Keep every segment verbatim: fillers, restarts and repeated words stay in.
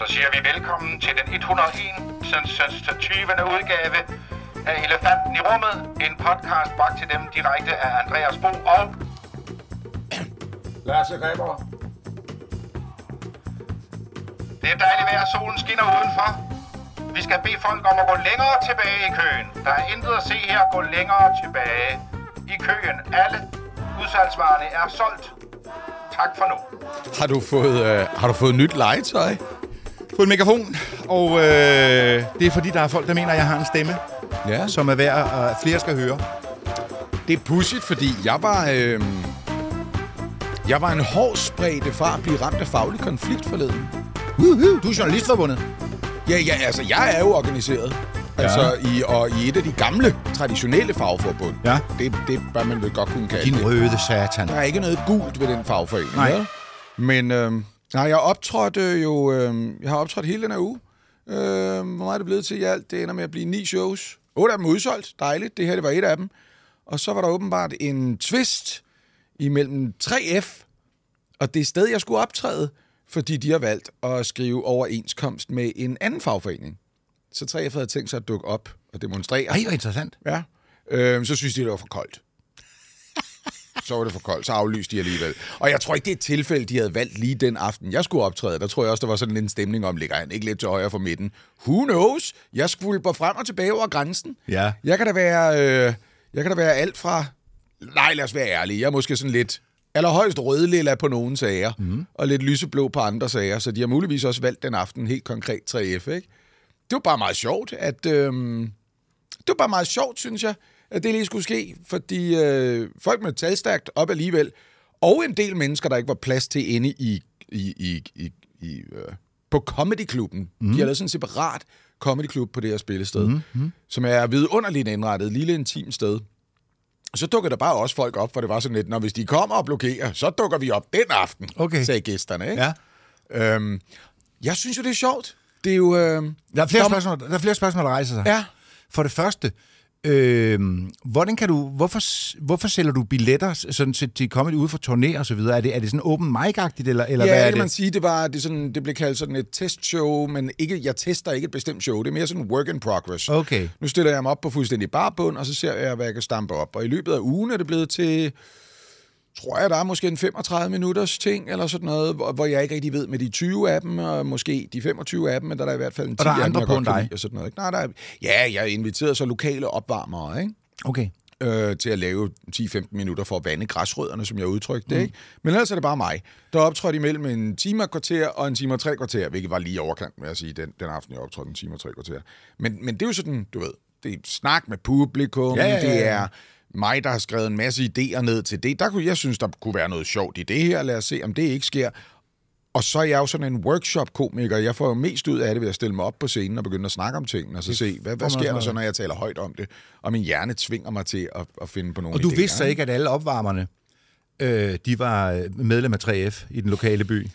Så siger vi velkommen til den et hundrede og en. tyvende udgave af Elefanten i Rummet. En podcast bragt til dem direkte af Andreas Bo og Lasse Rebber. Det er dejligt vejr, solen skinner udenfor. Vi skal bede folk om at gå længere tilbage i køen. Der er intet at se her. Gå længere tilbage i køen. Alle udsalgsvarerne er solgt. Tak for nu. Har du fået, øh, har du fået nyt legetøj? På en megafon, og øh, det er fordi, der er folk, der mener, at jeg har en stemme, Ja. som er værd, at flere skal høre. Det er pudsigt, fordi jeg var, øh, jeg var en hård spredte fra at blive ramt af faglig konflikt forleden. Uh-huh. Du er journalistforbundet. Ja, ja, altså, jeg er jo organiseret. Ja. Altså, i, og i et af de gamle, traditionelle fagforbund. Ja. Det, det bør man vel godt kunne kalde Din det. røde satan. Der er ikke noget gult ved den fagforening. Nej. Ja? Men øh, nej, jeg optrådte jo... Øh, jeg har optrådt hele den her uge. Øh, hvor meget er det blevet til i alt? Det ender med at blive ni shows. Otte af dem udsolgt. Dejligt. Det her, det var et af dem. Og så var der åbenbart en twist imellem tre F og det sted, jeg skulle optræde, fordi de har valgt at skrive overenskomst med en anden fagforening. Så tre F havde tænkt sig at dukke op og demonstrere. Ej, hvor interessant. Ja. Øh, så synes de, det var for koldt. Så var det for koldt, så aflyste de alligevel. Og jeg tror ikke, det er et tilfælde, de havde valgt lige den aften, jeg skulle optræde. Der tror jeg også, der var sådan en stemning om, ligger han ikke lidt til højre for midten. Who knows? Jeg skvulper frem og tilbage over grænsen. Ja. Jeg kan da være, øh, jeg kan da være alt fra... Nej, lad os være ærlige. Jeg er måske sådan lidt allerhøjst rødlilla på nogle sager, mm. og lidt lyseblå på andre sager, så de har muligvis også valgt den aften helt konkret tre F, ikke? Det var bare meget sjovt, at... Øh, det var bare meget sjovt, synes jeg, at det lige skulle ske, fordi øh, folk med talstærkt op alligevel, og en del mennesker, der ikke var plads til inde i, i, i, i, i øh, på Comedyklubben. Mm. De har lavet sådan en separat comedyklub på det her spillested, mm. Mm. som er vidunderligt indrettet, lille intimt sted. Så dukker der bare også folk op, for det var sådan lidt, når hvis de kommer og blokerer, så dukker vi op den aften, okay. sagde gæsterne, ikke? Ja. Øhm, jeg synes jo, det er sjovt. Det er jo... Øh, der, er flere der, spørgsmål, der er flere spørgsmål, der rejser sig. Ja. For det første, øh, hvordan kan du, hvorfor, hvorfor sælger du billetter sådan til, til comedy ude for turné og så videre? Er det, er det sådan open mic-agtigt, eller, eller ja, hvad er det? Ja, det? man sige, det var det sådan, det blev kaldt sådan et testshow, men ikke, jeg tester ikke et bestemt show. Det er mere sådan work in progress. Okay. Nu stiller jeg mig op på fuldstændig barbund, og så ser jeg, hvad jeg kan stampe op. Og i løbet af ugen er det blevet til, tror jeg, der er måske en femogtredive minutters ting, eller sådan noget, hvor, hvor jeg ikke rigtig ved med de tyve af dem, og måske de femogtyve af dem, men der er der i hvert fald en ti og der er af dem, andre på end dig. Og sådan noget. Nej, der er, ja, jeg inviterede så lokale opvarmere, ikke? Okay. Øh, til at lave ti til femten minutter for at vande græsrødderne, som jeg udtrykte det, mm. ikke? Men ellers er det bare mig. Der optrådte imellem en time og kvarter og en time og tre kvarter, hvilket var lige overkant med at sige, den, den aften jeg optrådte en time og tre kvarter. Men, men det er jo sådan, du ved, det er snak med publikum, ja, ja, ja. Det er mig, der har skrevet en masse idéer ned til det. Der kunne, jeg synes, der kunne være noget sjovt i det her. Lad os se, om det ikke sker. Og så er jeg jo sådan en workshop-komiker. Jeg får jo mest ud af det ved at stille mig op på scenen og begynde at snakke om tingene, og så se, hvad, hvad sker der så, når jeg taler højt om det? Og min hjerne tvinger mig til at, at finde på nogle Og du idéer, vidste så ikke, at alle opvarmerne, øh, de var medlem af tre F i den lokale by?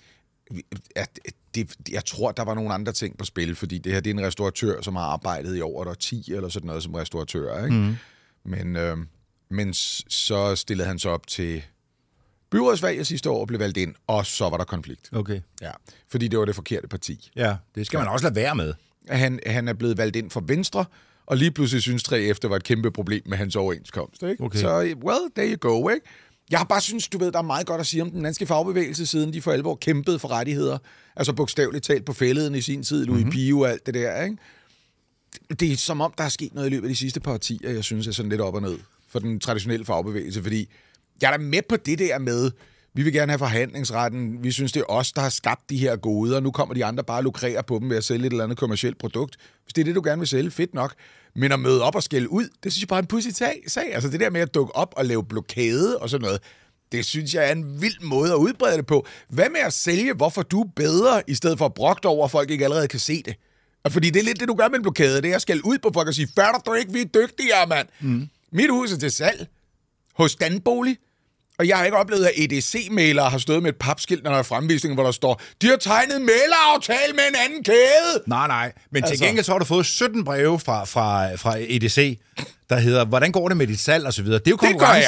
At det, jeg tror, der var nogle andre ting på spil, fordi det her det er en restauratør, som har arbejdet i over et årti eller sådan noget som restauratør, ikke? Mm. Men, øh, men så stillede han så op til byrådsvalget sidste år og blev valgt ind, og så var der konflikt. Okay. Ja, fordi det var det forkerte parti. Ja, det skal man også lade være med. Han, han er blevet valgt ind for Venstre, og lige pludselig synes tre F, det var et kæmpe problem med hans overenskomst. Ikke? Okay. Så, well, there you go, ikke? Jeg har bare synes, du ved, der er meget godt at sige om den danske fagbevægelse, siden de for alvor kæmpede for rettigheder. Altså bogstaveligt talt på fælleden i sin tid, Louis mm-hmm. Pio og alt det der, ikke? Det er som om, der er sket noget i løbet af de sidste par årtier, jeg synes er sådan lidt op og ned for den traditionelle fagbevægelse, fordi jeg er da med på det der med, vi vil gerne have forhandlingsretten, vi synes, det er os, der har skabt de her goder, nu kommer de andre bare og lukrerer på dem ved at sælge et eller andet kommercielt produkt. Hvis det er det, du gerne vil sælge, fedt nok. Men at møde op og skælde ud, det synes jeg bare er en pudsig sag. Altså det der med at dukke op og lave blokade og sådan noget, det synes jeg er en vild måde at udbrede det på. Hvad med at sælge, hvorfor du er bedre, i stedet for at brokte over, at folk ikke allerede kan se det? Fordi det er lidt det, du gør med en blokade, det er at skælde ud på folk og sige, fatter du ikke, vi er dygtige, mand. Mm. Mit hus er til salg hos Danbolig. Og jeg har ikke oplevet, at E D C-mælere har stået med et papskilt, når der er fremvisning, hvor der står, de har tegnet mæleraftale med en anden kæde. Nej, nej. Men altså, til gengæld så har du fået sytten breve fra, fra, fra E D C, der hedder, hvordan går det med dit salg og så videre. Det er jo konkurrence. Det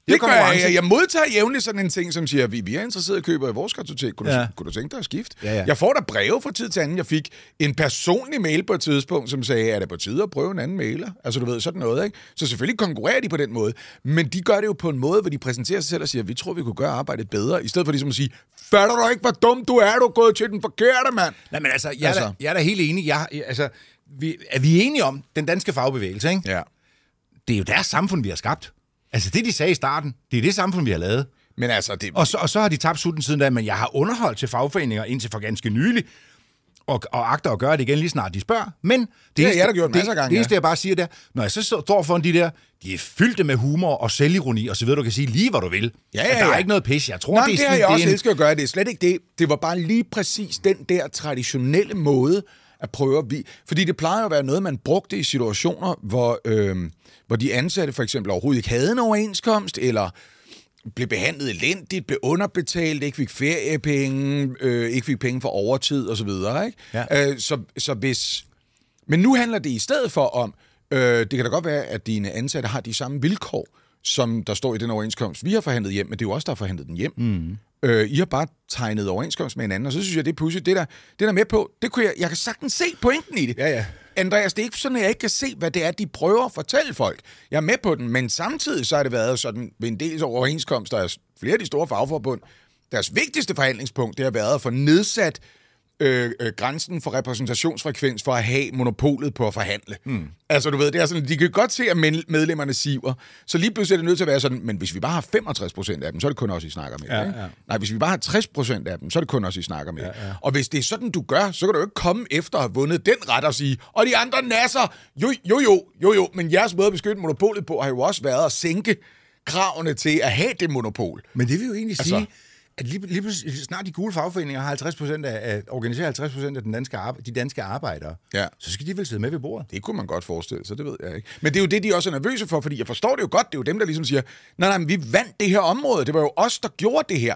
Det gør jeg. Jeg modtager jævnligt sådan en ting, som siger, vi, vi er interesseret i køber i vores kartotek. Kunne, ja. du, kunne du tænke dig at skifte? Ja, ja. Jeg får da breve fra tid til anden. Jeg fik en personlig mail på et tidspunkt, som sagde, er det på tide at prøve en anden mailer? Altså, du ved, sådan noget, ikke? Så selvfølgelig konkurrerer de på den måde. Men de gør det jo på en måde, hvor de præsenterer sig selv og siger, vi tror, vi kunne gøre arbejdet bedre. I stedet for ligesom at sige, fatter du ikke, hvor dum du er, du er gået til den forkerte, mand? Nej, men altså, jeg, altså. Er, da, jeg er da helt enig. Jeg, altså, vi, er vi enige om den danske fagbevægelse, ikke? Ja. Det er jo deres samfund, vi har skabt. Altså, det de sagde i starten, det er det samfund, vi har lavet. Men altså, det... og, så, og så har de tabt sutten siden da, men jeg har underholdt til fagforeninger indtil for ganske nylig, og, og agter at gøre det igen lige snart de spørger. Men det, det har jeg da gjort masser af gange. Det eneste, jeg bare siger der, når jeg så står foran de der, de er fyldte med humor og selvironi, og så ved du kan sige lige, hvad du vil. Ja, ja, ja. Der er ikke noget pis. Jeg tror, Nå, det er det har jeg også en... elsket at gøre. Det er slet ikke det. Det var bare lige præcis den der traditionelle måde at prøve at blive. Fordi det plejer jo at være noget, man brugte i situationer, hvor, øh, hvor de ansatte for eksempel overhovedet ikke havde en overenskomst, eller blev behandlet elendigt, blev underbetalt, ikke fik feriepenge, øh, ikke fik penge for overtid osv. Ikke? Ja. Øh, så, så hvis... Men nu handler det i stedet for om, øh, det kan da godt være, at dine ansatte har de samme vilkår, som der står i den overenskomst, vi har forhandlet hjem, men det er jo også der har forhandlet den hjem. Mm. Øh, I har bare tegnet overenskomst med hinanden, og så synes jeg, det er pudsigt. Det der, det der med på, det kunne jeg, jeg kan sagtens se pointen i det. Ja, ja. Andreas, det er ikke sådan, at jeg ikke kan se, hvad det er, de prøver at fortælle folk. Jeg er med på den, men samtidig så har det været sådan, ved en del overenskomster af flere af de store fagforbund, deres vigtigste forhandlingspunkt, det har været at få nedsat Øh, øh, grænsen for repræsentationsfrekvens for at have monopolet på at forhandle. Mm. Altså, du ved, det er sådan, de kan godt se, at medlemmerne siver, så lige pludselig er det nødt til at være sådan, men hvis vi bare har femogtres procent af dem, så er det kun også, I snakker med. Ja, ikke? ja. Nej, hvis vi bare har tres procent af dem, så er det kun også, I snakker med. Ja, ja. Og hvis det er sådan, du gør, så kan du jo ikke komme efter at have vundet den ret og sige, og de andre nasser, jo, jo, jo, jo, jo, men jeres måde at beskytte monopolet på har jo også været at sænke kravene til at have det monopol. Men det vil jo egentlig altså, sige, at lige, lige snart de gule fagforeninger har halvtreds procent af, organiserer halvtreds procent af den danske arbe- de danske arbejdere, ja. Så skal de vel sidde med ved bordet. Det kunne man godt forestille sig, det ved jeg ikke. Men det er jo det, de også er nervøse for, fordi jeg forstår det jo godt, det er jo dem, der ligesom siger, nej, nej, men vi vandt det her område, det var jo os, der gjorde det her.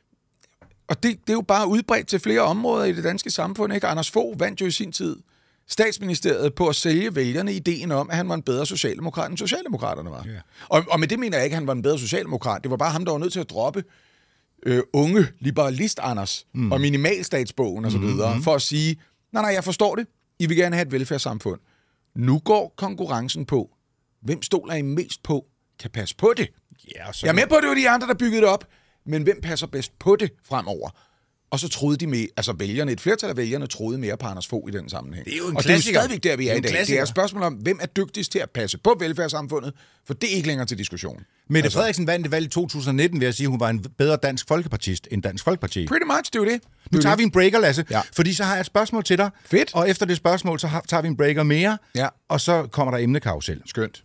Og det, det er jo bare udbredt til flere områder i det danske samfund, ikke? Anders Fogh vandt jo i sin tid Statsministeriet på at sælge vælgerne ideen om, at han var en bedre socialdemokrat, end socialdemokraterne var. Ja. Og, og med det mener jeg ikke, at han var en bedre socialdemokrat. Det var bare ham, der var nødt til at droppe Øh, unge liberalist Anders mm. og minimalstatsbogen og så videre, mm-hmm. for at sige, nej, nej, jeg forstår det. I vil gerne have et velfærdssamfund. Nu går konkurrencen på, hvem stoler I mest på, kan passe på det. Ja, så... Jeg er med på, at det var de andre, der byggede det op, men hvem passer bedst på det fremover? Og så troede de med, altså vælgerne, et flertal af vælgerne troede mere på Anders Fogh i den sammenhæng. Det er jo en og klassiker. det er jo stadigvæk der, vi er, er i dag. Klassiker. Det er et spørgsmål om, hvem er dygtigst til at passe på velfærdssamfundet, for det er ikke længere til diskussion. Mette altså, Frederiksen vandt det valg i to tusind nitten ved at sige, at hun var en bedre dansk folkepartist end Dansk Folkeparti. Pretty much, det er jo det. Nu det tager det. vi en breaker, Lasse, ja. fordi så har jeg et spørgsmål til dig. Fedt. Og efter det spørgsmål, så har, tager vi en breaker mere, ja. Og så kommer der emnekarusel. Skønt.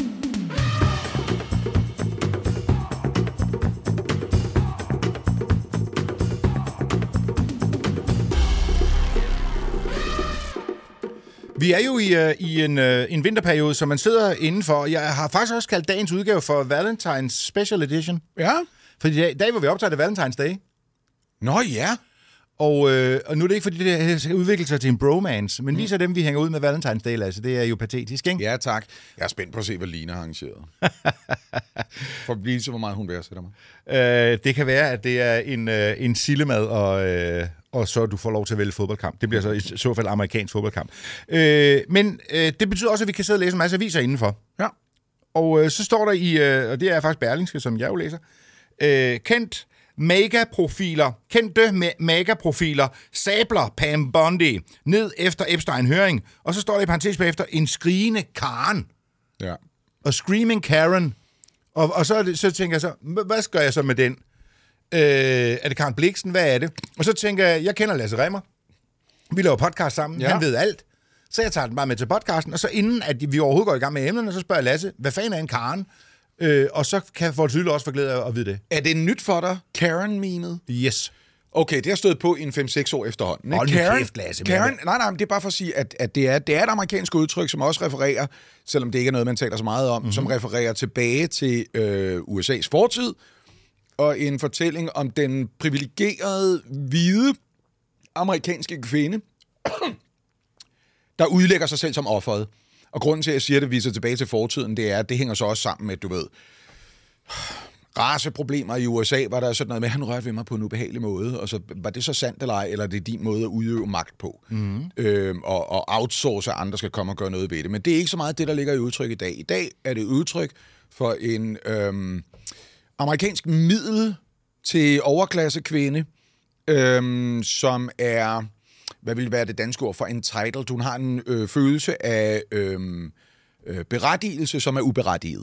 Vi er jo i, uh, i en, uh, en vinterperiode, som man sidder indenfor. Jeg har faktisk også kaldt dagens udgave for Valentine's Special Edition. Ja. Fordi i dag, dag hvor vi optager det Valentine's Day. Nå ja. Og, øh, og nu er det ikke, fordi det skal udvikle sig til en bromance, men mm. viser dem, vi hænger ud med Valentine's Day, altså. Det er jo patetisk, ikke? Ja, tak. Jeg er spændt på at se, hvad Line har arrangeret. For at blive så, hvor meget hun værdsætter mig. Øh, det kan være, at det er en, øh, en sillemad, og, øh, og så du får lov til at vælge fodboldkamp. Det bliver så i så fald amerikansk fodboldkamp. Øh, men øh, det betyder også, at vi kan sidde og læse en masse aviser indenfor. Ja. Og øh, så står der i, øh, og det er faktisk Berlingske, som jeg jo læser, øh, kendt megaprofiler, kendte me- megaprofiler, sabler Pam Bondi ned efter Epstein-høring. Og så står der i parentes bagefter en skrigende Karen. Ja. Og Screaming Karen. Og, og så, er det, så tænker jeg så, hvad skal jeg så med den? Øh, er det Karen Bliksen? Hvad er det? Og så tænker jeg, jeg kender Lasse Rimmer. Vi laver podcast sammen. Ja. Han ved alt. Så jeg tager den bare med til podcasten. Og så inden at vi overhovedet går i gang med emnerne, så spørger jeg Lasse, hvad fanden er en Karen? Øh, og så kan folk tydeligt også få glæde af at vide det. Er det nyt for dig, Karen-memet? Yes. Okay, det har stået på i en fem seks år efterhånden. Hold Karen, kæft, Lasse. Karen, nej, nej, men det er bare for at sige, at, at det, er, det er et amerikansk udtryk, som også refererer, selvom det ikke er noget, man taler så meget om, mm-hmm. som refererer tilbage til øh, U S A's fortid, og en fortælling om den privilegerede, hvide amerikanske kvinde, der udlægger sig selv som offeret. Og grunden til, at jeg siger, at det viser tilbage til fortiden, det er, at det hænger så også sammen med, du ved, raceproblemer i U S A, var der sådan noget med, at han rørte ved mig på en ubehagelig måde, og så var det så sandt eller ej, eller det er din måde at udøve magt på, mm. øhm, og, og outsource, at andre skal komme og gøre noget ved det. Men det er ikke så meget det, der ligger i udtryk i dag. I dag er det udtryk for en øhm, amerikansk middel til overklasse kvinde, øhm, som er, hvad vil være det danske ord for entitled? Hun har en øh, følelse af øhm, øh, berettigelse, som er uberettiget.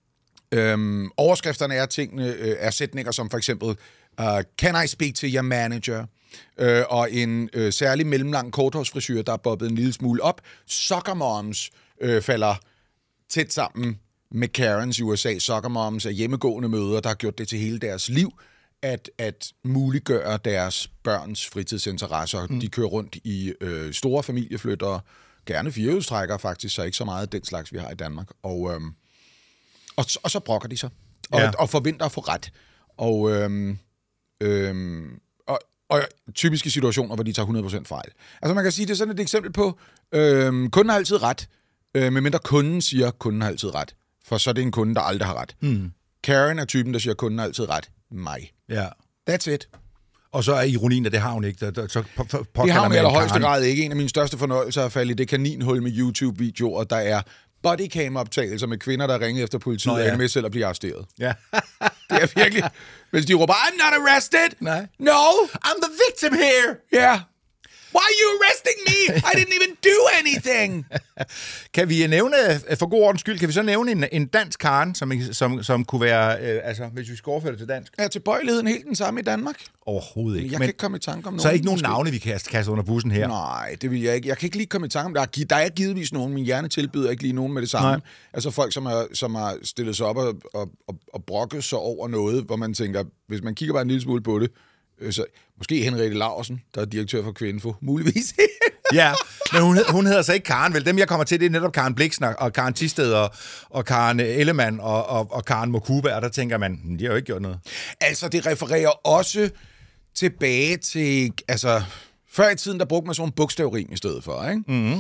Øhm, overskrifterne er tingene, øh, er sætninger som for eksempel uh, Can I speak to your manager? Øh, og en øh, særlig mellemlang korthårsfrisyr, der er bobbet en lille smule op. Soccer moms øh, falder tæt sammen med Karens i U S A. Soccer moms er hjemmegående mødre, der har gjort det til hele deres liv, at, at muliggøre deres børns fritidsinteresser. Mm. De kører rundt i øh, store familieflyttere, gerne firehjulstrækkere faktisk, så ikke så meget den slags, vi har i Danmark. Og... Øh, Og, og så brokker de sig, og, ja. og forventer at få ret. Og, øhm, øhm, og, og typiske situationer, hvor de tager hundrede procent fejl. Altså man kan sige, det er sådan et eksempel på, øhm, kunden har altid ret, øh, medmindre kunden siger, kunden har altid ret. For så er det en kunde, der aldrig har ret. Mm. Karen er typen, der siger, kunden har altid ret. Mig. Ja. That's it. Og så er ironien, at det har hun ikke. Der, der, så på, på, det har hun i allerhøjeste grad ikke. En af mine største fornøjelser er at falde i det kaninhul med YouTube-videoer, der er bodycam-optagelser med kvinder, der ringer efter politiet, og ender med selv at blive arresteret. Ja. Det er virkelig... Hvis de råber, I'm not arrested! Nej. No! I'm the victim here! Ja. Yeah. Why are you arresting me? I didn't even do anything! Kan vi nævne, for god ordens skyld, kan vi så nævne en, en dansk Karen, som, som, som kunne være, øh, altså, hvis vi skal overføre det til dansk? Er tilbøjeligheden helt den samme i Danmark? Overhovedet ikke. Jeg kan Men, ikke komme i tanke om nogen. Så er ikke nogen navne, vi kan kaste under bussen her? Nej, det vil jeg ikke. Jeg kan ikke lige komme i tanke om. Der er, der er givetvis nogen, min hjerne tilbyder ikke lige nogen med det samme. Nej. Altså folk, som har, som har stillet sig op og, og, og, og brokket sig over noget, hvor man tænker, hvis man kigger bare en lille smule på det, så måske Henriette Laursen, der er direktør for Kvinfo, muligvis. Ja, men hun, hun hedder så ikke Karen, vel? Dem, jeg kommer til, det er netop Karen Blixen og Karen Thisted og, og Karen Ellemann og, og, og Karen Mokuba, og der tænker man, de har jo ikke gjort noget. Altså, det refererer også tilbage til, altså, før i tiden, der brugte man sådan en bogstavrim i stedet for, ikke? Mm-hmm.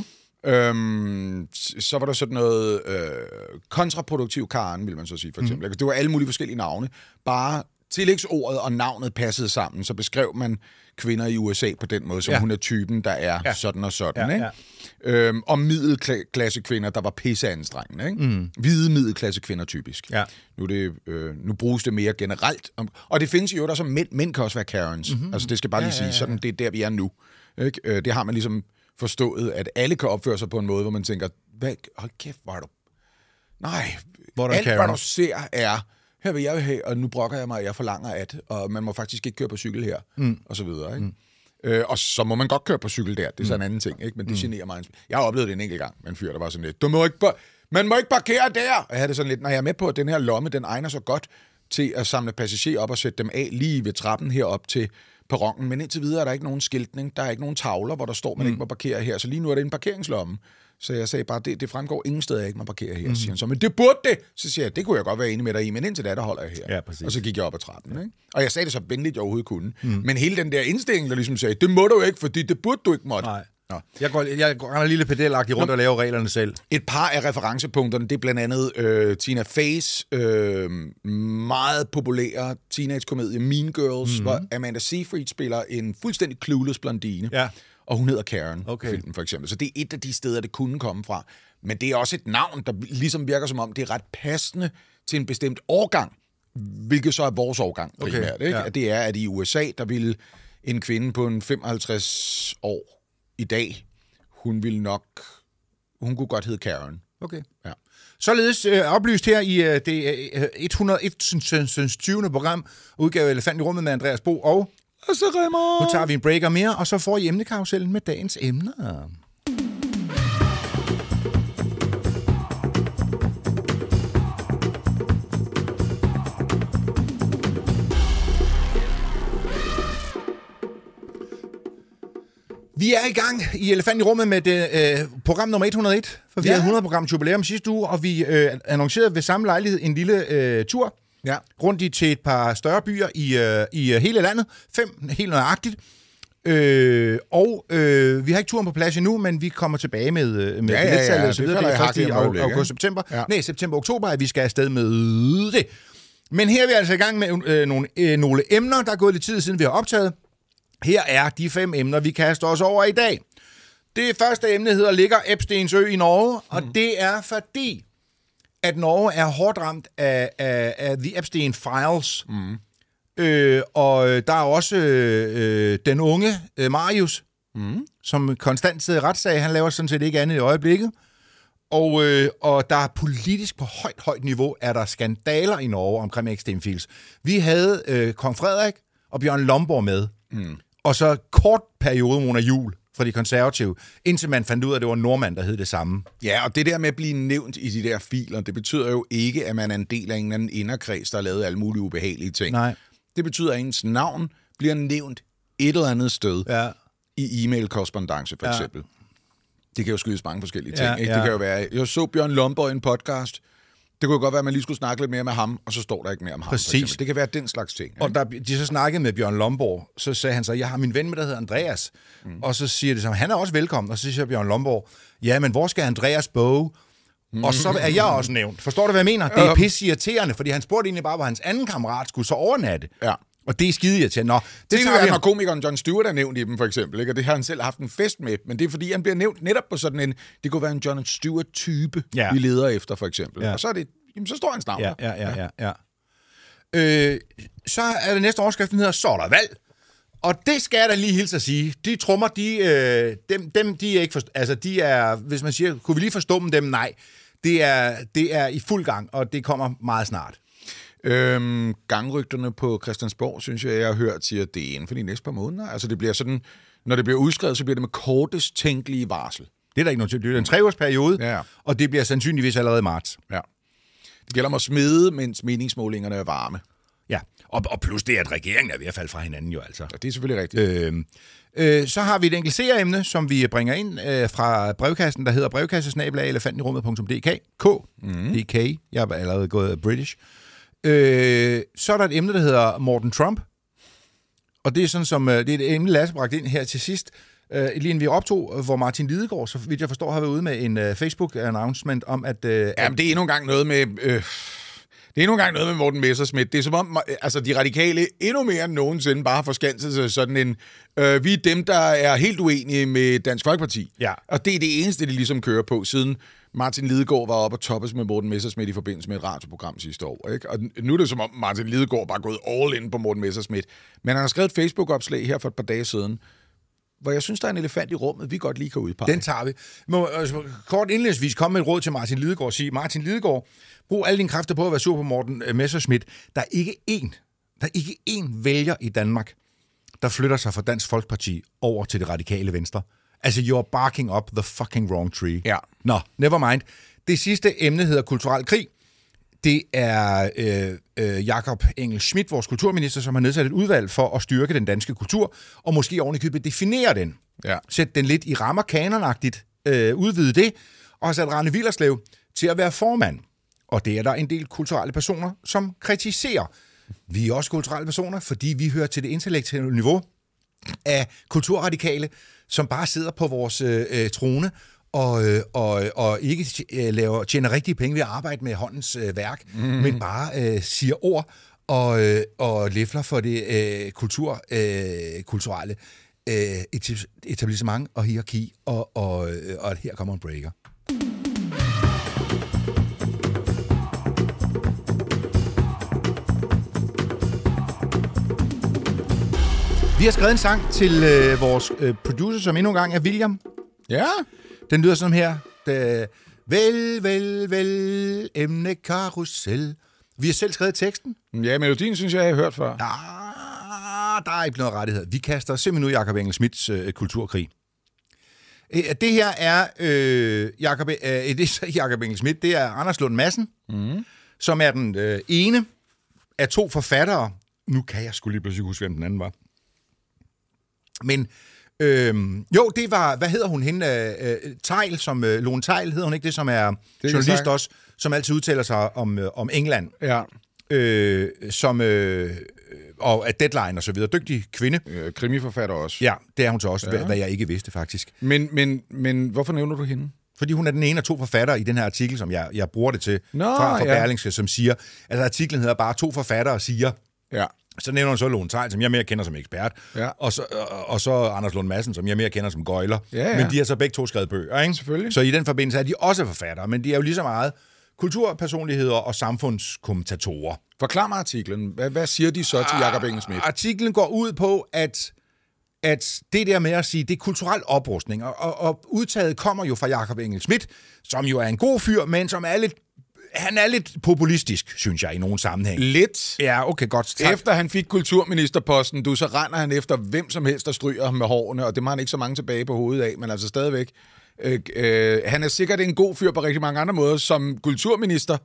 Øhm, så var der sådan noget øh, kontraproduktiv Karen, vil man så sige, for eksempel. Mm. Det var alle mulige forskellige navne, bare tillægsordet og navnet passede sammen, så beskrev man kvinder i U S A på den måde, som ja. Hun er typen, der er ja. Sådan og sådan. Ja, ikke? Ja. Øhm, og middelklasse kvinder, der var pisseanstrengende. Ikke? Mm. Hvide middelklasse kvinder typisk. Ja. Nu, det, øh, nu bruges det mere generelt. Og det findes jo der som mænd. Mænd kan også være Karens. Mm-hmm. Altså det skal bare lige ja, ja, ja. Sige, sådan det er der, vi er nu. Ikke? Øh, det har man ligesom forstået, at alle kan opføre sig på en måde, hvor man tænker, hvad, hold kæft, hvor er du... Nej, hvor alt Karen? Hvad du ser er... Her vil jeg have, og nu brokker jeg mig, og jeg forlanger at, og man må faktisk ikke køre på cykel her, mm. og så videre, ikke? Mm. Øh, og så må man godt køre på cykel der, det er så en anden ting, ikke? Men det mm. generer mig. Jeg har oplevet det en enkelt gang med en fyr, der var sådan lidt, du må ikke, man må ikke parkere der! Og jeg havde det sådan lidt, når jeg er med på, at den her lomme, den egner så godt til at samle passagerer op og sætte dem af lige ved trappen herop til perronen, men indtil videre er der ikke nogen skiltning, der er ikke nogen tavler, hvor der står, man mm. ikke må parkere her, så lige nu er det en parkeringslomme. Så jeg sagde bare, det, det fremgår ingen steder, jeg ikke må parkere her. Mm. Siger han så, men det burde det! Så siger jeg, det kunne jeg godt være enig med dig i, men indtil da, der holder jeg her. Ja, og så gik jeg op ad trappen. Ikke? Og jeg sagde det så venligt, jeg overhovedet kunne. Mm. Men hele den der indstilling, der ligesom sagde, det må du ikke, fordi det burde du ikke måtte. Nej. Nå. Jeg går, jeg går en lille pedelagtig rundt Nå. Og laver reglerne selv. Et par af referencepunkterne, det er blandt andet øh, Tina Fey's øh, meget populære teenage-komedie Mean Girls, mm. hvor Amanda Seyfried spiller en fuldstændig clueless blondine. Ja. Og hun hedder Karen, okay. Filmen for eksempel. Så det er et af de steder, det kunne komme fra. Men det er også et navn, der ligesom virker som om, det er ret passende til en bestemt årgang, hvilket så er vores årgang primært. Okay. Ikke? Ja. At det er, at i U S A, der vil en kvinde på en femoghalvtreds år i dag, hun vil nok, hun kunne godt hedde Karen. Okay. Ja. Således øh, oplyst her i øh, det øh, et hundrede og enogtyvende program, udgave Elefant i rummet med Andreas Bo og... Og så Remmer. Nu tager vi en breaker mere, og så får I emnekarusellen med dagens emner. Vi er i gang i Elefant i rummet med det, øh, program nummer et hundrede og en, for vi ja. Havde hundrede program jubilæum sidste uge, og vi øh, annoncerede ved samme lejlighed en lille øh, tur. Ja. Rundt i til et par større byer i, øh, i hele landet. Fem, helt nøjagtigt. Øh, og øh, vi har ikke turen på plads endnu, men vi kommer tilbage med, med ja, ja, ja, så videre. Det er først i august-september. Ja. Nej, september-oktober, at vi skal afsted med det. Men her er vi altså i gang med øh, nogle, øh, nogle emner, der er gået lidt tid siden, vi har optaget. Her er de fem emner, vi kaster os over i dag. Det første emne hedder Ligger Epsteins ø i Norge, og mm. det er fordi, at Norge er hårdt ramt af, af, af The Epstein Files. Mm. Øh, og der er også øh, den unge øh, Marius, mm. som konstant sidder i retssag. Han laver sådan set ikke andet i øjeblikket. Og, øh, og der er politisk på højt, højt niveau, er der skandaler i Norge omkring Epstein Files. Vi havde øh, kong Frederik og Bjørn Lomborg med. Mm. Og så kort periode Mona Juhl fra de konservative, indtil man fandt ud af, at det var en nordmand, der hed det samme. Ja, og det der med at blive nævnt i de der filer, det betyder jo ikke, at man er en del af en eller anden inderkreds, der har lavet alle mulige ubehagelige ting. Nej. Det betyder, at ens navn bliver nævnt et eller andet sted ja. i e-mail-korrespondance, for ja. eksempel. Det kan jo skyldes mange forskellige ting. Ja, ikke? ja. Det kan jo være, jeg så Bjørn Lomborg i en podcast. Det kunne godt være, at man lige skulle snakke lidt mere med ham, og så står der ikke mere om ham. Præcis. Det kan være den slags ting. Ikke? Og da de så snakkede med Bjørn Lomborg, så sagde han så, jeg har min ven med, der hedder Andreas. Mm. Og så siger det så, han er også velkommen. Og så siger Bjørn Lomborg, ja, men hvor skal Andreas bo? Mm. Og så er jeg også nævnt. Forstår du, hvad jeg mener? Det er pisse irriterende, fordi han spurgte egentlig bare, hvor hans anden kammerat skulle så overnatte. Ja. Og det er skide irriterende. Nå, det, det er jo, når komikeren Jon Stewart er nævnt i dem, for eksempel. Ikke? Og det har han selv haft en fest med. Men det er, fordi han bliver nævnt netop på sådan en... Det kunne være en Jon Stewart-type, ja. vi leder efter, for eksempel. Ja. Og så er det... Jamen, så står hans navn ja, ja, ja, ja, ja. Øh, så er det næste overskrift, den hedder, så er der valg. Og det skal jeg da lige hilse at sige. De trommer, de, øh, dem, dem, de er ikke forst- altså, de er, hvis man siger, kunne vi lige forstå dem? Nej. Det er, det er i fuld gang, og det kommer meget snart. Øhm, gangrygterne på Christiansborg, synes jeg, jeg har hørt, siger, at det er inden for de næste par måneder. Altså, det bliver sådan, når det bliver udskrevet, så bliver det med kortest tænkelige varsel. Det er der ikke noget til. Det er en treårsperiode, ja. og det bliver sandsynligvis allerede i marts. Ja. Det gælder om at smide, mens meningsmålingerne er varme. Ja, og, og plus det, at regeringen er ved at falde fra hinanden jo altså. Ja, det er selvfølgelig rigtigt. Øh, øh, så har vi et enkelt seeremne, som vi bringer ind øh, fra brevkassen, der hedder brevkassesnabel-a elefantenirummet punktum d k. K. Mm. D K. Jeg har allerede gået British. Øh, så er der et emne, der hedder Morten Trump. Og det er sådan som, det er et emne, Lasse bragt ind her til sidst, øh, lige inden vi optog, hvor Martin Lidegaard, så vidt jeg forstår, har været ude med en uh, Facebook-announcement om, at... Uh, Jamen, det er endnu engang noget med... Øh, det er endnu engang noget med Morten Messerschmidt. Det er som om, altså, de radikale endnu mere end nogensinde bare har forskanset sig sådan en... Øh, vi er dem, der er helt uenige med Dansk Folkeparti. Ja. Og det er det eneste, de ligesom kører på, siden Martin Lidegaard var oppe og toppes med Morten Messerschmidt i forbindelse med et radioprogram sidste år. Ikke? Og nu er det som om, Martin Lidegaard bare er gået all in på Morten Messerschmidt. Men han har skrevet et Facebook-opslag her for et par dage siden, hvor jeg synes, der er en elefant i rummet, vi godt lige kan udpege. Den tager vi. Må altså, kort indledningsvis komme med et råd til Martin Lidegaard og sige, Martin Lidegaard, brug alle dine kræfter på at være sur på Morten Messerschmidt. Der er ikke én, der er ikke én vælger i Danmark, der flytter sig fra Dansk Folkeparti over til det radikale venstre. Altså, you're barking up the fucking wrong tree. Ja. Nå, never mind. Det sidste emne hedder kulturel krig. Det er øh, øh, Jakob Engel-Schmidt, vores kulturminister, som har nedsat et udvalg for at styrke den danske kultur, og måske ovenikøbet definere den. Ja. Sæt den lidt i rammer kanonagtigt, øh, udvide det, og har sat Rane Willerslev til at være formand. Og det er der en del kulturelle personer, som kritiserer. Vi er også kulturelle personer, fordi vi hører til det intellektuelle niveau af kulturradikale, som bare sidder på vores øh, trone, Og, og, og ikke laver, tjener rigtige penge ved at arbejde med håndens øh, værk, mm. men bare øh, siger ord og, øh, og læfler for det øh, kultur, øh, kulturelle øh, etablissement og hierarki, og, og, og her kommer en breaker. Vi har skrevet en sang til øh, vores øh, producer, som endnu en gang er William. Ja. Den lyder sådan her. Det, vel, vel, vel, emne karusel. Vi har selv skrevet teksten. Ja, melodien synes jeg, jeg har hørt før. Ja, der er ikke noget rettighed. Vi kaster simpelthen ud Jakob Engel-Schmidts øh, kulturkrig. Det her er øh, Jakob, øh, det er Jakob Engel-Schmidt, det er Anders Lund Madsen, mm. som er den øh, ene af to forfattere. Nu kan jeg sgu lige pludselig huske, hvem den anden var. Men øhm, jo, det var, hvad hedder hun hende? Øh, Tejl, som øh, Lone Tejl hedder hun ikke det, som er det journalist er også, som altid udtaler sig om, øh, om England. Ja. Øh, som øh, og at Deadline og så videre. Dygtig kvinde. Øh, krimiforfatter også. Ja, det er hun så også, ja. hvad, hvad jeg ikke vidste faktisk. Men, men, men hvorfor nævner du hende? Fordi hun er den ene af to forfattere i den her artikel, som jeg, jeg bruger det til, Nå, fra, fra ja. Berlingske, som siger, altså artiklen hedder bare to forfattere siger, Ja. så nævner hun så Lone Theil, som jeg mere kender som ekspert, Ja. og, så, og, og så Anders Lund Madsen, som jeg mere kender som gøjler. Ja, ja. Men de har så begge to skrevet bøger, ikke? Selvfølgelig. Så i den forbindelse er de også forfattere, men de er jo lige så meget kulturpersonligheder og samfundskommentatorer. Forklar mig artiklen. Hvad, hvad siger de så til Jakob Engel-Schmidt? Artiklen går ud på, at, at det der med at sige, det er kulturel oprustning, og, og, og udtaget kommer jo fra Jakob Engel-Schmidt, som jo er en god fyr, men som er lidt, han er lidt populistisk, synes jeg, i nogen sammenhæng. Lidt. Ja, okay, godt. Tak. Efter han fik kulturministerposten, du, så render han efter hvem som helst, der stryger ham med hårene, og det må han ikke så mange tilbage på hovedet af, men altså stadigvæk. Øh, øh, han er sikkert en god fyr på rigtig mange andre måder. Som kulturminister,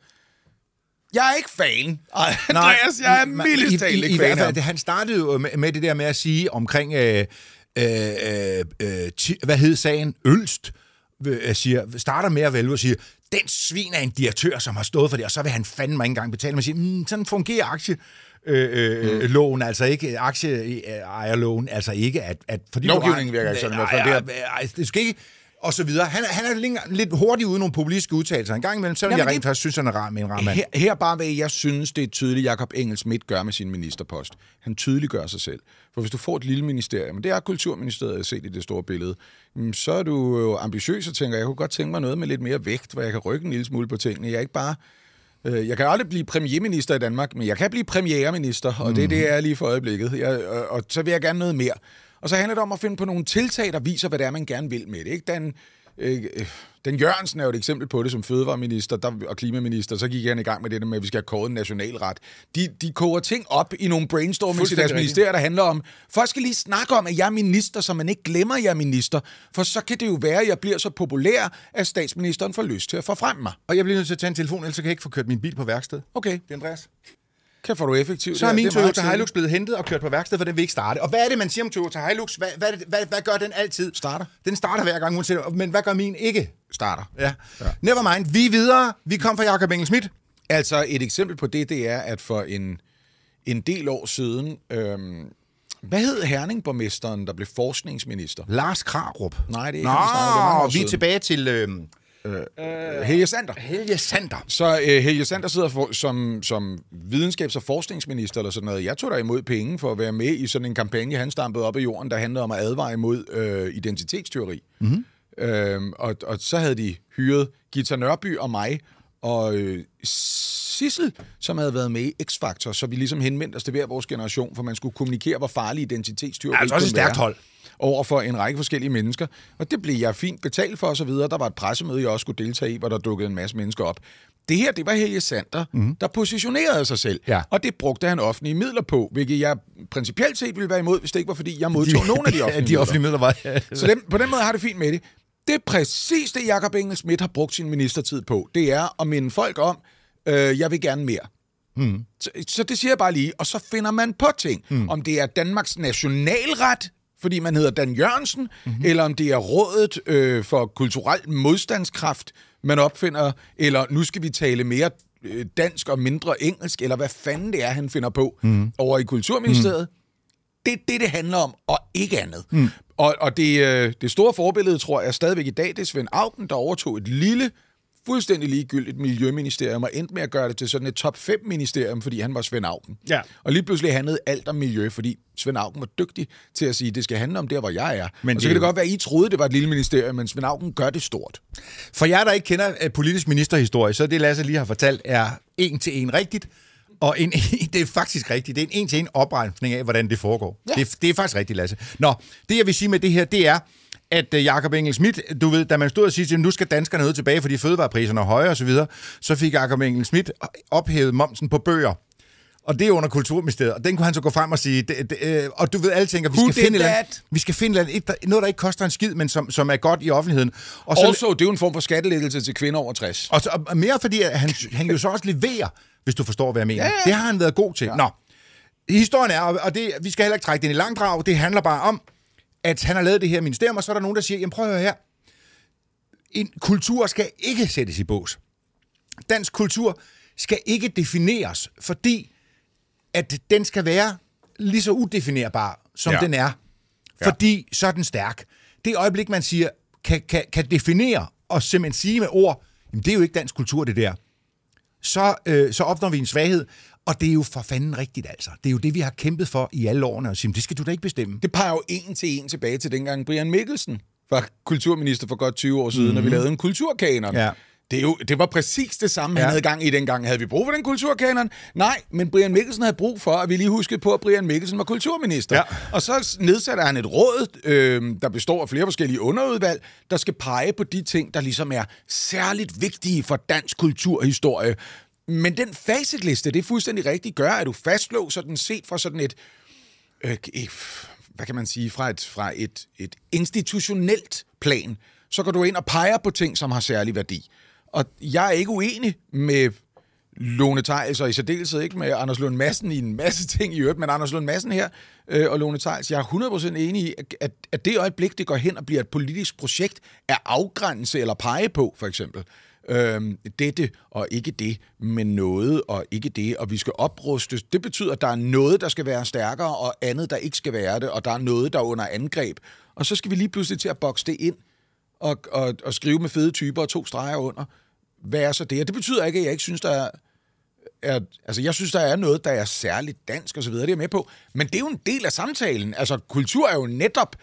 jeg er ikke fan. Ej, Andreas, jeg er mildest talt ikke i, i, fan i af hvert ham. fald, han startede jo med, med det der med at sige omkring, øh, øh, øh, ti, hvad hed sagen, Ølst, øh, siger, starter med at vælge og siger, den svin er en direktør, som har stået for det, og så vil han fandme ikke engang betale. Man siger, mm, sådan fungerer aktie. Øh, øh, mm. Loven, altså ikke aktieejerloven, altså ikke at... at fordi lovgivningen virker ikke sådan i hvert fald. Det, er, det skal ikke... Og så videre. Han, han er lidt, lidt hurtig ude nogle populistiske udtalelser. En gang imellem, så vil jeg rent faktisk synes, han er rar med en rar mand. Her, her bare hvad jeg synes, det er tydeligt, Jakob Engel-Schmidt gør med sin ministerpost. Han tydeliggør sig selv. For hvis du får et lille ministerium, det er Kulturministeriet set i det store billede, så er du jo ambitiøs og tænker, jeg kunne godt tænke mig noget med lidt mere vægt, hvor jeg kan rykke en lille smule på tingene. Jeg er ikke bare... Jeg kan aldrig blive premierminister i Danmark, men jeg kan blive premierminister, og det er det, jeg er lige for øjeblikket. Jeg, og, og så vil jeg gerne noget mere. Og så handler det om at finde på nogle tiltag, der viser, hvad det er, man gerne vil med det. Ikke? Den, øh, den Jørgensen er jo et eksempel på det som fødevareminister der, og klimaminister. Så gik han i gang med det der med, at vi skal have kåret en nationalret. De, de koger ting op i nogle brainstormings i deres ministerier, der handler om, folk skal lige snakke om, at jeg er minister, så man ikke glemmer, at jeg er minister. For så kan det jo være, at jeg bliver så populær, at statsministeren får lyst til at forfremme mig. Og jeg bliver nødt til at tage en telefon, ellers kan jeg ikke få kørt min bil på værksted. Okay. Det er Andreas. Kan få du effektivt. Så er min Toyota Hilux blevet hentet og kørt på værksted, for den vil ikke starte. Og hvad er det, man siger om Toyota Hilux? Hvad, hvad, hvad, hvad gør den altid? Starter. Den starter hver gang, men hvad gør min ikke? Starter. Ja. ja. Never mind. Vi er videre. Vi kom fra Jakob Engel-Schmidt. Altså, et eksempel på det, det er, at for en, en del år siden... Øhm, hvad hed Herningborgmesteren, der blev forskningsminister? Lars Krarup. Nej, det er ikke. Nå, han, vi, vi er tilbage til... Øhm Øh, Helge Sander. Helge Sander. Så øh, Helge Sander sidder for, som, som videnskabs- og forskningsminister eller sådan noget. Jeg tog der imod penge for at være med i sådan en kampagne, han stampede op af jorden, der handlede om at advare imod øh, identitetsteori. Mm-hmm. Øhm, og, og så havde de hyret Gita Nørby og mig og øh, Sissel, som havde været med i X-Factor, så vi ligesom henvendte os til hver vores generation, for man skulle kommunikere, hvor farlig identitetsteori altså også et stærkt hold over for en række forskellige mennesker. Og det blev jeg fint betalt for, og så videre. Der var et pressemøde, jeg også skulle deltage i, hvor der dukkede en masse mennesker op. Det her, det var Helge Sander, mm. der positionerede sig selv. Ja. Og det brugte han offentlige midler på, hvilket jeg principielt set ville være imod, hvis det ikke var, fordi jeg modtog de, nogle af de offentlige de offentlige midler. Var, ja. Så den, på den måde har det fint med det. Det er præcis det, Jakob Engel-Schmidt har brugt sin ministertid på. Det er at minde folk om, øh, jeg vil gerne mere. Mm. Så, så det siger jeg bare lige. Og så finder man på ting. Mm. Om det er Danmarks nationalret, fordi man hedder Dan Jørgensen, mm-hmm. eller om det er rådet øh, for kulturel modstandskraft, man opfinder, eller nu skal vi tale mere øh, dansk og mindre engelsk, eller hvad fanden det er, han finder på mm. over i Kulturministeriet. Mm. Det er det, det handler om, og ikke andet. Mm. Og, og det, øh, det store forbillede, tror jeg, er stadigvæk i dag, det er Svend Auken, der overtog et lille, fuldstændig ligegyldigt miljøministerium og endte med at gøre det til sådan et top fem ministerium, fordi han var Svend Auken. Ja. Og lige pludselig handlede alt om miljø, fordi Svend Auken var dygtig til at sige, at det skal handle om der, hvor jeg er. Men og så det... kan det godt være, at I troede, det var et lille ministerium, men Svend Auken gør det stort. For jer, der ikke kender politisk ministerhistorie, så det Lasse lige har fortalt, er en til en rigtigt. Og en, det er faktisk rigtigt. Det er en en til en opregning af, hvordan det foregår. Ja. Det, det er faktisk rigtigt, Lasse. Nå, det jeg vil sige med det her, det er, at Jakob Engel-Schmidt, du ved, da man stod og sige, at nu skal danskerne noget tilbage, fordi fødevarepriserne er høje og så videre, så fik Jakob Engel-Schmidt ophævet momsen på bøger. Og det er under Kulturministeriet. Og den kunne han så gå frem og sige, det, det, øh, og du ved, alle tænker, vi skal finde, land, vi skal finde land, et, noget, der ikke koster en skid, men som, som er godt i offentligheden. Og så, also, det er jo en form for skattelettelse til kvinder over tres. Og, så, og mere fordi, at han, han jo så også leverer, hvis du forstår, hvad jeg mener. Ja, ja. Det har han været god til. Ja. Nå, historien er, og det, vi skal heller ikke trække den i langdrag, det handler bare om, at han har lavet det her ministerium, og så er der nogen, der siger, jamen prøv at høre her, en kultur skal ikke sættes i bås. Dansk kultur skal ikke defineres, fordi at den skal være lige så udefinerbar, som ja. den er. Fordi ja. så er den stærk. Det øjeblik, man siger, kan, kan, kan definere og simpelthen sige med ord, jamen det er jo ikke dansk kultur, det der, så, øh, så opnår vi en svaghed. Og det er jo for fanden rigtigt, altså. Det er jo det, vi har kæmpet for i alle årene, og sige, det skal du da ikke bestemme. Det peger jo en til en tilbage til dengang Brian Mikkelsen var kulturminister for godt tyve år siden, mm-hmm. når vi lavede en kulturkanon. Ja. Det, er jo, det var præcis det samme, han ja. havde gang i dengang. Havde vi brug for den kulturkanon? Nej, men Brian Mikkelsen havde brug for, at vi lige huskede på, at Brian Mikkelsen var kulturminister. Ja. Og så nedsætter han et råd, øh, der består af flere forskellige underudvalg, der skal pege på de ting, der ligesom er særligt vigtige for dansk kulturhistorie. Men den facitliste, det er fuldstændig rigtigt, gør, at du fastlåser den set fra sådan et, øh, hvad kan man sige, fra et, fra et, et institutionelt plan. Så går du ind og peger på ting, som har særlig værdi. Og jeg er ikke uenig med Lone Theils, og i særdeleshed ikke med Anders Lund Madsen i en masse ting i øvrigt, men Anders Lund Madsen her øh, og Lone Theils, jeg er hundrede procent enig i, at, at det øjeblik, det går hen og bliver et politisk projekt, er afgrænse eller pege på, for eksempel. Øhm, dette og ikke det, men noget og ikke det, og vi skal oprustes. Det betyder, at der er noget, der skal være stærkere, og andet, der ikke skal være det, og der er noget, der er under angreb. Og så skal vi lige pludselig til at bokse det ind og, og, og skrive med fede typer og to streger under. Hvad er så det? Og det betyder ikke, at jeg ikke synes, der er... er altså, jeg synes, der er noget, der er særligt dansk og så videre, det er jeg med på. Men det er jo en del af samtalen. Altså, kultur er jo netop...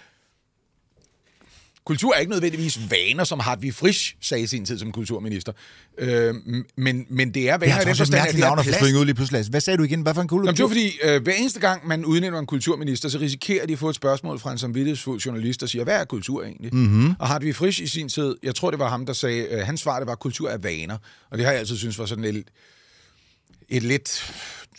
Kultur er ikke nødvendigvis vaner, som Hartwig Frisch sagde i sin tid som kulturminister. Øh, men, men det er vaner i den forstand, at det er plads. Ud lige pludselig. Hvad sagde du igen? Hvad for en kultur? Jamen, det var fordi, øh, hver eneste gang, man udnævner en kulturminister, så risikerer de at få et spørgsmål fra en samvittighedsfuld journalist, der siger, hvad er kultur egentlig? Mm-hmm. Og Hartwig Frisch i sin tid, jeg tror, det var ham, der sagde, øh, hans svar, det var, kultur er vaner. Og det har jeg altid synes var sådan et, et lidt...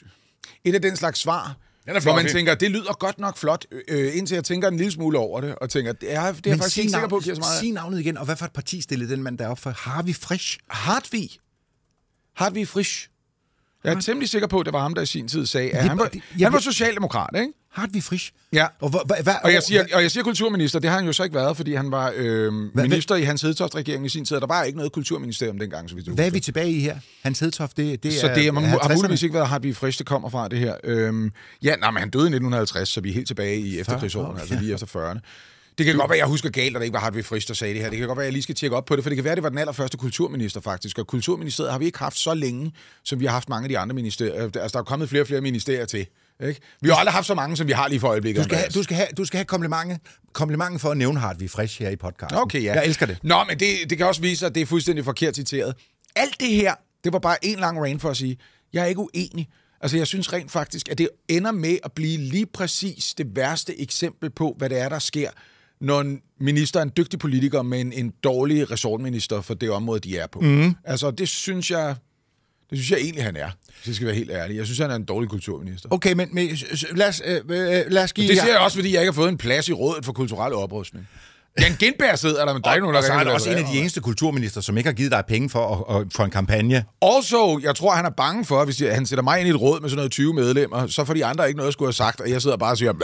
Et af den slags svar... Hvor man tænker, det lyder godt nok flot, øh, indtil jeg tænker en lille smule over det, og tænker, det er, det er jeg faktisk ikke sikker på, at giver så meget. Sig navnet igen, og hvad for et parti stillede den mand der op for? Hartwig Frisch? Hartwig. Hartwig Frisch. Jeg er temmelig sikker på, at det var ham, der i sin tid sagde, at han var, han var socialdemokrat, ikke? Hartwig Frisch? Ja. Og, hva, hva, og, jeg siger, og jeg siger kulturminister, det har han jo så ikke været, fordi han var øh, hva, minister i Hans Hedtoft-regeringen i sin tid, og der var ikke noget kulturministerium dengang, så vidt du Hvad er vi tilbage i her? Hans Hedtoft, det, det så er... Så det er, man har muligvis ikke været Hartwig Frisch, det kommer fra det her. Øhm, ja, nej, men han døde i nitten halvtreds, så vi er helt tilbage i efterkrigsårene, okay. Altså lige efter fyrrerne. Det kan godt være, at jeg husker galt, at det ikke var Hartwig Frisch, der sagde det her. Det kan godt være, at jeg lige skal tjekke op på det, for det kan være, at det var den allerførste kulturminister faktisk. Og kulturministeriet har vi ikke haft så længe, som vi har haft mange af de andre ministerier. Altså, der er kommet flere og flere ministerier til. Ikke? Vi har aldrig haft så mange, som vi har lige for øjeblikket. Du skal, have, du skal have, du skal have komplimentet, komplimentet for at nævne Hartwig Frisch her i podcasten. Okay, ja. Jeg elsker det. Nå, men det, det kan også vise sig, at det er fuldstændig forkert citeret. Alt det her, det var bare en lang rant for at sige, jeg er ikke uenig. Altså, jeg synes rent faktisk, at det ender med at blive lige præcis det værste eksempel på, hvad det er, der sker, når en minister er en dygtig politiker, men en dårlig resortminister for det område, de er på. Mm. Altså, det synes jeg... Det synes jeg egentlig, han er. Hvis jeg skal være helt ærlig. Jeg synes, han er en dårlig kulturminister. Okay, men, men lad, os, øh, lad os give... Og det siger jeg også, fordi jeg ikke har fået en plads i rådet for kulturel oprustning. Jan Gindberg sidder der, men der er ikke nogen, der... Og så er han også en af de eneste kulturminister, som ikke har givet dig penge for, at, at, for en kampagne. Also, jeg tror, han er bange for, hvis han sætter mig ind i et råd med sådan noget tyve medlemmer, så får de andre ikke noget at skulle have sagt, og jeg sidder bare og siger...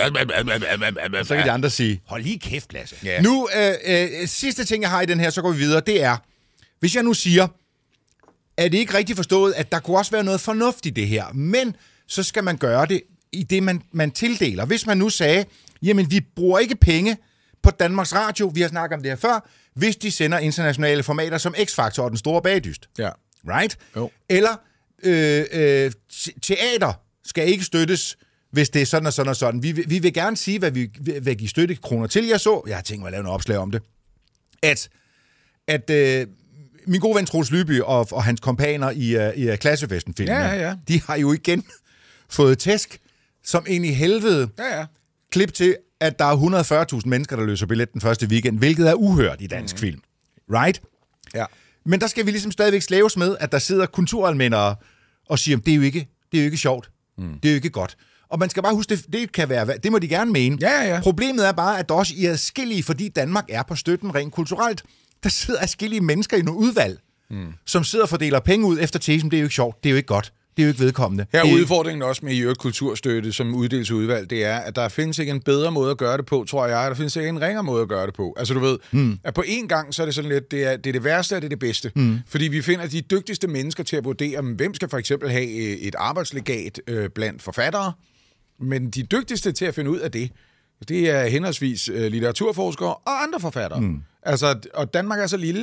Så kan de andre sige, hold lige kæft, Lasse. Yeah. Nu, øh, øh, sidste ting, jeg har i den her, så går vi videre, det er, hvis jeg nu siger... Er det ikke rigtigt forstået, at der kunne også være noget fornuft i det her, men så skal man gøre det i det, man, man tildeler. Hvis man nu sagde, jamen vi bruger ikke penge på Danmarks Radio, vi har snakket om det her før, hvis de sender internationale formater som X-Factor og Den Store Bagdyst. Ja. Right? Jo. Eller øh, øh, teater skal ikke støttes, hvis det er sådan og sådan og sådan. Vi, vi vil gerne sige, hvad vi vil give støttekroner til. Jeg så, jeg har tænkt mig at lave en opslag om det, at, at øh, min gode ven Troels Lyby og, og hans kompaner i, uh, i Klassefesten-filmen, ja, ja, ja. de har jo igen fået tæsk, som ind i helvede ja, ja. klip til, at der er et hundrede og fyrre tusind mennesker, der løser billet den første weekend, hvilket er uhørt i dansk mm. film. Right? Ja. Men der skal vi ligesom stadigvæk slæves med, at der sidder kulturalmændere og siger, det er jo ikke, det er jo ikke sjovt. Mm. Det er jo ikke godt. Og man skal bare huske, det, det kan være, det må de gerne mene. Ja, ja. Problemet er bare, at der også er adskillige, fordi Danmark er på støtten rent kulturelt, der sidder adskillige mennesker i nogle udvalg, mm. som sidder og fordeler penge ud efter tesen, det er jo ikke sjovt, det er jo ikke godt, det er jo ikke vedkommende. Her er udfordringen også med i øvrigt kulturstøtte, som uddeles udvalg, det er, at der findes ikke en bedre måde at gøre det på, tror jeg, der findes ikke en ringere måde at gøre det på. Altså du ved, mm. at på én gang, så er det sådan lidt, det er det, er det værste, og det er det bedste. Mm. Fordi vi finder de dygtigste mennesker til at vurdere, hvem skal for eksempel have et arbejdslegat øh, blandt forfattere, men de dygtigste til at finde ud af det, det er henholdsvis øh, litteraturforskere og andre forfattere. Mm. Altså, og Danmark er så lille,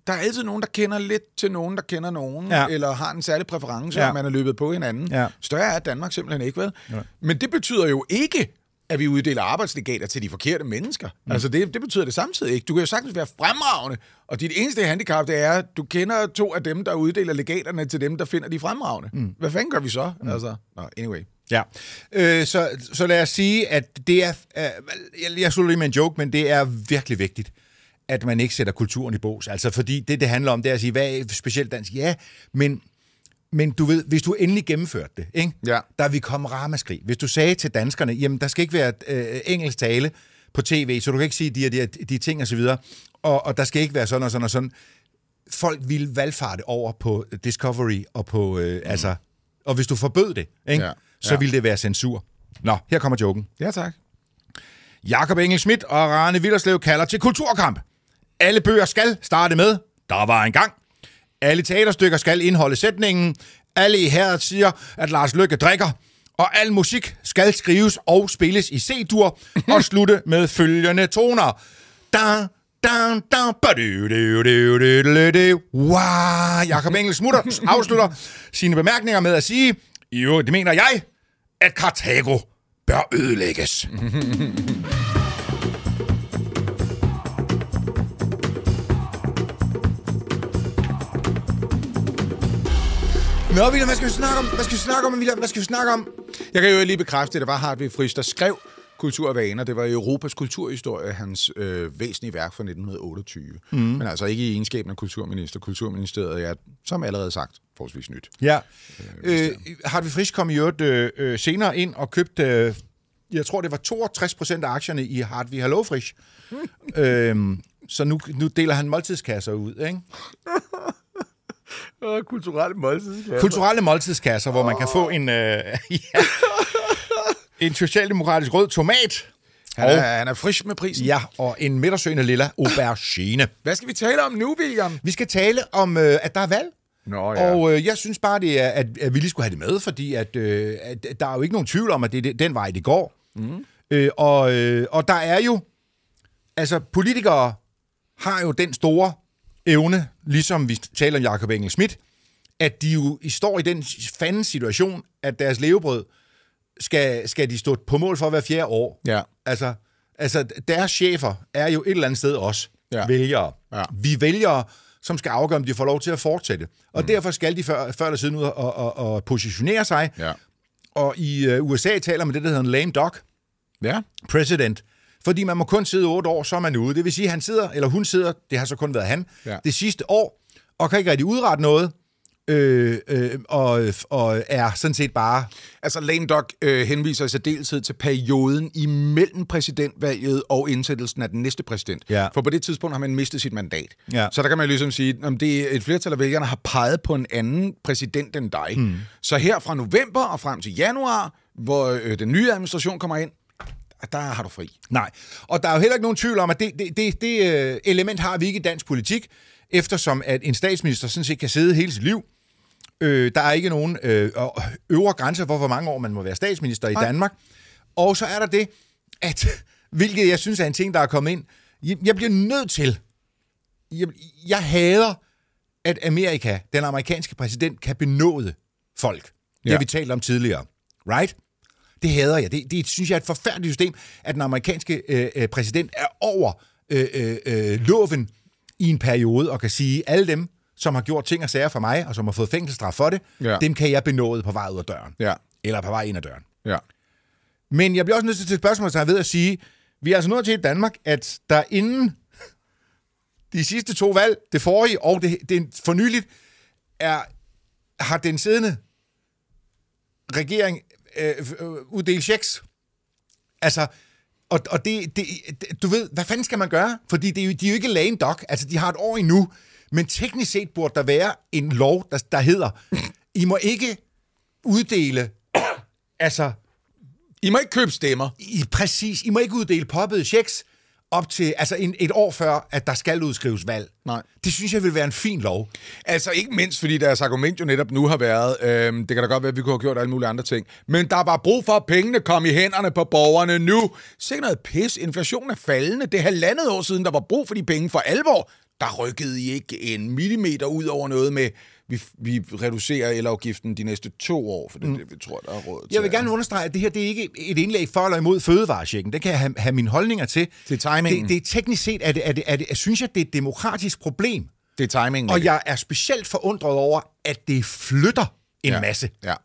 der er altid nogen, der kender lidt til nogen, der kender nogen, ja. eller har en særlig præference, ja. og man er løbet på hinanden. Ja. Større er Danmark simpelthen ikke, vel? Ja. Men det betyder jo ikke, at vi uddeler arbejdslegater til de forkerte mennesker. Mm. Altså, det, det betyder det samtidig ikke. Du kan jo sagtens være fremragende, og dit eneste handicap, det er, at du kender to af dem, der uddeler legaterne til dem, der finder de fremragende. Mm. Hvad fanden gør vi så? Mm. Altså, no, anyway. Ja, øh, så, så lad os sige, at det er, øh, jeg, jeg slutter lige med en joke, men det er virkelig vigtigt, at man ikke sætter kulturen i bås. Altså, fordi det, det handler om, det er at sige, hvad er specielt dansk? Ja, men, men du ved, hvis du endelig gennemførte det, ikke? Ja. Der vil komme ramaskrig. Hvis du sagde til danskerne, jamen, der skal ikke være øh, engelsk tale på tv, så du kan ikke sige de, de, de ting og så videre, og, og der skal ikke være sådan og sådan og sådan. Folk vil valgfarte over på Discovery og på, øh, mm. altså, og hvis du forbød det, ikke? Ja. så ja. ville det være censur. Nå, her kommer joken. Ja, tak. Jakob Engel-Schmidt og Rane Willerslev kalder til kulturkamp. Alle bøger skal starte med, der var en gang. Alle teaterstykker skal indeholde sætningen. Alle i herret siger, at Lars Løkke drikker. Og al musik skal skrives og spilles i C-dur og slutte med følgende toner. Da, da, da, ba-du-du-du-du-du-du. Wow! Jakob Engel-Schmidt afslutter sine bemærkninger med at sige, i øvrigt, det mener jeg, at Karthago bør ødelægges. Nå, William, hvad skal vi snakke om? Hvad skal vi snakke om, William? Hvad skal vi snakke om? Jeg kan jo lige bekræfte, at det var Hartwig Frisch, der skrev Kultur og Vaner. Det var Europas kulturhistorie, hans øh, væsentlige værk fra nitten otteogtyve. Mm. Men altså ikke i egenskaben af kulturminister. Kulturministeriet er, som allerede sagt, forholdsvis nyt. Ja. Øh, Hartwig Frisch kom i øvrigt øh, senere ind og købte, øh, jeg tror det var toogtres procent af aktierne i Hartwig Hallo Frisch. Mm. øh, så nu, nu deler han måltidskasser ud, ikke? Kulturelle måltidskasser. Kulturelle måltidskasser, hvor oh. man kan få en, øh, ja, en socialdemokratisk rød tomat. Han er, og, han er frisk med prisen. Ja, og en midtersøgende lilla aubergine. Hvad skal vi tale om nu, William? Vi skal tale om, øh, at der er valg. Nå, ja. Og øh, jeg synes bare, det er, at, at vi lige skulle have det med, fordi at, øh, at der er jo ikke nogen tvivl om, at det er den vej, det går. Mm. Øh, og, øh, og der er jo... Altså, politikere har jo den store evne, ligesom vi taler om Jakob Engel-Schmidt, at de jo står i den fandens situation, at deres levebrød skal, skal de stå på mål for hver fjerde år. Ja. Altså, altså, deres chefer er jo et eller andet sted også ja. vælgere. Ja. Vi vælgere, som skal afgøre, om de får lov til at fortsætte. Og mm. derfor skal de før, før eller siden ud og, og, og positionere sig. Ja. Og i uh, U S A taler man det, der hedder en lame duck ja. president. Fordi man må kun sidde otte år, så er man ude. Det vil sige, at han sidder, eller hun sidder, det har så kun været han, ja. det sidste år, og kan ikke rigtig udrette noget, øh, øh, og, og er sådan set bare... Altså, lame duck øh, henviser i særdeleshed til perioden imellem præsidentvalget og indsættelsen af den næste præsident. Ja. For på det tidspunkt har man mistet sit mandat. Ja. Så der kan man ligesom sige, at det er et flertal af vælgerne har peget på en anden præsident end dig. Mm. Så her fra november og frem til januar, hvor øh, den nye administration kommer ind, der har du fri. Nej, og der er jo heller ikke nogen tvivl om, at det, det, det, det element har vi ikke i dansk politik, eftersom at en statsminister sådan set kan sidde hele sit liv. Øh, der er ikke nogen øh, øvre grænser for, hvor mange år man må være statsminister i Nej. Danmark. Og så er der det, at, hvilket jeg synes er en ting, der er kommet ind, jeg, jeg bliver nødt til, jeg, jeg hader, at Amerika, den amerikanske præsident, kan benåde folk. Det ja. har vi talt om tidligere. Right? Det hader jeg. Det, det synes jeg er et forfærdeligt system, at den amerikanske øh, præsident er over øh, øh, loven i en periode og kan sige, alle dem, som har gjort ting og sager for mig, og som har fået fængselsstraf for det, ja. dem kan jeg benåde på vej ud af døren. Ja. Eller på vej ind ad døren. Ja. Men jeg bliver også nødt til et spørgsmål, så jeg ved at sige, vi er altså nået til i Danmark, at der inden de sidste to valg, det forrige og det, det for nyligt, er, har den siddende regering øh, uddelt checks. Altså, og, og det, det, du ved, hvad fanden skal man gøre? Fordi det er jo, de er jo ikke lame duck, altså de har et år endnu, men teknisk set burde der være en lov, der, der hedder, I må ikke uddele, altså... I må ikke købe stemmer. I, præcis, I må ikke uddele poppede checks op til, altså en, et år før, at der skal udskrives valg. Nej. Det synes jeg vil være en fin lov. Altså ikke mindst, fordi deres argument jo netop nu har været, øhm, det kan da godt være, at vi kunne have gjort alle mulige andre ting, men der var brug for, at pengene kom i hænderne på borgerne nu. Se noget pis, inflationen er faldende, det er halvandet år siden, der var brug for de penge for alvor. der rykkede I ikke en millimeter ud over noget med, vi, vi reducerer elafgiften de næste to år, for det, mm. det vi tror, der er råd til. Jeg vil gerne understrege, at det her det er ikke et indlæg for eller imod fødevarechecken. Det kan jeg have, have mine holdninger til. Det er timingen. Det, det er teknisk set, at, at, at, at, at synes jeg, det er et demokratisk problem. Det er timingen. Og jeg er specielt forundret over, at det flytter en ja. masse. Ja.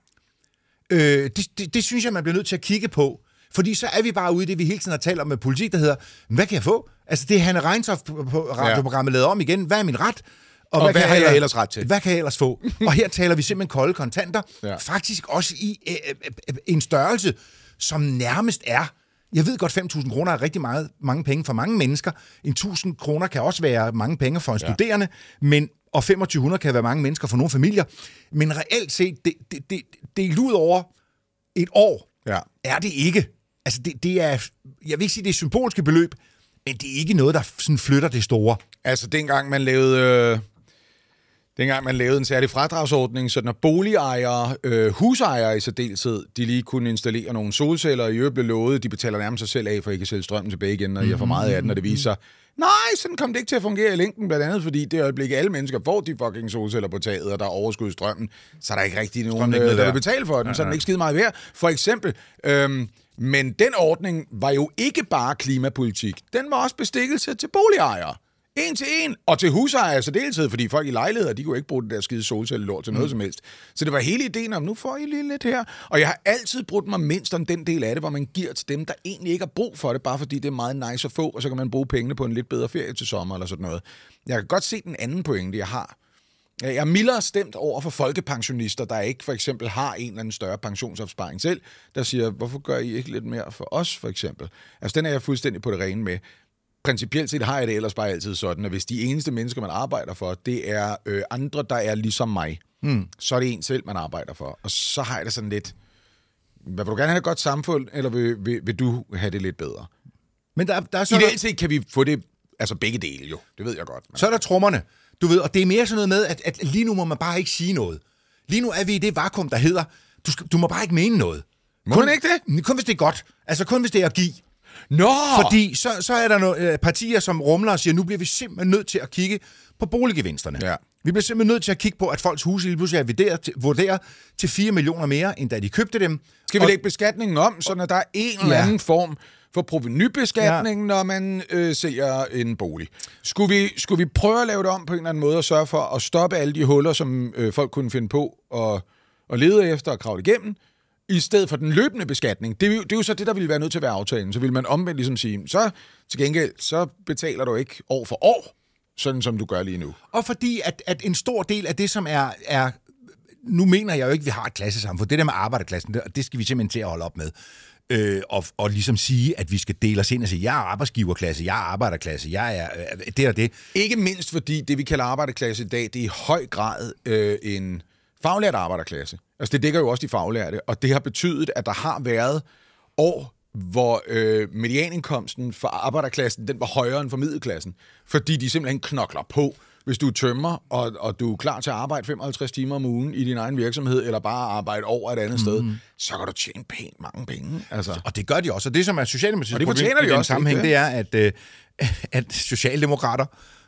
Øh, det, det, det synes jeg, man bliver nødt til at kigge på. Fordi så er vi bare ude i det, vi hele tiden har talt om med politik, der hedder, hvad kan jeg få? Altså, det er Hanne Reintoft på radioprogrammet lavet om igen. Hvad er min ret? Og, og hvad, hvad har jeg, jeg ellers ret til? Hvad kan jeg ellers få? Og her taler vi simpelthen kolde kontanter. Ja. Faktisk også i øh, øh, en størrelse, som nærmest er... Jeg ved godt, fem tusind kroner er rigtig meget, mange penge for mange mennesker. En tusind kroner kan også være mange penge for en ja. studerende, men, og femogtyve hundrede kan være mange mennesker for nogle familier. Men reelt set, det, det, det, det er ud over et år, ja. er det ikke. Altså, det, det er... Jeg vil ikke sige, det er symbolske beløb, men det er ikke noget, der sådan flytter det store. Altså, dengang man lavede... Øh Dengang man lavede en særlig fradragsordning, så når boligejere, øh, husejere i særdeleshed, de lige kunne installere nogle solceller, og i øvrigt blev lovet, de betaler nærmest sig selv af, for ikke at sælge strømmen tilbage igen, når I har for meget af den, og det viser sig, nej, sådan kom det ikke til at fungere i længden, blandt andet fordi det øjeblik, alle mennesker får de fucking solceller på taget, og der er overskud i strømmen, så er der ikke rigtig nogen, øh, der vil betale for den, ja, ja. Så er den ikke skide meget værd. For eksempel, øhm, men den ordning var jo ikke bare klimapolitik, den var også bestikkelse til boligejere. En til en, og til husejere så deltid, fordi folk i lejligheder, de kunne ikke bruge det der skide solcellelort til noget mm. som helst. Så det var hele ideen om, nu får I lige lidt her. Og jeg har altid brugt mig mindst om den del af det, hvor man giver til dem, der egentlig ikke har brug for det, bare fordi det er meget nice at få, og så kan man bruge pengene på en lidt bedre ferie til sommer eller sådan noget. Jeg kan godt se den anden pointe, jeg har. Jeg er mildere stemt over for folkepensionister, der ikke for eksempel har en eller anden større pensionsopsparing selv, der siger, hvorfor gør I ikke lidt mere for os, for eksempel? Altså, den er jeg fuldstændig på det rene med. Principielt set har jeg det ellers bare altid sådan, at hvis de eneste mennesker, man arbejder for, det er øh, andre, der er ligesom mig, hmm. så er det en selv, man arbejder for. Og så har jeg det sådan lidt, hvad, vil du gerne have et godt samfund, eller vil, vil, vil du have det lidt bedre? Men der, der er så ideelt set kan vi få det, altså begge dele jo, det ved jeg godt. Men... Så er der trommerne, du ved, og det er mere sådan noget med, at, at lige nu må man bare ikke sige noget. Lige nu er vi i det vakuum, der hedder, du, skal, du må bare ikke mene noget. Må kun, man ikke det? Kun hvis det er godt, altså kun hvis det er at give. Nå! Fordi så, så er der nogle partier, som rumler og siger, nu bliver vi simpelthen nødt til at kigge på boliggevinsterne. Ja. Vi bliver simpelthen nødt til at kigge på, at folks huse lige pludselig er vurderet til, vurderet til fire millioner mere, end da de købte dem. Skal vi og, lægge beskatningen om, så når der er en eller anden ja. form for provenybeskatning, ja. når man øh, sælger en bolig? Skulle vi, skulle vi prøve at lave det om på en eller anden måde og sørge for at stoppe alle de huller, som øh, folk kunne finde på og, og lede efter og kravle igennem? I stedet for den løbende beskatning. Det er, jo, det er jo så det, der ville være nødt til at være aftalen. Så vil man omvendt ligesom sige, så til gengæld, så betaler du ikke år for år, sådan som du gør lige nu. Og fordi, at, at en stor del af det, som er, er... Nu mener jeg jo ikke, at vi har et klassesamfund. Det der med arbejderklassen, det, det skal vi simpelthen til at holde op med. Øh, og, og ligesom sige, at vi skal dele os ind og sige, jeg er arbejdsgiverklasse, jeg er arbejderklasse, jeg er øh, det og det. Ikke mindst fordi det, vi kalder arbejderklasse i dag, det er i høj grad øh, en faglært arbejderklasse. Altså, det dækker jo også de faglærte, og det har betydet, at der har været år, hvor øh, medianindkomsten for arbejderklassen, den var højere end for middelklassen, fordi de simpelthen knokler på. Hvis du er tømrer, og, og du er klar til at arbejde femoghalvtreds timer om ugen i din egen virksomhed, eller bare arbejde over et andet mm. sted, så kan du tjene pænt mange penge. Altså. Og det gør de også, og det som er Socialdemokratiets problem i den sammenhæng, det er, at, øh, at socialdemokrater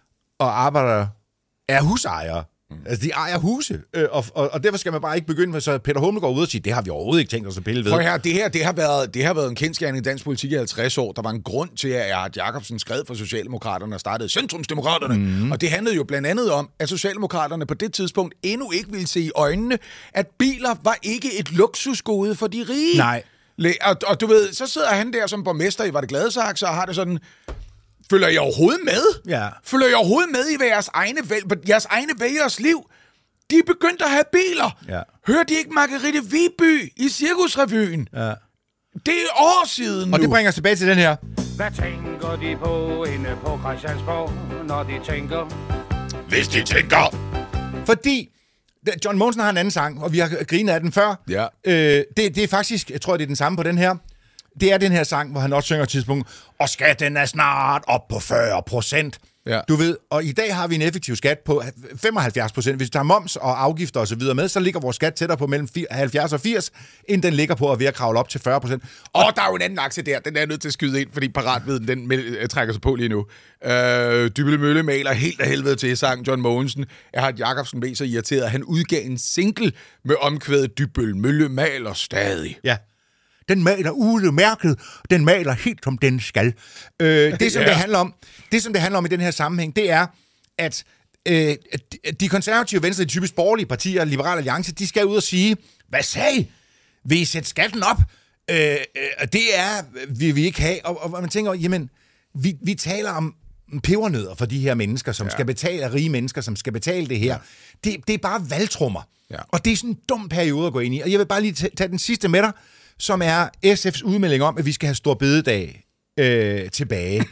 og arbejdere er husejere. Mm. Altså, de ejer huse, øh, og, og, og derfor skal man bare ikke begynde med, så Peter Hummelgaard går ud og sige, det har vi overhovedet ikke tænkt os at pille ved. For her, det her, det har været, det har været en kendsgerning i dansk politik i halvtreds år. Der var en grund til, at Erhard Jacobsen skrev for Socialdemokraterne og startede Centrumsdemokraterne. Mm. Og det handlede jo blandt andet om, at Socialdemokraterne på det tidspunkt endnu ikke ville se i øjnene, at biler var ikke et luksusgode for de rige. Nej. Og, og du ved, så sidder han der som borgmester i Var det Gladsaxe og har det sådan... Følger I overhovedet med? Ja. Følger I overhovedet med i jeres egne, jeres egne vælgers liv? De er begyndt at have biler. Ja. Hørte de ikke Margrethe Viby i Cirkusrevyen? Ja. Det er år siden nu. Og det bringer os tilbage til den her. Hvad tænker de på inde på Christiansborg, når de tænker? Hvis de tænker. Fordi John Mogensen har en anden sang, og vi har grinet af den før. Ja. Øh, det, det er faktisk, jeg tror, det er den samme på den her. Det er den her sang, hvor han også synger tidspunkt, og skatten er snart op på fyrre procent. Ja. Du ved, og i dag har vi en effektiv skat på femoghalvfjerds procent. Hvis vi tager moms og afgifter og så videre med, så ligger vores skat tættere på mellem halvfjerds og firs, end den ligger på at ved at kravle op til fyrre procent. Og, og der er jo en anden aktie der, den er jeg nødt til at skyde ind, fordi paratviden, den mel- trækker sig på lige nu. Øh, Dybbøl Mølle maler helt af helvede til sang John Mogensen. Jeg har et Jacobsen med så irriteret, at han udgav en single med omkvædet Dybbøl Mølle maler stadig. Ja. Den maler udmærket, den maler helt som den skal. Øh, det, som ja. det handler om, det, som det handler om i den her sammenhæng, det er, at øh, de konservative venstre, de typisk borgerlige partier, Liberal Alliance, de skal ud og sige, hvad sagde I? Vil I sætte skatten op? Øh, øh, det er, vil vi ikke have. Og, og man tænker, jamen, vi, vi taler om pebernødder for de her mennesker, som ja. skal betale, rige mennesker, som skal betale det her. Ja. Det, det er bare valgtrummer. Ja. Og det er sådan en dum periode at gå ind i. Og jeg vil bare lige tage den sidste med dig, som er S F's udmelding om, at vi skal have stor bededag øh, tilbage.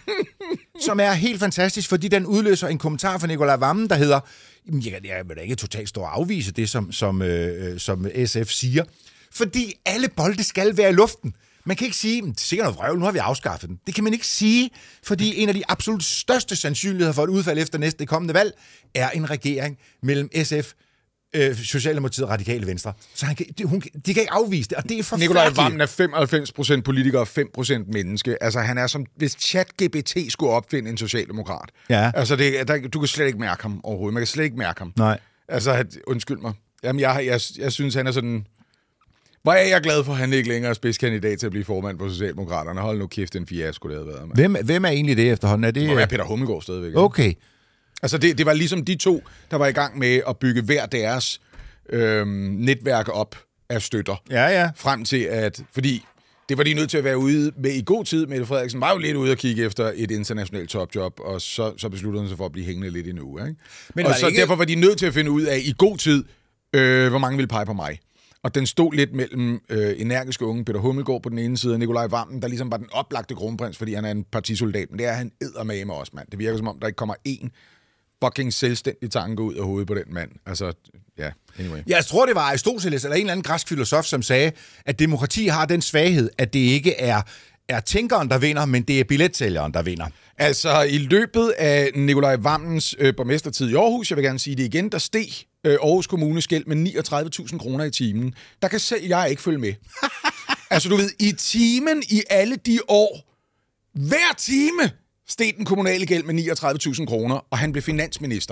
Som er helt fantastisk, fordi den udløser en kommentar fra Nicolai Wammen, der hedder, jeg, jeg vil da ikke totalt stå og afvise det, som, som, øh, som S F siger. Fordi alle bolde skal være i luften. Man kan ikke sige, det er sikkert noget vrøvl, nu har vi afskaffet den. Det kan man ikke sige, fordi en af de absolut største sandsynligheder for et udfald efter næste kommende valg, er en regering mellem S F, Øh, Socialdemokratiet og Radikale Venstre. Så han kan, de, hun, de kan ikke afvise det, og det er forfærdeligt. Nicolai Wammen er femoghalvfems procent politiker og fem procent menneske. Altså, han er som, hvis ChatGPT skulle opfinde en socialdemokrat. Ja. Altså, det, der, du kan slet ikke mærke ham overhovedet. Man kan slet ikke mærke ham. Nej. Altså, at, undskyld mig. Jamen, jeg, jeg, jeg synes, han er sådan... Hvor er jeg glad for, at han ikke længere er spidskandidat til at blive formand på Socialdemokraterne. Hold nu kæft, en fiasko, det havde været. Man. Hvem, hvem er egentlig det efterhånden? Er det... Det må være Peter Hummelgaard stadigvæk. Okay. Altså, det, det var ligesom de to, der var i gang med at bygge hver deres øhm, netværk op af støtter. Ja, ja. Frem til at... Fordi det var de nødt til at være ude med i god tid. Mette Frederiksen var jo lidt ude at kigge efter et internationalt topjob, og så, så besluttede han sig for at blive hængende lidt endnu. Ikke? Men og så ikke... derfor var de nødt til at finde ud af i god tid, øh, hvor mange ville pege på mig. Og den stod lidt mellem øh, energiske unge Peter Hummelgaard på den ene side, og Nicolai Wammen, der ligesom var den oplagte kronprins, fordi han er en partisoldat. Men det er han eddermame også, mand. Det virker som om, der ikke kommer én fucking selvstændig tanke ud af hovedet på den mand. Altså, ja, yeah, anyway. Jeg tror, det var Aristoteles eller en eller anden græsk filosof, som sagde, at demokrati har den svaghed, at det ikke er, er tænkeren, der vinder, men det er billetsælgeren, der vinder. Altså, i løbet af Nicolai Wammens øh, borgmestertid i Aarhus, jeg vil gerne sige det igen, der steg øh, Aarhus Kommunes gæld med niogtredive tusind kroner i timen. Der kan selv jeg ikke følge med. Altså, du ved, i timen i alle de år, hver time, steg den kommunale gæld med niogtredive tusind kroner, og han blev finansminister.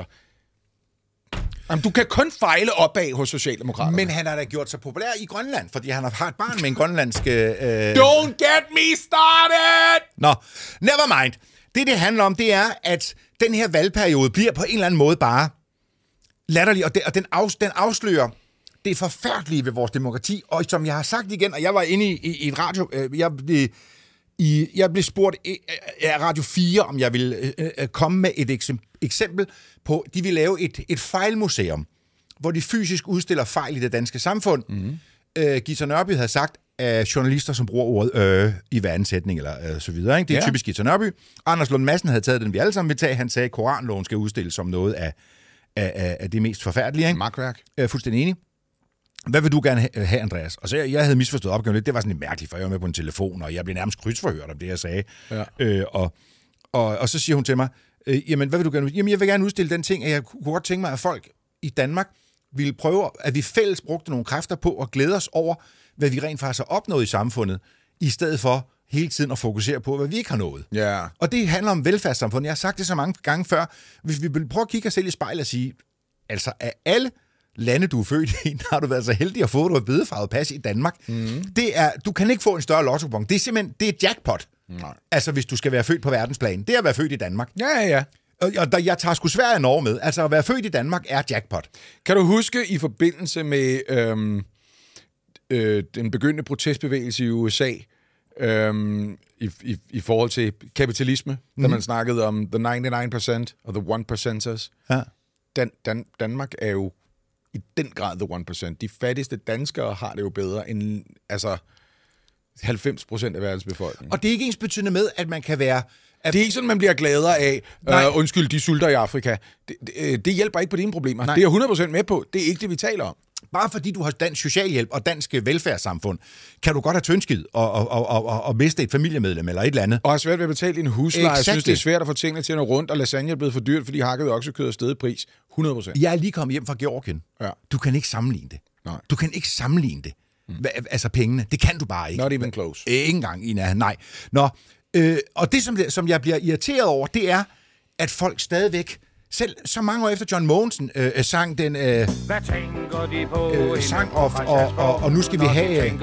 Jamen, du kan kun fejle opad hos Socialdemokraterne. Men han har da gjort sig populær i Grønland, fordi han har et barn med en grønlandsk... Øh... Don't get me started! Nå, never mind. Det, det handler om, det er, at den her valgperiode bliver på en eller anden måde bare latterlig, og, det, og den, af, den afslører det forfærdelige ved vores demokrati, og som jeg har sagt igen, og jeg var inde i, i, i et radio... Øh, jeg blev... I, jeg blev spurgt af Radio fire, om jeg ville øh, komme med et eksempel, eksempel på, de vil lave et, et fejlmuseum, hvor de fysisk udstiller fejl i det danske samfund. Mm-hmm. Øh, Gita Nørby havde sagt, at journalister, som bruger ordet øh, i hver ansætning, eller øh, så videre. Ikke? Det er ja. typisk Gita Nørby. Anders Lund Madsen havde taget den, vi alle sammen vil tage. Han sagde, at koranloven skal udstilles som noget af, af, af det mest forfærdelige. Ikke? Magtværk. Øh, fuldstændig enig. Hvad vil du gerne have, Andreas? Og så jeg, jeg havde misforstået opgaven lidt. Det var sådan lidt mærkeligt, for jeg var med på en telefon, og jeg blev nærmest krydsforhørt om det, jeg sagde. Ja. Øh, og, og, og så siger hun til mig, øh, jamen, hvad vil du gerne udstille? Jamen, jeg vil gerne udstille den ting, at jeg kunne godt tænke mig, at folk i Danmark ville prøve, at vi fælles brugte nogle kræfter på at glæde os over, hvad vi rent faktisk har opnået i samfundet, i stedet for hele tiden at fokusere på, hvad vi ikke har nået. Yeah. Og det handler om velfærdssamfundet. Jeg har sagt det så mange gange før. Hvis vi vil prøve at kigge os selv i spejlet og sige, altså af alle lande, du er født i, har du været så heldig at få, du et bedefarvet pas i Danmark. Mm. Det er, du kan ikke få en større lottobon. Det er simpelthen, det er jackpot. Nej. Altså, hvis du skal være født på verdensplan. Det er at være født i Danmark. Ja, ja, ja. Og, og der, jeg tager sgu Sverige og Norge med. Altså, at være født i Danmark er jackpot. Kan du huske i forbindelse med øhm, øh, den begyndende protestbevægelse i U S A, øhm, i, i, i forhold til kapitalisme, mm. da man snakkede om the ninety-nine percent og the one percenters. Ja. Dan, Dan, Danmark er jo i den grad the one percent. De fattigste danskere har det jo bedre end altså halvfems procent af verdens befolkning. Og det er ikke ensbetydende med, at man kan være... At... Det er ikke sådan, man bliver gladere af, øh, undskyld, de sulter i Afrika. Det, det, det hjælper ikke på dine problemer. Nej. Det er jeg hundrede procent med på. Det er ikke det, vi taler om. bare fordi du har dansk socialhjælp og dansk velfærdssamfund, kan du godt have tønskid og, og, og, og, og miste et familiemedlem eller et eller andet. Og har svært ved at betale din husleje. Exactly. Jeg synes, det er svært at få tingene til at nå rundt, og lasagne er blevet for dyrt, fordi hakket oksekød er steget pris. hundrede procent. Jeg er lige kommet hjem fra Georgien. Ja. Du kan ikke sammenligne det. Nej. Du kan ikke sammenligne det. Mm. Hva, altså pengene. Det kan du bare ikke. Not even close. Ikke engang, Ina. Nej. Nå, øh, og det, som, som jeg bliver irriteret over, det er, at folk stadigvæk, selv så mange år efter John Mogensen øh, sang den... Øh, Hvad tænker de på? øh, sang, og, og, og, og nu skal vi have... Øh,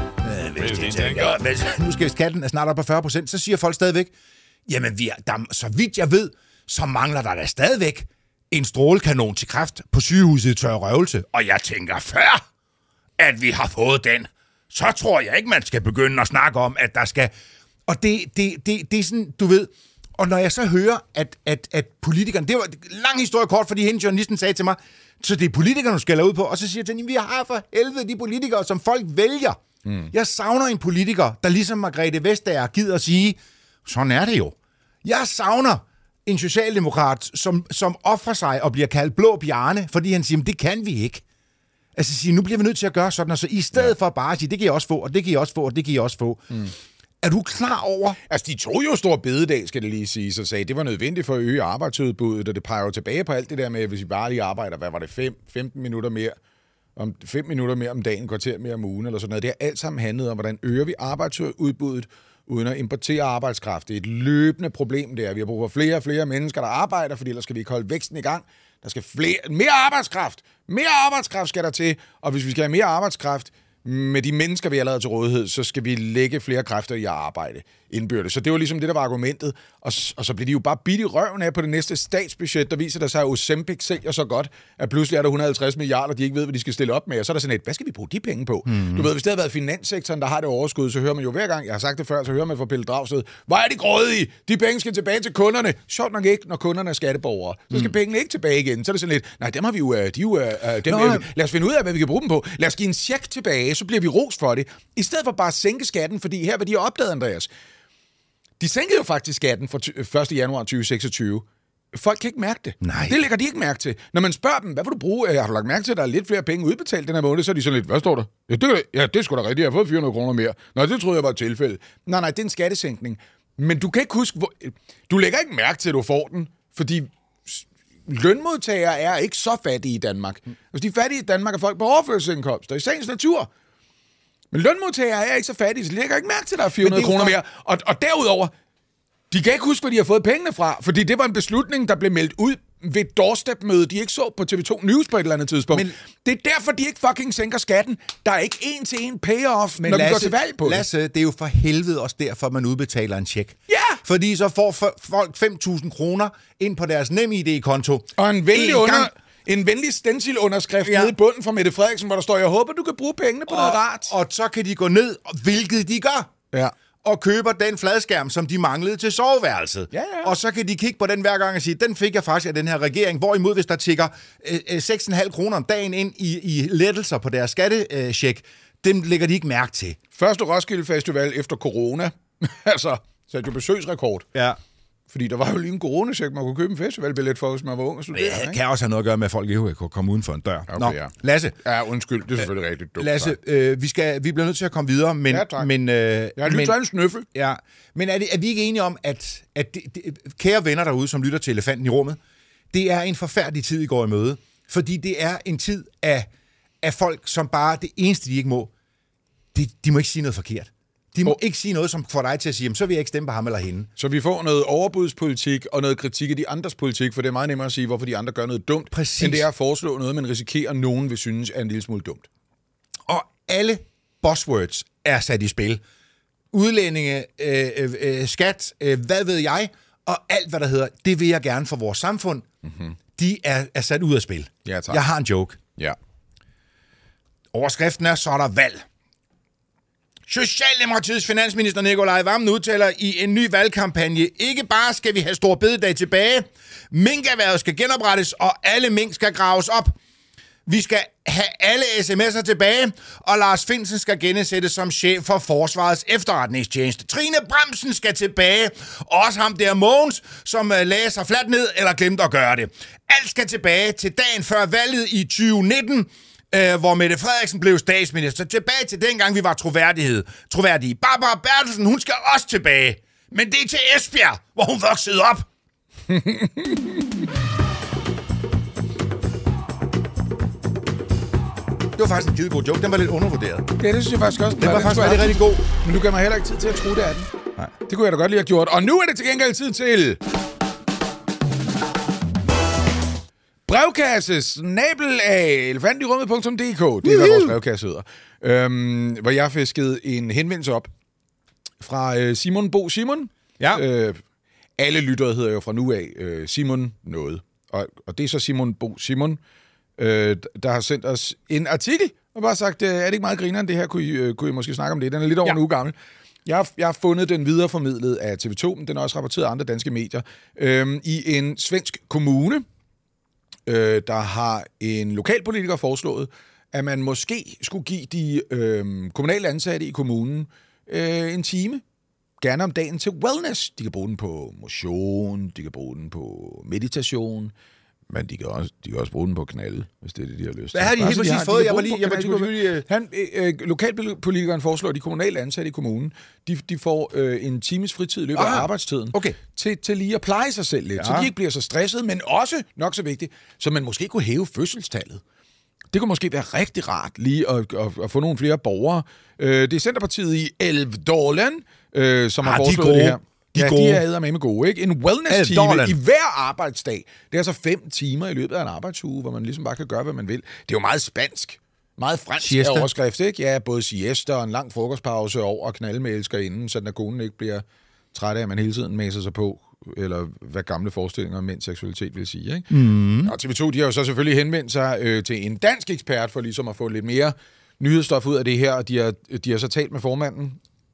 hvis de tænker, men nu skal skatten er snart op på fyrre procent, så siger folk stadigvæk, jamen, vi er, der, så vidt jeg ved, så mangler der da stadigvæk en strålekanon til kræft på sygehuset i Tør Røvelse. Og jeg tænker, før at vi har fået den, så tror jeg ikke, man skal begynde at snakke om, at der skal... Og det, det, det, det er sådan, du ved... Og når jeg så hører, at, at, at politikerne... Det var en lang historie kort, fordi hende journalisten sagde til mig, så det er politikerne, du skal lave ud på. Og så siger jeg til hende, vi har for helvede de politikere, som folk vælger. Mm. Jeg savner en politiker, der ligesom Margrethe Vestager gider at sige, sådan er det jo. Jeg savner en socialdemokrat, som, som offrer sig og bliver kaldt blå bjarne, fordi han siger, det kan vi ikke. Altså sige, nu bliver vi nødt til at gøre sådan, og så i stedet ja. for bare at sige, det kan jeg også få, og det kan jeg også få, og det kan jeg også få. Mm. Er du klar over? Altså, de tog jo stor bededag, skal det lige sige, så sagde, det var nødvendigt for at øge arbejdsudbuddet, og det peger jo tilbage på alt det der med, hvis vi bare lige arbejder, hvad var det, fem, femten minutter mere, om fem minutter mere om dagen, kvarter mere om ugen, eller sådan noget. Det har alt sammen handlet om, hvordan øger vi arbejdsudbuddet, uden at importere arbejdskraft. Det er et løbende problem, det er. Vi har brug for flere og flere mennesker, der arbejder, fordi ellers skal vi ikke holde væksten i gang. Der skal flere, mere arbejdskraft. Mere arbejdskraft skal der til, og hvis vi skal have mere arbejdskraft, med de mennesker, vi allerede til rådighed, så skal vi lægge flere kræfter i at arbejde indbyrdes. Så det var ligesom det, der var argumentet. Og, og så blev de jo bare bidt i røven af på det næste statsbudget, der viser der sig, at Ozempic sælger så godt, at pludselig er der et hundrede og halvtreds milliarder, de ikke ved, hvad de skal stille op med. Og så er der sådan et, hvad skal vi bruge de penge på? Mm-hmm. Du ved, hvis det havde været finanssektoren, der har det overskud, så hører man jo hver gang, jeg har sagt det før, så hører man fra Pelle Dragsted, hvor er de grådige? De penge skal tilbage til kunderne. Sjovt nok ikke, når kunderne er skatteborgere. Så skal mm. pengene ikke tilbage igen. Så er det sådan lidt, nej, dem har vi jo, de er jo, dem, Nå, lad os finde ud af, hvad vi kan bruge dem på. Lad os give en check tilbage, så bliver vi ros for det. I stedet for bare at sænke skatten, fordi her, hvad de har opdaget, Andreas, de sænkede jo faktisk skatten fra første januar tyve seksogtyve. Folk kan ikke mærke det. Nej. Det lægger de ikke mærke til. Når man spørger dem, hvad vil du bruge? Har du lagt mærke til, at der er lidt flere penge udbetalt den her måned? Så er de sådan lidt, hvad står der? Ja, det, ja, det er sgu da rigtigt. Jeg har fået fire hundrede kroner mere. Nej, det troede jeg var et tilfælde. Nej, nej, det er en skattesænkning. Men du kan ikke huske, hvor... Du lægger ikke mærke til, at du får den, fordi lønmodtagere er ikke så fattige i Danmark. Hvis de er fattige i Danmark, er folk på overførselsindkomster i sagens natur. Men lønmodtagere er ikke så fattige, så de lægger ikke mærke til, at der er fire hundrede kroner mere. Og, og derudover, de kan ikke huske, hvor de har fået pengene fra, fordi det var en beslutning, der blev meldt ud ved et doorstep-møde, de ikke så på T V to News på et eller andet tidspunkt. Men det er derfor, de ikke fucking sænker skatten. Der er ikke en til en payoff, når Lasse, vi går til valg på det. Lasse, det er jo for helvede også derfor, man udbetaler en check. Ja! Fordi så får folk fem tusind kroner ind på deres NemID-konto. Og en venlig under... En venlig stencil-underskrift ja. nede i bunden fra Mette Frederiksen, hvor der står, jeg håber, du kan bruge pengene på og, noget rart. Og så kan de gå ned, hvilket de gør, ja. og køber den fladskærm, som de manglede til soveværelset. Ja, ja. Og så kan de kigge på den hver gang og sige, den fik jeg faktisk af den her regering. Hvorimod, hvis der tikker øh, seks komma fem kroner om dagen ind i, i lettelser på deres skattecheck, dem lægger de ikke mærke til. Første Roskilde Festival efter corona. altså, så er det jo besøgsrekord. Ja. Fordi der var jo lige en coronacheck, man kunne købe en festivalbillet for, hvis man var ung og studerende. Det kan også have noget at gøre med, at folk ikke kunne komme uden for en dør. Okay, Nå, ja. Lasse. Ja, undskyld, det er selvfølgelig rigtig dumt. Lasse, øh, vi, skal, vi bliver nødt til at komme videre, men... Ja, tak. Men, øh, jeg har lige taget en snøffel. Ja, men er, det, er vi ikke enige om, at, at det, det, kære venner derude, som lytter til Elefanten i rummet, det er en forfærdelig tid, I går i møde. Fordi det er en tid af, af folk, som bare... Det eneste, de ikke må, de, de må ikke sige noget forkert. De må oh. ikke sige noget, som får dig til at sige, jamen, så vil jeg ikke stemme på ham eller hende. Så vi får noget overbudspolitik og noget kritik af de andres politik, for det er meget nemmere at sige, hvorfor de andre gør noget dumt, Præcis. end det er at foreslå noget, man risikerer, at nogen vil synes er en lille smule dumt. Og alle buzzwords er sat i spil. Udlændinge, øh, øh, skat, øh, hvad ved jeg, og alt, hvad der hedder, det vil jeg gerne for vores samfund. Mm-hmm. De er, er sat ud af spil. Ja, tak. Jeg har en joke. Ja. Overskriften er, så er der valg. Socialdemokratiets finansminister Nikolaj Wammen udtaler i en ny valgkampagne, ikke bare skal vi have stor bededag tilbage, minkerhvervet skal genoprettes, og alle mink skal graves op. Vi skal have alle sms'er tilbage, og Lars Findsen skal genesættes som chef for Forsvarets efterretningstjeneste. Trine Bramsen skal tilbage, og også ham der Mogens, som lagde sig fladt ned eller glemte at gøre det. Alt skal tilbage til dagen før valget i tyve nitten, øh, hvor Mette Frederiksen blev statsminister. Tilbage til dengang, vi var troværdighed. troværdige. Barbara Bertelsen, hun skal også tilbage. Men det er til Esbjerg, hvor hun voksede op. Det var faktisk en skidegod joke. Den var lidt undervurderet. Ja, det synes jeg faktisk også. Den var faktisk rigtig, rigtig god. Men du gav mig heller ikke tid til at tro, det er den. Nej. Det kunne jeg da godt lige have gjort. Og nu er det til gengæld tid til... Brevkasse, snabel af elefantirummet punktum d k. Det er, hvad vores brevkasse hedder. Øhm, hvor jeg fiskede en henvendelse op fra øh, Simon Bo Simon. Ja. Øh, alle lyttere hedder jo fra nu af øh, Simon noget. Og, og det er så Simon Bo Simon, øh, der har sendt os en artikel og bare sagt, øh, er det ikke meget grineren, det her? Kunne I, øh, kunne I måske snakke om det? Den er lidt over ja. en uge gammel. Jeg har, jeg har fundet den videreformidlet af T V to, men den er også rapporteret af andre danske medier. Øh, I en svensk kommune, øh, der har en lokalpolitiker foreslået, at man måske skulle give de øh, kommunale ansatte i kommunen øh, en time, gerne om dagen, til wellness. De kan bruge den på motion, de kan bruge den på meditation, men de kan også, de kan også bruge den på knalde, hvis det er det, de har lyst til. Hvad har de helt præcis fået? Jeg var lige... Jeg var lige Han, øh, lokalpolitikeren foreslår, at de kommunale ansatte i kommunen, de, de får øh, en times fritid i løbet af arbejdstiden, okay. til, til lige at pleje sig selv lidt, ja. så de ikke bliver så stresset, men også, nok så vigtigt, så man måske kunne hæve fødselstallet. Det kunne måske være rigtig rart lige at, at, at få nogle flere borgere. Øh, det er Centerpartiet i Älvdalen, øh, som ah, har foreslået det her. De ja, gode. de er eddermame gode, ikke? En wellness-time i hver arbejdsdag. Det er altså fem timer i løbet af en arbejdsuge, hvor man ligesom bare kan gøre, hvad man vil. Det er jo meget spansk. Meget fransk siesta. Overskrift, ikke? Ja, både siesta og en lang frokostpause over og knalde med elskerinden, så at konen ikke bliver træt af, at man hele tiden mæser sig på, eller hvad gamle forestillinger om mænds seksualitet vil sige, ikke? Mm. Og T V to, de har jo så selvfølgelig henvendt sig øh, til en dansk ekspert for ligesom at få lidt mere nyhedsstof ud af det her, og de har, de har så talt med formanden.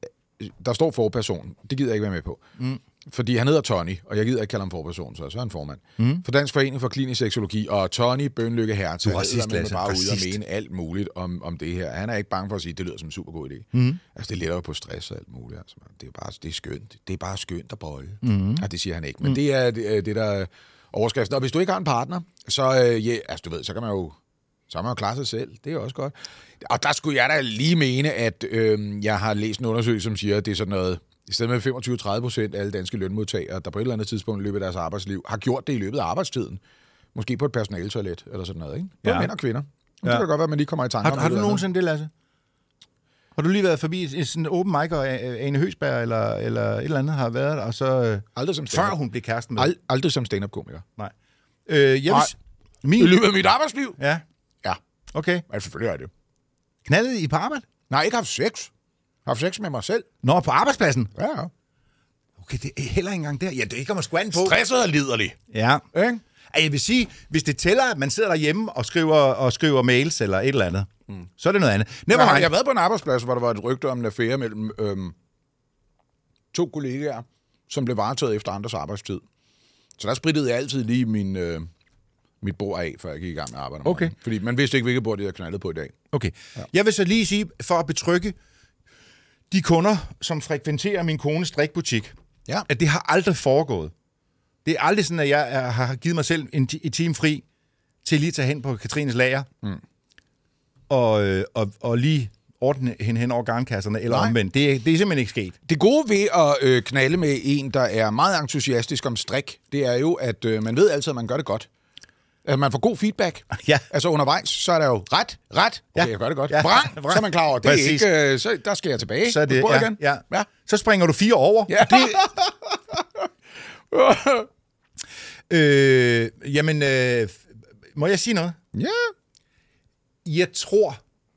Der står forperson. Det gider jeg ikke være med på. Mm. Fordi han hedder Tony, og jeg gider ikke kalde ham forperson, så, så er han formand. Mm. For Dansk Forening for Klinisk Seksologi, og Tony Bønlykke Hertha, der er bare ude og mene alt muligt om, om det her. Han er ikke bange for at sige, at det lyder som en super god idé. Mm. Altså, det letter jo på stress og alt muligt. Altså. Det er bare det er skønt. Det er bare skønt at bolle. Mm. Ja, det siger han ikke. Men mm. det er det, det, der er overskriften. Og hvis du ikke har en partner, så, øh, yeah, altså, du ved, så kan man jo så kan man jo klare sig selv. Det er også godt. Og der skulle jeg da lige mene, at øh, jeg har læst en undersøgelse, som siger, at det er sådan noget, i stedet med femogtyve til tredive procent af alle danske lønmodtagere, der på et eller andet tidspunkt i løbet af deres arbejdsliv, har gjort det i løbet af arbejdstiden. Måske på et personaletoilet eller sådan noget, ikke? Både ja. mænd og kvinder. Ja. Det kan godt være, at man lige kommer i tanker har, om har det. Har du nogensinde det, Lasse? Har du lige været forbi sådan en open mic, og Ane Høgsberg eller, eller et eller andet har været der, og så... Aldrig som før hun blev kæresten med? Ald- aldrig som stand-up-komiker. Nej. Øh, jeg Nej. Vil... Min... I løbet af mit arbejdsliv? Ja. Ja. Okay. Ja, selvfølgelig er det. Knaldede I på arbejde? Nej, ikke haft sex. Haft sex med mig selv. Nå, på arbejdspladsen? Ja, ja. Okay, det er heller ikke engang der. Ja, det kommer sgu an på. Stresset og liderlig. Ja. Ikke? Jeg vil sige, hvis det tæller, at man sidder derhjemme og skriver, og skriver mails eller et eller andet, mm. så er det noget andet. Never jeg, jeg har været på en arbejdsplads, hvor der var et rygte om en affære mellem øhm, to kollegaer, som blev varetaget efter andres arbejdstid. Så der sprittede jeg altid lige min, øh, mit bord af, før jeg gik i gang med at arbejde. Okay. Fordi man vidste ikke, hvilket bord det havde knaldet på i dag. Okay. Ja. Jeg vil så lige sige, for at betrygge de kunder, som frekventerer min kones strikbutik, ja. at det har aldrig foregået. Det er aldrig sådan, at jeg har givet mig selv en, en time fri til lige at tage hen på Katrines lager mm. og, og, og lige ordne hende hen over garnkasserne, eller Nej. omvendt. Det er, det er simpelthen ikke sket. Det gode ved at øh, knalde med en, der er meget entusiastisk om strik, det er jo, at øh, man ved altid, at man gør det godt. At man får god feedback. Ja. Altså undervejs, så er der jo ret, ret. Okay, ja. jeg gør det godt. Ja. Brang, Brang, så er man klar over, det Præcis. er ikke, øh, så der skal jeg tilbage. Så, det, ja, igen. Ja. Ja. Så springer du fire over. Ja. Det... øh, jamen, øh, må jeg sige noget? Ja. Jeg tror,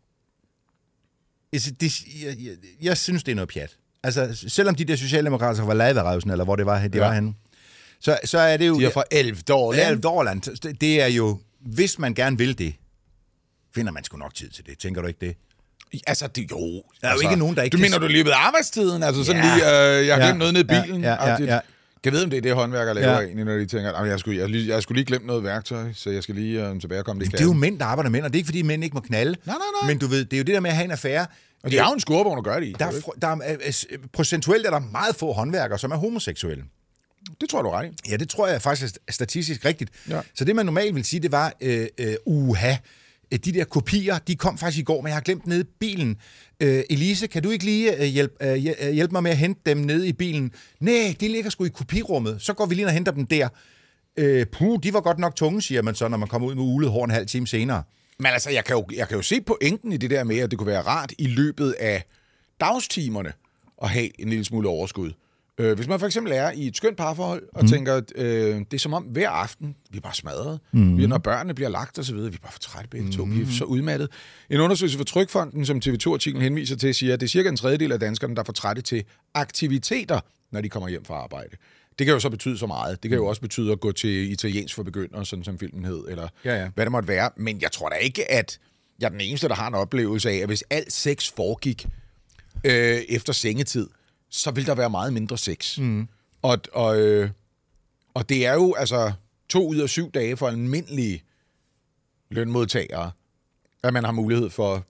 jeg, det, jeg, jeg, jeg synes, det er noget pjat. Altså, selvom de der socialdemokrater var Laverausen, eller hvor det var, de ja. var henne, så, så er det jo... De er fra Älvdalen. Älvdalen. Det er jo, hvis man gerne vil det, finder man sgu nok tid til det. Tænker du ikke det? Altså, det jo... Der er altså, jo ikke nogen, der ikke... Du mener, du lige ved arbejdstiden? Altså sådan ja. lige, øh, jeg har glemt ja. noget ned i bilen. Ja, ja, ja, ja. Jeg ved, om det er det, håndværker laver ja. egentlig, når de tænker, at jeg skulle, jeg, jeg skulle lige glemme noget værktøj, så jeg skal lige øh, tilbage og komme det i Det er jo mænd, der arbejder med, og det er ikke, fordi mænd ikke må knalde. Nej, nej, nej. Men du ved, det er jo det der med at have en affære. Og de har jo en skurvogn at gøre det i. Der er, der er, procentuelt er der meget få håndværkere, som er homoseksuelle. Det tror du ret i. Ja, det tror jeg faktisk er statistisk rigtigt. Ja. Så det, man normalt vil sige, det var, øh, øh, uha, de der kopier, de kom faktisk i går, men jeg har glemt nede i bilen. Øh, Elise, kan du ikke lige øh, hjælpe, øh, hjælpe mig med at hente dem nede i bilen? Nej, de ligger sgu i kopirummet. Så går vi lige og henter dem der. Øh, puh, de var godt nok tunge, siger man så, når man kommer ud med ulet hår en halv time senere. Men altså, jeg kan, jo, jeg kan jo se pointen i det der med, at det kunne være rart i løbet af dagstimerne at have en lille smule overskud. Øh, hvis man for eksempel er i et skønt parforhold og mm. tænker, øh, det er som om hver aften, vi er bare smadret. Mm. Vi, når børnene bliver lagt og så videre, vi er bare for trætte begge to, mm. vi er så udmattet. En undersøgelse for Trygfonden, som T V to-artiklen henviser til, siger, at det er cirka en tredjedel af danskerne, der er for trætte til aktiviteter, når de kommer hjem fra arbejde. Det kan jo så betyde så meget. Det kan jo også betyde at gå til italiensk for begyndere, sådan som filmen hed, eller ja, ja. hvad det måtte være. Men jeg tror da ikke, at jeg er den eneste, der har en oplevelse af, at hvis alt sex foregik øh, efter sengetid, så vil der være meget mindre sex. Mm. Og, og, øh, og det er jo altså to ud af syv dage for almindelige lønmodtagere, at man har mulighed for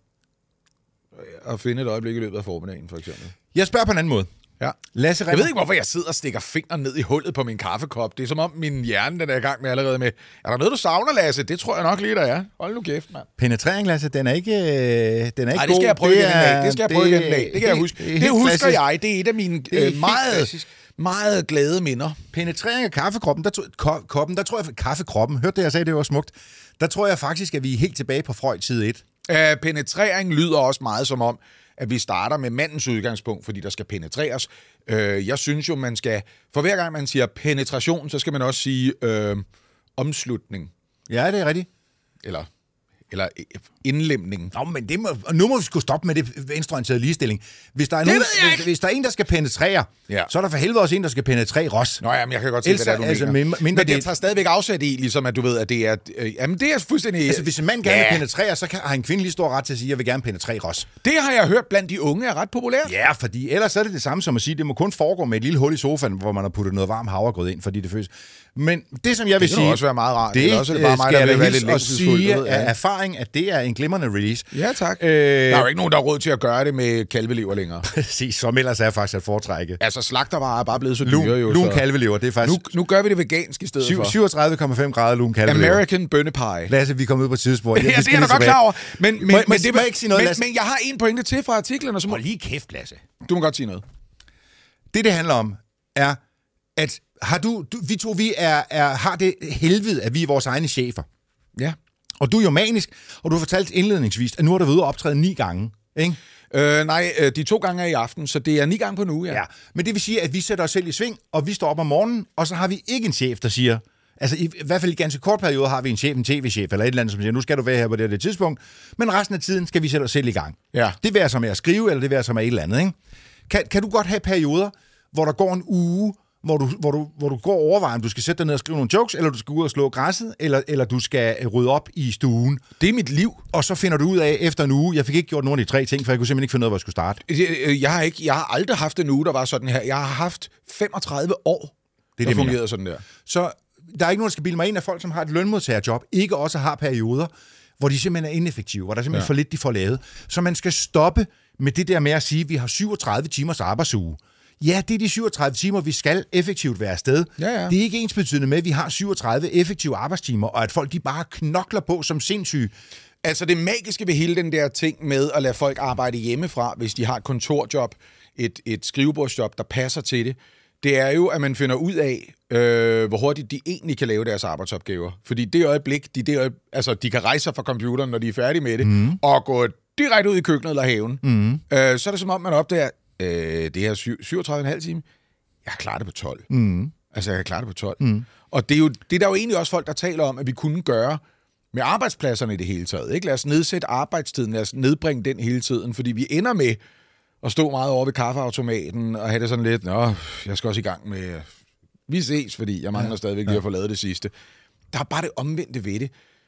at finde et øjeblik i løbet af formiddagen, for eksempel. Jeg spørger på en anden måde. Ja. Lasse jeg ved ikke, hvorfor jeg sidder og stikker fingeren ned i hullet på min kaffekop. Det er som om min hjerne den er i gang med allerede med. Er der noget, du savner, Lasse? Det tror jeg nok lige, der er. Hold nu kæft, mand. Penetrering, Lasse, den er ikke, den er ikke Ej, god. det skal jeg prøve igen en dag. Det skal jeg prøve igen en dag. Det kan jeg huske. Det, det husker klassisk. jeg. Det er et af mine øh, meget, meget glade minder. Penetrering af kaffekroppen, der, ko- koppen, der tror jeg, kaffekroppen, hørte det, jeg sagde, det var smukt. Der tror jeg faktisk, at vi er helt tilbage på Freud side et. Uh, penetrering lyder også meget som om, at vi starter med mandens udgangspunkt, fordi der skal penetreres. Uh, jeg synes jo, man skal... For hver gang man siger penetration, så skal man også sige uh, omslutning. Ja, det er rigtigt. Eller... Eller indlemning. Nå, men det må, nu må vi sgu stoppe med det venstreorienterede ligestilling. Hvis der er, nogen, hvis, hvis der er en, der skal penetrere, ja. så er der for helvede også en, der skal penetrere Ross. Nå ja, men jeg kan godt se, hvad det er, du altså, mener. Mindre, men det, det tager stadigvæk afsat i, ligesom at du ved, at det er... Øh, jamen, det er fuldstændig... Altså, hvis en mand gerne ja. vil penetrere, så kan, har en kvinde lige stor ret til at sige, at jeg vil gerne penetrere Ross. Det har jeg hørt blandt de unge er ret populært. Ja, fordi ellers er det det samme som at sige, at det må kun foregå med et lille hul i sofaen, hvor man har puttet noget varm havregrød ind, fordi det føles... Men det, som jeg vil det sige... Det også være meget rart. Det også er det bare mig, der vil være lidt længselsfuld. Sige af erfaring, at det er en glimrende release. Ja, tak. Øh, der er jo ikke nogen, der har råd til at gøre det med kalvelever længere. Præcis, som ellers er faktisk at foretrække. Altså, slagtervarer er bare blevet så dyre jo. Lun kalvelever, det er faktisk... Nu, nu gør vi det vegansk i stedet for. syvogtredive komma fem grader lun kalvelever. American bønnepie. Lasse, vi kommer ud på tidsspor. Ja, det er jeg da godt klar over. Men, men, må, men, må, det, må ikke sige noget, men, men jeg har en pointe til fra artiklerne. Som... Hold lige kæft, Lasse. Du må godt sige noget. Det, det handler om, er, at har du, du, vi to vi er, er, har det helvede, at vi er vores egne chefer. Ja. Og du er jo manisk, og du har fortalt indledningsvis, at nu har du været ude og optræde ni gange, ikke? Øh, nej, de to gange er i aften, så det er ni gange på en uge, ja. ja. Men det vil sige, at vi sætter os selv i sving, og vi står op om morgenen, og så har vi ikke en chef, der siger... Altså i, i hvert fald i ganske kort periode har vi en chef, en tv-chef, eller et eller andet, som siger, nu skal du være her på det her tidspunkt, men resten af tiden skal vi sætte os selv i gang. Ja. Det vil som at skrive, eller det vil som at et eller andet, ikke? Kan, kan du godt have perioder, hvor der går en uge, hvor du, hvor du, hvor du går overvejen, du skal sætte dig ned og skrive nogle jokes, eller du skal ud og slå græsset, eller, eller du skal rydde op i stuen. Det er mit liv. Og så finder du ud af, efter en uge, jeg fik ikke gjort nogen af de tre ting, for jeg kunne simpelthen ikke finde ud af, hvor jeg skulle starte. Jeg, jeg, har, ikke, jeg har aldrig haft en uge, der var sådan her. Jeg har haft femogtredive år, det er der fungerede sådan der. Så der er ikke nogen, der skal bilde mig ind af folk, som har et lønmodtagerjob, ikke også har perioder, hvor de simpelthen er ineffektive, hvor der er simpelthen ja. for lidt, de får lavet. Så man skal stoppe med det der med at sige, at vi har syvogtredive timers arbejdsuge. Ja, det er de syvogtredive timer, vi skal effektivt være afsted. Ja, ja. Det er ikke ensbetydende med, at vi har syvogtredive effektive arbejdstimer, og at folk de bare knokler på som sindssyge. Altså det magiske ved hele den der ting med at lade folk arbejde hjemmefra, hvis de har et kontorjob, et, et skrivebordsjob, der passer til det, det er jo, at man finder ud af, øh, hvor hurtigt de egentlig kan lave deres arbejdsopgaver. Fordi det øjeblik, de, det øjeblik, altså, de kan rejse sig fra computeren, når de er færdige med det, mm. og gå direkte ud i køkkenet eller haven. Mm. Øh, så er det som om, man opdager, øh, det her syvogtredive komma fem time, jeg klarer det på tolv. Mm. Altså, jeg klarer det på tolv. Mm. Og det er, jo, det er der jo egentlig også folk, der taler om, at vi kunne gøre med arbejdspladserne i det hele taget. Ikke? Lad os nedsætte arbejdstiden, lad os nedbringe den hele tiden, fordi vi ender med at stå meget over ved kaffeautomaten og have det sådan lidt, nå, jeg skal også i gang med, vi ses, fordi jeg mangler ja. stadigvæk lige at få lavet det sidste. Der er bare det omvendte ved det.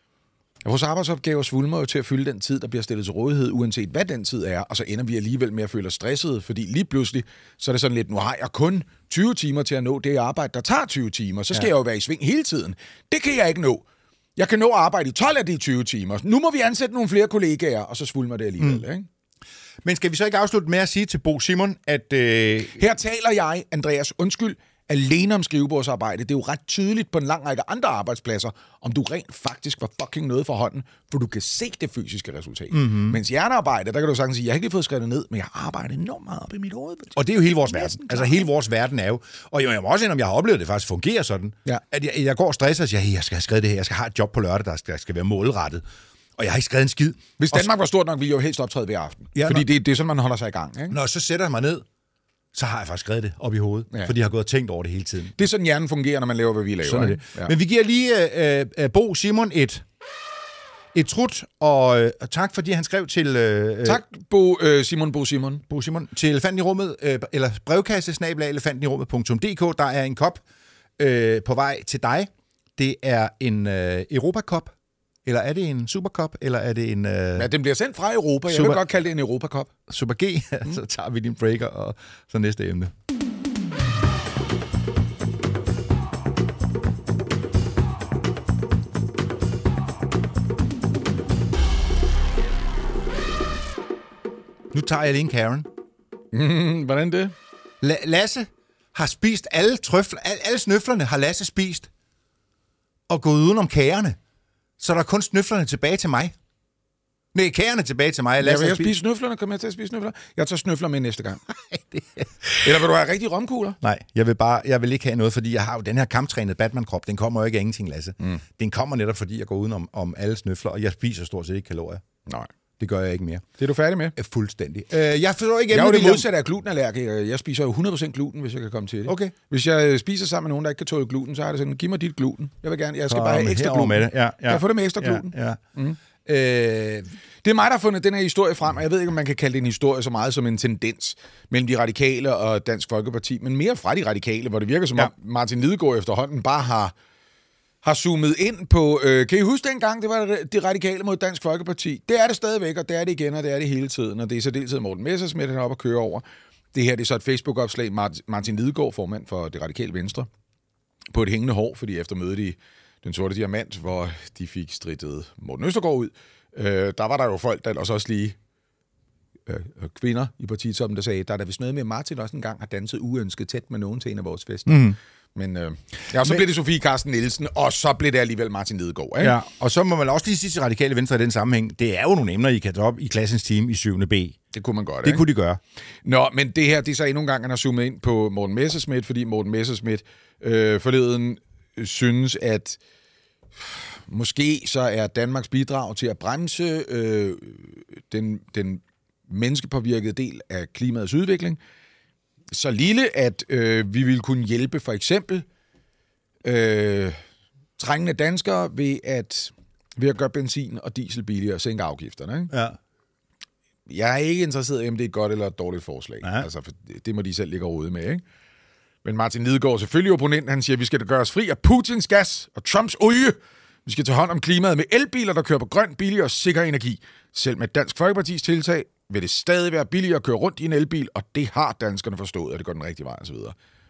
Vores arbejdsopgaver svulmer jo til at fylde den tid, der bliver stillet til rådighed, uanset hvad den tid er, og så ender vi alligevel med at føle os stressede, fordi lige pludselig, så er det sådan lidt, nu har jeg kun tyve timer til at nå det arbejde, der tager tyve timer, så skal ja. jeg jo være i sving hele tiden. Det kan jeg ikke nå. Jeg kan nå at arbejde i tolv af de tyve timer. Nu må vi ansætte nogle flere kollegaer, og så svulmer det alligevel, mm. ikke? Men skal vi så ikke afslutte med at sige til Bo Simon, at... Øh... Her taler jeg, Andreas, undskyld, alene om skrivebordsarbejde. Det er jo ret tydeligt på en lang række andre arbejdspladser, om du rent faktisk var fucking noget for hånden, for du kan se det fysiske resultat. Mm-hmm. Mens hjernearbejde, der kan du sagtens sige, jeg har ikke lige fået skrevet det ned, men jeg arbejder enormt meget op i mit hoved. Og det er jo hele vores verden. Altså hele vores verden er jo, og jeg må også indrømme, jeg har oplevet, det faktisk fungerer sådan, ja. at jeg, jeg går og stresser og siger, hey, jeg skal have skrevet det her, jeg skal have et job på lørdag, der skal, der skal være målrettet. Og jeg har ikke skrevet en skid. Hvis Danmark var stort nok, ville jeg jo helst optræde hver aften. Ja, fordi det, det er sådan, man holder sig i gang. Ikke? Når så sætter jeg mig ned, så har jeg faktisk skrevet det op i hovedet, ja. fordi jeg har gået og tænkt over det hele tiden. Det er sådan, hjernen fungerer, når man laver, hvad vi laver. Sådan er det. Ja. Men vi giver lige uh, uh, Bo Simon et, et trut, og uh, tak fordi han skrev til... Uh, tak, Bo, uh, Simon, Bo Simon. Bo Simon. Til Elefanten i rummet, uh, eller brevkasse, snabel-a, elefanten i rummet punktum d k. Der er en kop uh, på vej til dig. Det er en uh, Europa-kop. Eller er det en Supercup, eller er det en... Uh... Ja, den bliver sendt fra Europa. Jeg Super... vil godt kalde det en Europa-Cup. Super G, mm. Så tager vi din breaker, og så næste emne. Nu tager jeg lige en Karen. Mm, hvordan det? La- Lasse har spist alle trøfler, alle, alle snøflerne har Lasse spist, og gået udenom kagerne. Så der er kun snøflerne tilbage til mig. Nej, kagerne tilbage til mig. Jeg vil jeg spise snøflerne. Kommer jeg til at spise snøfler? Jeg tager snøfler med næste gang. Eller vil du have rigtig romkugler? Nej, jeg vil bare, jeg vil ikke have noget, fordi jeg har jo den her kamptrænede Batman-krop. Den kommer jo ikke af ingenting, Lasse. Mm. Den kommer netop, fordi jeg går udenom om alle snøfler, og jeg spiser stort set ikke kalorier. Nej. Det gør jeg ikke mere. Det er du færdig med? Fuldstændig. Øh, jeg forstår ikke... Jeg er jo det modsatte af glutenallergiker. Jeg spiser jo hundrede procent gluten, hvis jeg kan komme til det. Okay. Hvis jeg spiser sammen med nogen, der ikke kan tåle gluten, så er det sådan, giv mig dit gluten. Jeg vil gerne, jeg skal så, bare have ekstra gluten. Med det. Ja, ja. Jeg får det med ekstra gluten. Ja, ja. Mm. Øh, det er mig, der har fundet den her historie frem, og jeg ved ikke, om man kan kalde det en historie så meget som en tendens mellem de radikale og Dansk Folkeparti, men mere fra de radikale, hvor det virker som ja. om Martin Lidegaard efterhånden bare har... har zoomet ind på... Øh, kan I huske dengang, det var det radikale mod Dansk Folkeparti? Det er det stadigvæk, og det er det igen, og det er det hele tiden. Og det er så deltid Morten Messerschmidt, han er oppe og køre over. Det her det er så et Facebook-opslag, Martin Lidegaard, formand for det radikale Venstre, på et hængende hår, fordi efter mødet i Den Sorte Diamant, hvor de fik strittet Morten Østergaard ud, øh, der var der jo folk, der også også lige øh, kvinder i partitoppen, der sagde, der er der vist noget med, Martin også engang har danset uønsket tæt med nogen til en af vores fester. Mm. Men øh, ja, og så Men, blev det Sofie Carsten Nielsen, og så blev det alligevel Martin Lidegaard. Ikke? Ja, og så må man også lige sige til Radikale Venstre i den sammenhæng, det er jo nogle emner, I kan tage op i klassens team i syvende B. Det kunne man godt, Det ikke? kunne de gøre. Nå, men det her, det er så endnu en gang, han har zoomet ind på Morten Messerschmidt, fordi Morten Messerschmidt øh, forleden øh, synes, at måske så er Danmarks bidrag til at bremse øh, den, den menneskepåvirkede del af klimaets udvikling så lille, at øh, vi ville kunne hjælpe for eksempel øh, trængende danskere ved at, ved at gøre benzin og diesel billigere og sænke afgifterne. Ikke? Ja. Jeg er ikke interesseret i, om det er et godt eller et dårligt forslag. Ja. Altså, for det må de selv ligge ude med, ikke? Men Martin Lidegaard, selvfølgelig opponent, han siger, at vi skal gøre os fri af Putins gas og Trumps olie. Vi skal tage hånd om klimaet med elbiler, der kører på grøn, billig og sikker energi. Selv med Dansk Folkepartis tiltag vil det stadig være billigere at køre rundt i en elbil, og det har danskerne forstået, at det går den rigtige vej, og så videre.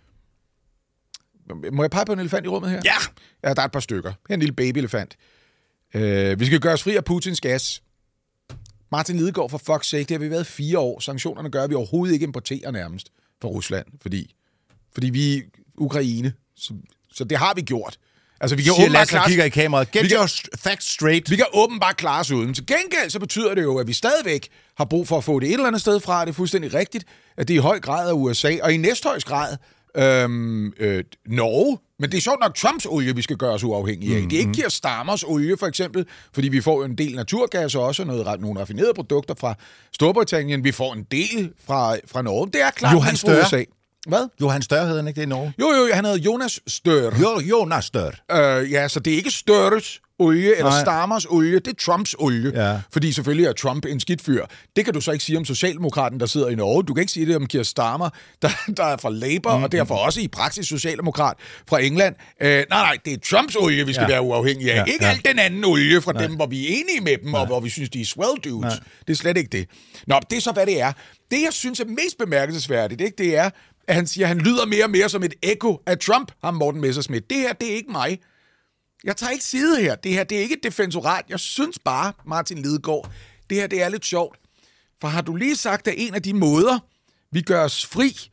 Må jeg pege på en elefant i rummet her? Ja! Ja, der er et par stykker. Her er en lille babyelefant. Øh, vi skal gøre os fri af Putins gas. Martin Lidegaard, for fuck's sake, det har vi været fire år. Sanktionerne gør, at vi overhovedet ikke importerer nærmest fra Rusland, fordi, fordi vi er Ukraine. Så, så det har vi gjort. Altså, vi kan åbenbart klare... kigger i kameraet. Get your facts straight. Vi kan åbenbart klare os uden. Til gengæld så betyder det jo, at vi stadigvæk har brug for at få det et eller andet sted fra. Det er fuldstændig rigtigt, at det er i høj grad af U S A, og i næsthøjst grad øhm, øh, Norge. Men det er sjovt nok Trumps olie, vi skal gøre os uafhængige af. Mm-hmm. Det er ikke Keir Starmers olie, for eksempel, fordi vi får en del naturgas og også noget, nogle raffinerede produkter fra Storbritannien. Vi får en del fra, fra Norge. Det er klart, Johan Støre. U S A. Hvad? Johan Støre hedder han ikke det i Norge? Jo, jo, han hedder Jonas Støre. Jo, Jonas Støre. Øh, ja, så det er ikke Støres olie eller Nej. Starmers olie, det er Trumps olie. Ja. Fordi selvfølgelig er Trump en skidt fyr. Det kan du så ikke sige om Socialdemokraten, der sidder i Norge. Du kan ikke sige det om Keir Starmer, der, der er fra Labour, mm-hmm. og derfor også i praksis Socialdemokrat fra England. Øh, nej, nej, det er Trumps olie, vi skal ja. være uafhængige af. Ja. Ikke ja. alt den anden olie fra nej. dem, hvor vi er enige med dem, nej. og hvor vi synes, de er swell dudes. Nej. Det er slet ikke det. Nå, det er så, hvad det er. Det, jeg synes er mest bemærkelsesværdigt, ikke? Det er, at han siger, at han lyder mere og mere som et ekko af Trump, ham Morten Messerschmidt. Det her, det er ikke mig. Jeg tager ikke side her. Det her, det er ikke et defensorat. Jeg synes bare, Martin Lidegaard, det her, det er lidt sjovt. For har du lige sagt, at en af de måder, vi gør os fri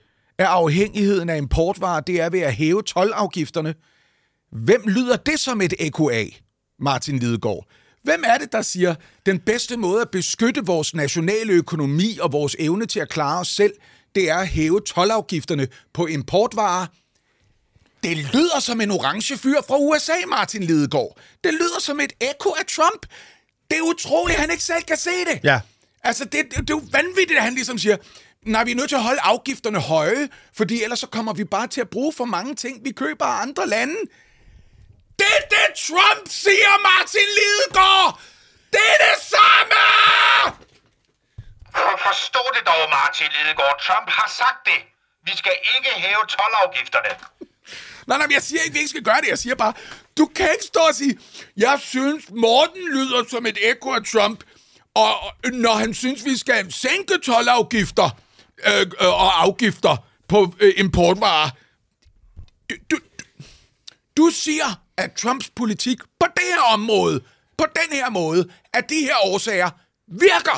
af afhængigheden af importvarer, det er ved at hæve toldafgifterne. Hvem lyder det som et ekko af, Martin Lidegaard? Hvem er det, der siger, den bedste måde at beskytte vores nationale økonomi og vores evne til at klare os selv, det er at hæve toldafgifterne på importvarer? Det lyder som en orange fyr fra U S A, Martin Lidegaard. Det lyder som et ekko af Trump. Det er utroligt, at han ikke selv kan se det. Ja. Altså, det, det, det er jo vanvittigt, at han ligesom siger, nej, vi er nødt til at holde afgifterne høje, fordi ellers så kommer vi bare til at bruge for mange ting, vi køber af andre lande. Det er det, Trump siger, Martin Lidegaard! Det er det samme! For forstå det dog, Martin Lidegaard. Trump har sagt det. Vi skal ikke hæve toldafgifterne. Nej, nej, jeg siger ikke, at vi ikke skal gøre det. Jeg siger bare, du kan ikke stå og sige, jeg synes, Morten lyder som et ekko af Trump, og når han synes, vi skal sænke toldafgifter øh, øh, og afgifter på øh, importvarer. Du, du, du siger, at Trumps politik på det her område, på den her måde, at de her årsager virker.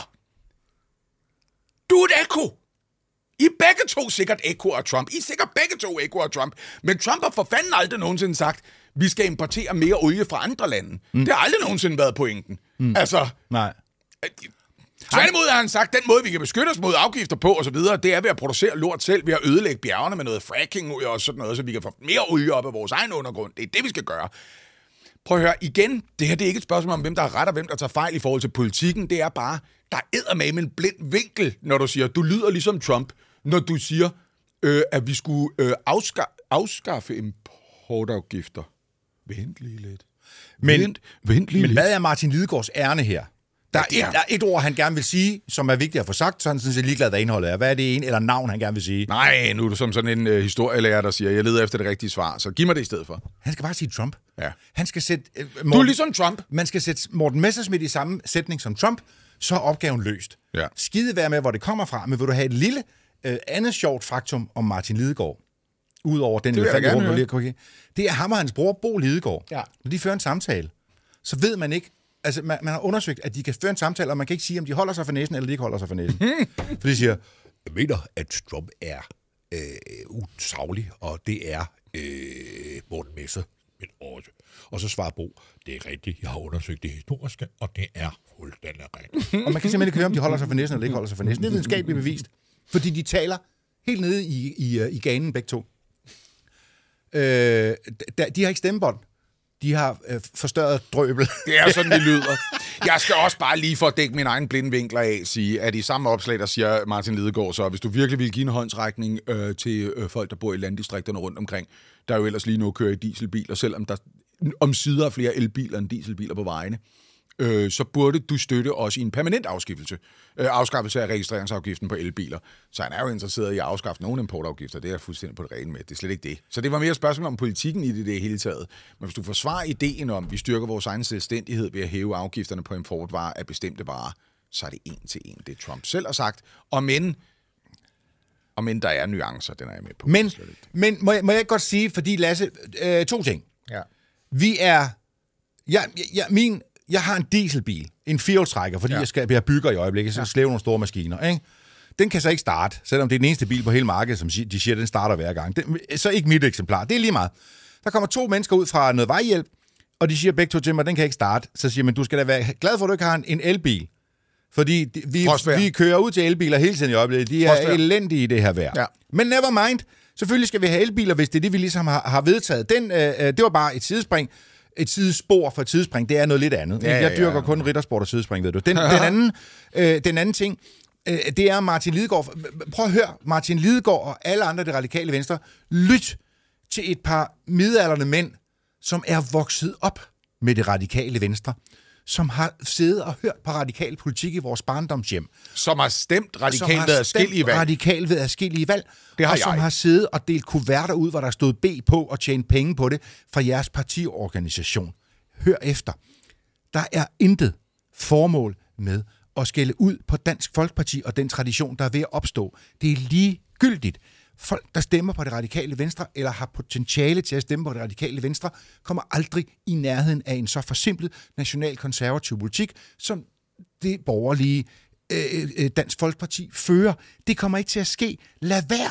Du er et ekko. I er begge to sikkert ekko af Trump. I er sikkert begge to ekko af Trump. Men Trump har for fanden aldrig nogensinde sagt, vi skal importere mere olie fra andre lande. Mm. Det har aldrig nogensinde været pointen. Mm. Altså... Nej. Tværtimod har han sagt, den måde, vi kan beskytte os mod afgifter på osv., det er ved at producere lort selv, ved at ødelægge bjergene med noget fracking og sådan noget, så vi kan få mere olie op af vores egen undergrund. Det er det, vi skal gøre. Prøv at høre, igen, det her det er ikke et spørgsmål om, hvem der har ret og hvem der tager fejl i forhold til politikken. Det er bare, der er eddermame en blind vinkel, når du siger, du lyder ligesom Trump, når du siger, øh, at vi skulle øh, afska- afskaffe importafgifter. Vent lige lidt. Men, vent, vent lige men lidt. hvad er Martin Lidegaards ærne her? Der er, Ja, det er- et, der er et ord, han gerne vil sige, som er vigtigt at få sagt, så han synes, jeg er ligeglad, hvad indholdet er. Hvad er det en eller navn, han gerne vil sige? Nej, nu er du som sådan en øh, historielærer, der siger, jeg leder efter det rigtige svar, så giv mig det i stedet for. Han skal bare sige Trump. Ja. Han skal sætte... Øh, Morten, Du er ligesom Trump. Man skal sætte Morten Messerschmidt i samme sætning som Trump, så er opgaven løst. Ja. Skide være med, hvor det kommer fra, men vil du have et lille øh, andet sjovt faktum om Martin Lidegaard, udover den vil jeg elefant, gerne rum, du høre. lige har korrigeret. Det er ham og hans bror, Bo Lidegaard. Ja. Når de fører en samtale, så ved man ikke, altså man, man har undersøgt, at de kan føre en samtale, og man kan ikke sige, om de holder sig for næsen, eller de ikke holder sig for næsen. For de siger, jeg mener, at Trump er øh, usaglig, og det er øh, Morten Messerschmidt også. Og så svarer Bo, det er rigtigt, jeg har undersøgt det historiske, og det er fuldstændig rigtigt. Og man kan simpelthen ikke høre, om de holder sig for næsen, eller ikke holder sig for næsen. Det er videnskabeligt bevist, fordi de taler helt nede i, i, i ganen begge to. Øh, de har ikke stemmebånd. De har øh, forstørret drøbel. Det er sådan, det lyder. Jeg skal også bare lige for at dække min egen blinde vinkler af sige, at i samme opslag, der siger Martin Lidegaard så, hvis du virkelig vil give en håndsrækning øh, til øh, folk, der bor i landdistrikterne rundt omkring, der jo ellers lige nu kører i dieselbiler, selvom der omsider er flere elbiler end dieselbiler på vejene, øh, så burde du støtte også i en permanent afskiftelse, øh, afskaffelse af registreringsafgiften på elbiler. Så han er jo interesseret i at afskaffe nogle importafgifter, det er jeg fuldstændig på det rene med. Det er slet ikke det. Så det var mere et spørgsmål om politikken i det, det hele taget. Men hvis du forsvarer ideen om, at vi styrker vores egen selvstændighed ved at hæve afgifterne på importvarer af bestemte varer, så er det en til en, det Trump selv har sagt. Og men, og men der er nuancer, den er jeg med på. Men, men må, jeg, må jeg ikke godt sige, fordi Lasse, øh, to ting. Ja. Vi er, jeg, jeg, min, jeg har en dieselbil, en firehjulstrækker, fordi ja. jeg, skal, jeg bygger i øjeblikket, så jeg slæver nogle store maskiner, ikke? Den kan så ikke starte, selvom det er den eneste bil på hele markedet, som de siger, den starter hver gang. Den, så ikke mit eksemplar, det er lige meget. Der kommer to mennesker ud fra noget vejhjælp, og de siger begge to til mig, den kan ikke starte. Så siger man, du skal da være glad for, at du ikke har en, en elbil. Fordi de, vi, vi kører ud til elbiler hele tiden i øjeblikket. De er Frostvær. elendige i det her vejr. Ja. Men never mind. Selvfølgelig skal vi have elbiler, hvis det er det, vi ligesom har, har vedtaget. Den, øh, det var bare et sidespring. Et sidespor for et sidespring, det er noget lidt andet. Ja, ja, ja. Jeg dyrker kun riddersport og sidespring, ved du. Den, den, anden, øh, den anden ting, øh, det er Martin Lidegaard. Prøv at høre, Martin Lidegaard og alle andre, det radikale venstre, lyt til et par midaldrende mænd, som er vokset op med det radikale venstre, som har siddet og hørt på radikal politik i vores barndomshjem. Som har stemt radikalt ved adskillige valg. radikalt ved adskillige valg. Det har og jeg. som har siddet og delt kuverter ud, hvor der stod B på og tjent penge på det fra jeres partiorganisation. Hør efter. Der er intet formål med at skælde ud på Dansk Folkeparti og den tradition, der er ved at opstå. Det er ligegyldigt. Folk, der stemmer på det radikale venstre, eller har potentiale til at stemme på det radikale venstre, kommer aldrig i nærheden af en så forsimplet national-konservativ politik, som det borgerlige øh, Dansk Folkeparti fører. Det kommer ikke til at ske. Lad være.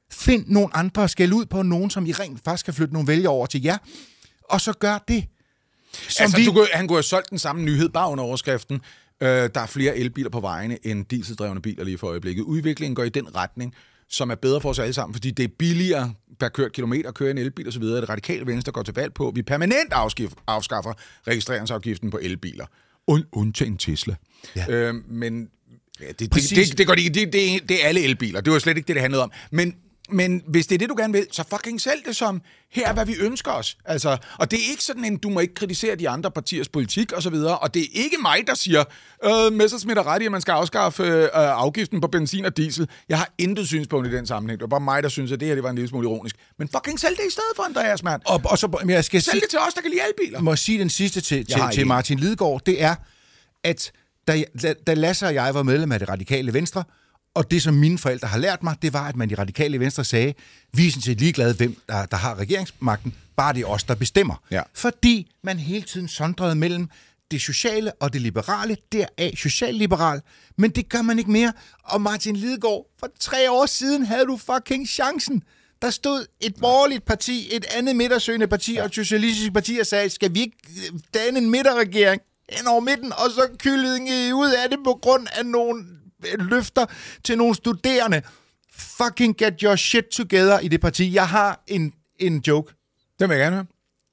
Find nogle andre og skæld ud på nogen, som I rent faktisk kan flytte nogle vælgere over til jer, og så gør det. Som altså, vi... du kunne, han kunne have solgt den samme nyhed bare under overskriften. Øh, der er flere elbiler på vejene end dieseldrevne biler lige for øjeblikket. Udviklingen går i den retning, som er bedre for os alle sammen, fordi det er billigere per kørt kilometer at køre en elbil og så videre. Det radikale venstre går til valg på, at vi permanent afskaffer registreringsafgiften på elbiler. Und, undtagen Tesla. Ja. Øh, men ja, det, det, det, det, går det, det, det, det er alle elbiler. Det var slet ikke det, det handlede om. Men Men hvis det er det, du gerne vil, så fucking sælg det som, her er, hvad vi ønsker os. Altså, og det er ikke sådan en, du må ikke kritisere de andre partiers politik og så videre, og det er ikke mig, der siger, øh, Messerschmidt er ret i, at man skal afskaffe øh, afgiften på benzin og diesel. Jeg har intet synspunkt i den sammenhæng. Det var bare mig, der synes, at det her det var en lille smule ironisk. Men fucking sælg det i stedet for, Andreas, mand. Og, og så, men jeg skal sælg det til os, der kan lide elbiler. Må jeg sige den sidste til, til, til Martin Lidegaard, det er, at da, da, da Lasse og jeg var medlem af det radikale venstre, og det, som mine forældre har lært mig, det var, at man i radikale venstre sagde, vi er sådan set ligeglade, hvem der, der har regeringsmagten, bare det er os, der bestemmer. Ja. Fordi man hele tiden sondrede mellem det sociale og det liberale, deraf socialliberal, men det gør man ikke mere. Og Martin Lidegaard, for tre år siden havde du fucking chancen. Der stod et borgerligt parti, et andet midtersøgende parti ja. og et socialistisk parti og sagde, skal vi ikke danne en midterregering hen over midten, og så kyllede I ud af det på grund af nogle løfter til nogle studerende. Fucking get your shit together i det parti. Jeg har en, en joke. Det vil jeg gerne høre.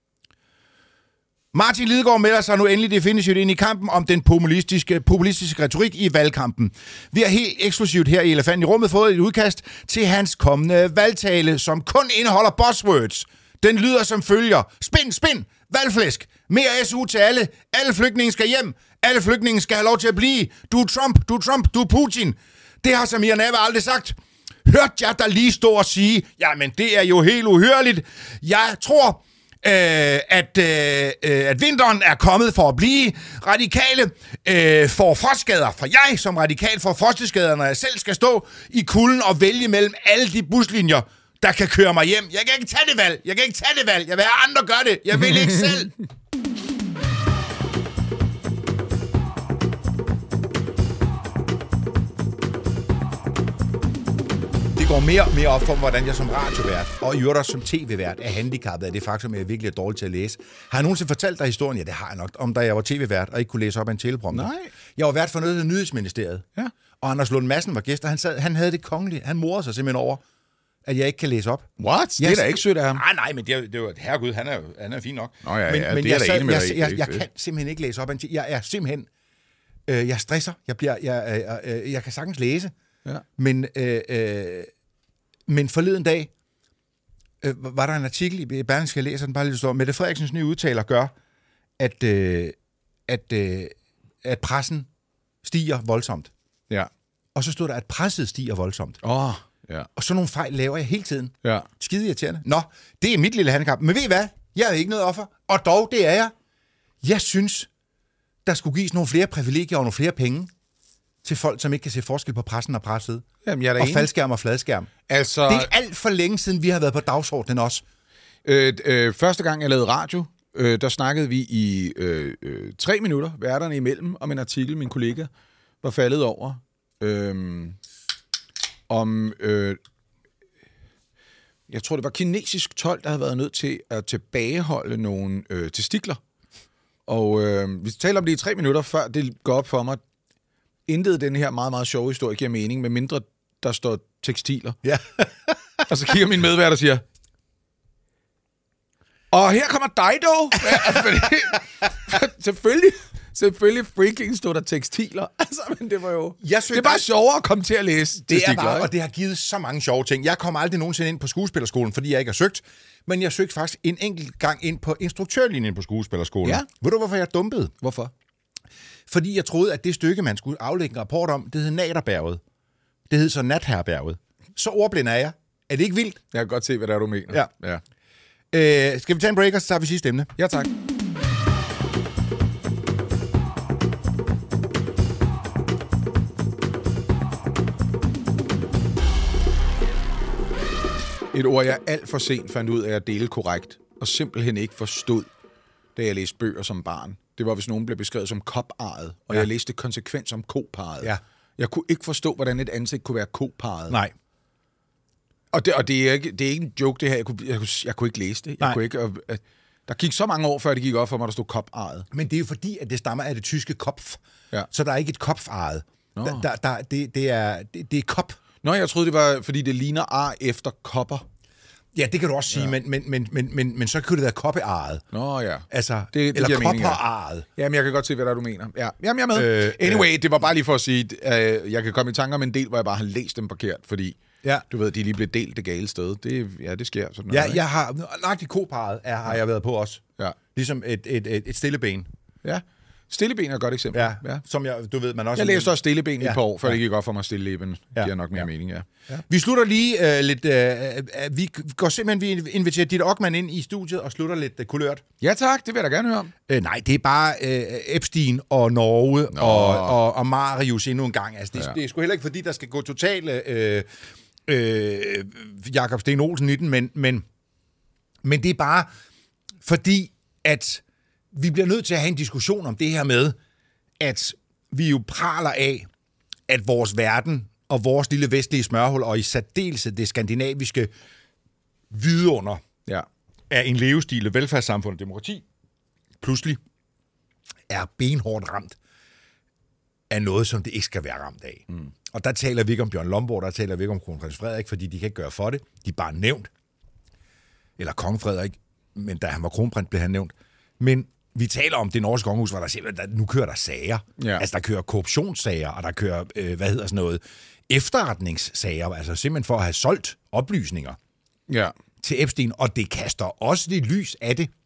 Martin Lidegaard melder sig nu endelig definitivt ind i kampen om den populistiske, populistiske retorik i valgkampen. Vi har helt eksklusivt her i Elefanten i rummet fået et udkast til hans kommende valgtale, som kun indeholder buzzwords. Den lyder som følger. Spind, spind, valgflæsk. Mere S U til alle. Alle flygtninge skal hjem. Alle flygtninge skal have lov til at blive. Du er Trump, du er Trump, du er Putin. Det har Samir Nawa aldrig sagt. Hørte jeg dig lige stå og sige, jamen det er jo helt uhørligt. Jeg tror, øh, at, øh, at vinteren er kommet for at blive. Radikale øh, får frostskader, for jeg som radikal får frostskader, når jeg selv skal stå i kulden og vælge mellem alle de buslinjer, der kan køre mig hjem. Jeg kan ikke tage det valg. Jeg kan ikke tage det valg. Jeg vil have andre gøre det. Jeg vil ikke selv. Det går mere og mere op for, hvordan jeg som radiovært og i øvrigt også som tv-vært er handicappet af det faktum, at jeg virkelig er dårlig til at læse. Har jeg nogensinde fortalt dig historien? Ja, det har jeg nok. Om da jeg var tv-vært og ikke kunne læse op af en teleprompter. Nej. Jeg var vært for noget af Nyhedsministeriet. Ja. Og Anders Lund Madsen var gæst, og han, sad, han havde det kongelige. Han morede sig simpelthen over, at jeg ikke kan læse op. What? Det er da ikke sødt af ham. Nej, nej, men det er, det er jo... Herregud, han er, han er fin nok. Nå ja, ja, men, ja men det er jeg, da enig med jeg, dig. Jeg, jeg, jeg kan simpelthen ikke læse op. Jeg er simpelthen... Øh, jeg stresser. Jeg, bliver, jeg, jeg, jeg, jeg kan sagtens læse. Ja. Men... Øh, øh, Men forleden dag øh, var der en artikel i Berlingske, jeg læser den bare lidt stort. Mette Frederiksens nye udtaler gør, at, øh, at, øh, at pressen stiger voldsomt. Ja. Og så stod der, at presset stiger voldsomt. Åh, oh, ja. Og så nogle fejl laver jeg hele tiden. Ja. Skide irriterende. Nå, det er mit lille handicap. Men ved I hvad? Jeg er ikke noget offer. Og dog, det er jeg. Jeg synes, der skulle gives nogle flere privilegier og nogle flere penge til folk, som ikke kan se forskel på pressen og presset. Jamen, jeg er og faldskærm og fladskærm. Altså, det er alt for længe siden, vi har været på dagsordenen også. Øh, øh, første gang, jeg lavede radio, øh, der snakkede vi i øh, øh, tre minutter, værterne imellem, om en artikel, min kollega var faldet over. Øh, om, øh, jeg tror, det var kinesisk tolv, der havde været nødt til at tilbageholde nogle øh, testikler. Og øh, vi taler om det i tre minutter, før det går op for mig. Intet den her meget, meget sjove historie giver mening, med mindre der står tekstiler. Ja. Og så kigger min medvært og siger, og her kommer Dido. selvfølgelig, selvfølgelig freaking stod der tekstiler. Altså, men det var jo... Det er bare sjovere at komme til at læse det testikler. Er bare, og det har givet så mange sjove ting. Jeg kom aldrig nogensinde ind på skuespillerskolen, fordi jeg ikke har søgt. Men jeg søgte faktisk en enkelt gang ind på instruktørlinjen på skuespillerskolen. Ja. Ved du, hvorfor jeg dumpede? Hvorfor? Fordi jeg troede, at det stykke, man skulle aflægge en rapport om, det hed Naterbjerget. Det hed så Natherberget. Så ordblind er jeg. Er det ikke vildt? Jeg kan godt se, hvad det er, du mener. Ja. ja. Øh, skal vi tage en break, og så tager vi sidste emne? Ja, tak. Et ord, jeg alt for sent fandt ud af at dele korrekt, og simpelthen ikke forstod, da jeg læste bøger som barn. Det var, hvis nogen blev beskrevet som koparret, og ja. jeg læste konsekvent som koparret. Ja. Jeg kunne ikke forstå, hvordan et ansigt kunne være koparret. Nej. Og det, og det, er ikke, det er ikke en joke, det her. Jeg kunne, jeg kunne, jeg kunne ikke læse det. Jeg Nej. kunne ikke, og, uh, der gik så mange år, før det gik op for mig, der stod Kopf-ejet. Men det er jo fordi, at det stammer af det tyske Kopf. Ja. Så der er ikke et Kopf-ejet. Nå. Der, der, der, det, det, er, det, det er Kop. Nå, jeg troede, det var, fordi det ligner ar efter kopper. Ja, det kan du også sige, ja. men, men, men, men, men, men så kunne det være koppearret. Nå ja. Altså, det, det eller giver mening, ja. kopperarret. Jamen, jeg kan godt se, hvad der er, du mener. Ja. Jamen, jeg er med. Øh, anyway, det var bare lige for at sige, at uh, jeg kan komme i tanker om en del, hvor jeg bare har læst dem forkert, fordi ja. du ved, de lige blev delt det gale sted. Det, ja, det sker sådan Ja, noget, jeg har... Nøjagtigt koparret er, har jeg været på også. Ja. Ligesom et, et, et, et stilleben. Ja. Stilleben er et godt eksempel. Ja, ja. Som jeg, du ved, man også... Jeg læste også stilleben i ja. et par år, før ja. det gik godt for mig stilleben. Det ja. giver nok mere ja. mening, ja. ja. Vi slutter lige uh, lidt... Uh, vi går simpelthen... Vi inviterer dit Ockmann ind i studiet og slutter lidt uh, kulørt. Ja tak, det vil jeg da gerne høre om. Uh, nej, det er bare uh, Epstein og Norge og, og, og Marius endnu en gang. Altså, det, ja. det er sgu heller ikke, fordi der skal gå totalt uh, uh, Jakob Sten Olsen i den, men, men, men det er bare fordi, at vi bliver nødt til at have en diskussion om det her med, at vi jo praler af, at vores verden og vores lille vestlige smørhul, og i særdeleshed det skandinaviske vidunder ja. af en levestil, velfærdssamfund og demokrati, pludselig er benhårdt ramt af noget, som det ikke skal være ramt af. Mm. Og der taler vi ikke om Bjørn Lomborg, der taler vi ikke om kronprins Frederik, fordi de kan ikke gøre for det. De er bare nævnt. Eller kong Frederik, men da han var kronprins, blev han nævnt. Men vi taler om det norske kongehus, hvor der simpelthen, der, nu kører der sager. Ja. Altså, der kører korruptionssager, og der kører, øh, hvad hedder sådan noget, efterretningssager, altså simpelthen for at have solgt oplysninger ja. til Epstein. Og det kaster også det lys af det,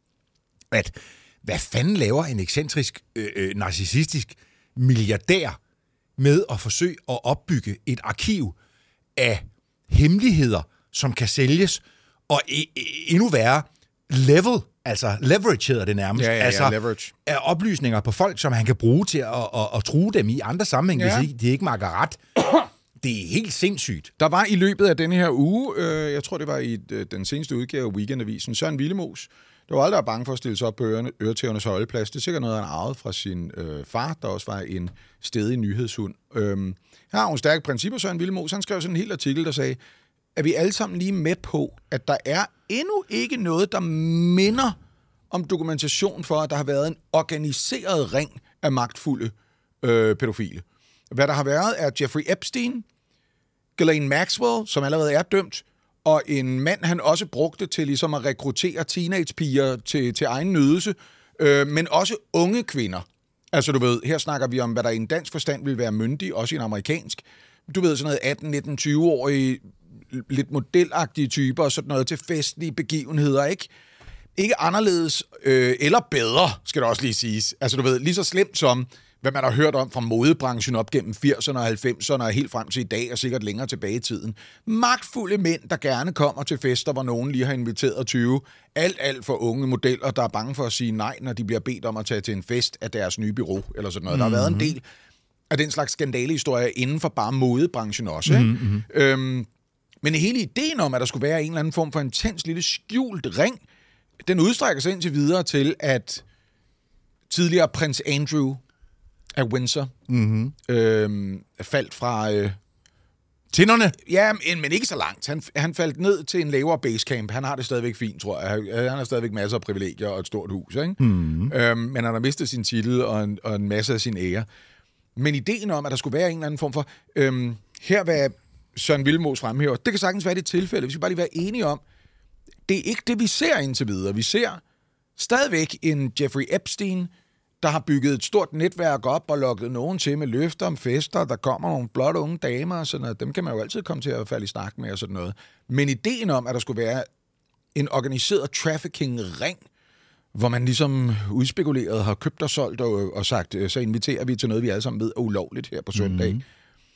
at hvad fanden laver en ekscentrisk, øh, øh, narcissistisk milliardær med at forsøge at opbygge et arkiv af hemmeligheder, som kan sælges, og e- e- endnu værre, level, altså leverage hedder det nærmest, ja, ja, ja, altså leverage. Af oplysninger på folk, som han kan bruge til at, at, at true dem i andre sammenhæng, ja. Hvis ikke, de ikke makker ret. Det er helt sindssygt. Der var i løbet af denne her uge, øh, jeg tror det var i øh, den seneste udgave af Weekendavisen, Søren Willemoes, der var aldrig bange for at stille sig op på ørerne, øretævernes holdeplads. Det er sikkert noget, han arvede fra sin øh, far, der også var en stedig nyhedshund. Øhm, her har hun stærke principper, Søren Willemoes. Han skrev sådan en hel artikel, der sagde, at vi alle sammen lige med på, at der er endnu ikke noget, der minder om dokumentation for, at der har været en organiseret ring af magtfulde øh, pædofile. Hvad der har været, er Jeffrey Epstein, Ghislaine Maxwell, som allerede er dømt, og en mand, han også brugte til ligesom at rekruttere teenagepiger til, til egen nydelse, øh, men også unge kvinder. Altså du ved, her snakker vi om, hvad der i en dansk forstand vil være myndig, også i en amerikansk. Du ved, sådan noget atten, nitten, tyve-årige, lidt modelagtige typer, og sådan noget til festlige begivenheder, ikke? Ikke anderledes, øh, eller bedre, skal det også lige siges. Altså du ved, lige så slemt som, hvad man har hørt om fra modebranchen op gennem firserne og halvfemserne og helt frem til i dag, og sikkert længere tilbage i tiden. Magtfulde mænd, der gerne kommer til fester, hvor nogen lige har inviteret tyve. Alt, alt for unge modeller, der er bange for at sige nej, når de bliver bedt om at tage til en fest af deres nye bureau, eller sådan noget. Mm-hmm. Der har været en del af den slags skandalehistorier inden for bare modebranchen også. Ikke? Mm-hmm. Øhm, men hele ideen om, at der skulle være en eller anden form for intens lille skjult ring, den udstrækker sig indtil videre til, at tidligere prins Andrew af Windsor mm-hmm. øhm, faldt fra... Øh, Tinderne? Ja, men, men ikke så langt. Han, han faldt ned til en lavere basecamp. Han har det stadigvæk fint, tror jeg. Han har stadigvæk masser af privilegier og et stort hus, ikke? Mm-hmm. Øhm, men han har mistet sin titel og en, og en masse af sin ære. Men ideen om, at der skulle være en eller anden form for... Øhm, her hvad Søren Willemoes fremhæver, det kan sagtens være det tilfælde. Vi skal bare lige være enige om, det er ikke det, vi ser indtil videre. Vi ser stadigvæk en Jeffrey Epstein, der har bygget et stort netværk op og lukket nogen til med løfter om fester. Der kommer nogle blotte unge damer og sådan noget. Dem kan man jo altid komme til at falde i snak med og sådan noget. Men ideen om, at der skulle være en organiseret trafficking-ring, hvor man ligesom udspekuleret har købt og solgt og, og sagt, så inviterer vi til noget, vi alle sammen ved er ulovligt her på søndag. Mm.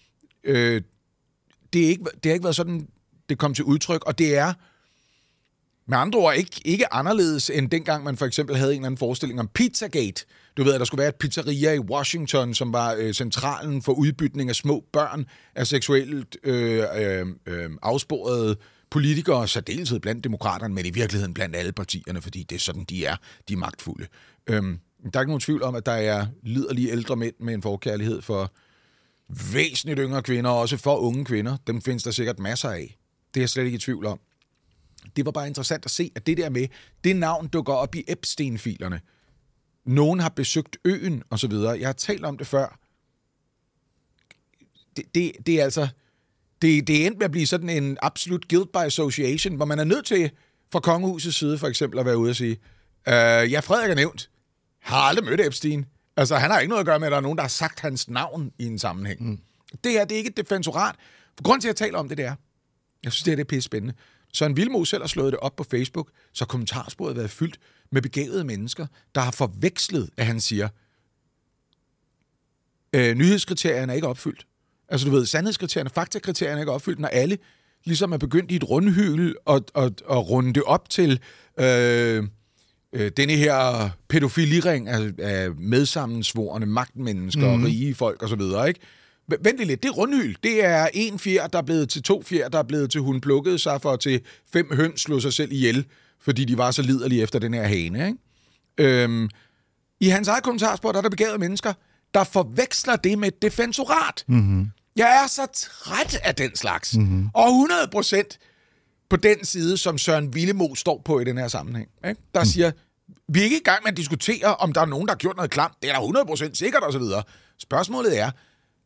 Øh, det, er ikke, det har ikke været sådan, det kom til udtryk, og det er med andre ord ikke, ikke anderledes, end dengang man for eksempel havde en eller anden forestilling om Pizzagate. Du ved, at der skulle være et pizzeria i Washington, som var øh, centralen for udbytning af små børn af seksuelt øh, øh, øh, afsporede politikere, særdeleshed blandt demokraterne, men i virkeligheden blandt alle partierne, fordi det er sådan, de er, de er magtfulde. Øhm, der er ikke nogen tvivl om, at der er liderlige ældre mænd med en forkærlighed for væsentligt yngre kvinder, og også for unge kvinder. Dem findes der sikkert masser af. Det er jeg slet ikke i tvivl om. Det var bare interessant at se, at det der med, det navn dukker op i Epstein-filerne. Nogen har besøgt øen, og så videre. Jeg har talt om det før. Det, det, det er altså... Det, det er endt med at blive sådan en absolut guilt by association, hvor man er nødt til, fra kongehusets side for eksempel, at være ude og sige, øh, ja, Frederik er nævnt. Har aldrig mødt Epstein. Altså, han har ikke noget at gøre med, at der er nogen, der har sagt hans navn i en sammenhæng. Mm. Det her, det er ikke et defensorat. For grund til, at jeg taler om det, det er, jeg synes, det her det er pisse spændende. Søren Vilmo selv har slået det op på Facebook, så kommentarsporet har været fyldt med begavede mennesker, der har forvekslet, at han siger, øh, nyhedskriterierne er ikke opfyldt. Altså, du ved, sandhedskriterierne, faktakriterierne er ikke opfyldt, når alle ligesom er begyndt i et rundhyl og, og, og runde det op til øh, øh, denne her pædofiliring af, af medsammensvorene magtmennesker mm. og rige folk og så videre, ikke? Vent lidt, det er rundhyl. Det er en fjer, der er blevet til to fjer, der er blevet til hun plukkede sig for til fem høns slog sig selv ihjel, fordi de var så liderlige efter den her hane, ikke? Øhm, I hans eget kommentarspor, der er der begavede mennesker, der forveksler det med et defensorat. Mm-hmm. Jeg er så træt af den slags. Mm-hmm. Og hundrede procent på den side, som Søren Villemo står på i den her sammenhæng. Ikke? Der mm. siger, vi er ikke i gang med at diskutere, om der er nogen, der har gjort noget klamt. Det er der hundrede procent sikkert osv. Spørgsmålet er,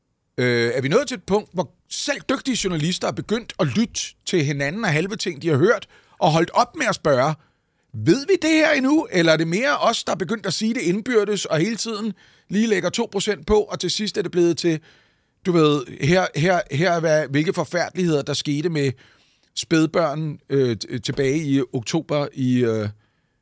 øh, er vi nået til et punkt, hvor selv dygtige journalister er begyndt at lytte til hinanden af halve ting, de har hørt, og holdt op med at spørge, ved vi det her endnu, eller er det mere os, der er begyndt at sige det indbyrdes, og hele tiden lige lægger to procent på, og til sidst er det blevet til, du ved, her, her, her er hvad, hvilke forfærdeligheder, der skete med spædbørn øh, tilbage i oktober i, øh,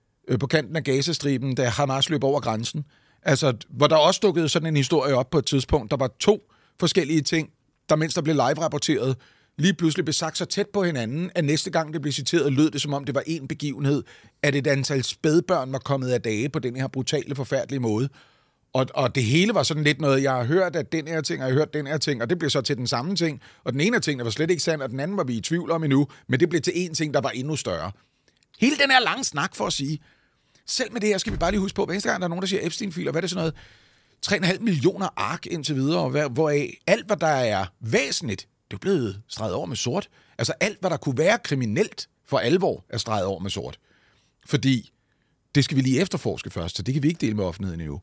på kanten af Gazastriben, da Hamas løb over grænsen. Altså, hvor der også dukkede sådan en historie op på et tidspunkt. Der var to forskellige ting, der mens der blev live-rapporteret, lige pludselig blev sagt så tæt på hinanden, at næste gang det blev citeret, lød det som om det var en begivenhed, at et antal spædbørn var kommet af dage på den her brutale, forfærdelige måde. Og, og det hele var sådan lidt noget, jeg har hørt, at den her ting, og jeg har hørt den her ting, og det blev så til den samme ting. Og den ene af tingene var slet ikke sand, og den anden var vi i tvivl om endnu, men det blev til en ting, der var endnu større. Hele den her lange snak for at sige, selv med det her skal vi bare lige huske på, hver eneste gang der er nogen, der siger Epstein-filer, hvad er det sådan noget? tre komma fem millioner ark indtil videre, og hvoraf alt, hvad der er væsentligt, det er blevet streget over med sort. Altså alt, hvad der kunne være kriminelt for alvor, er streget over med sort. Fordi det skal vi lige efterforske først, så det kan vi ikke dele med offentligheden endnu.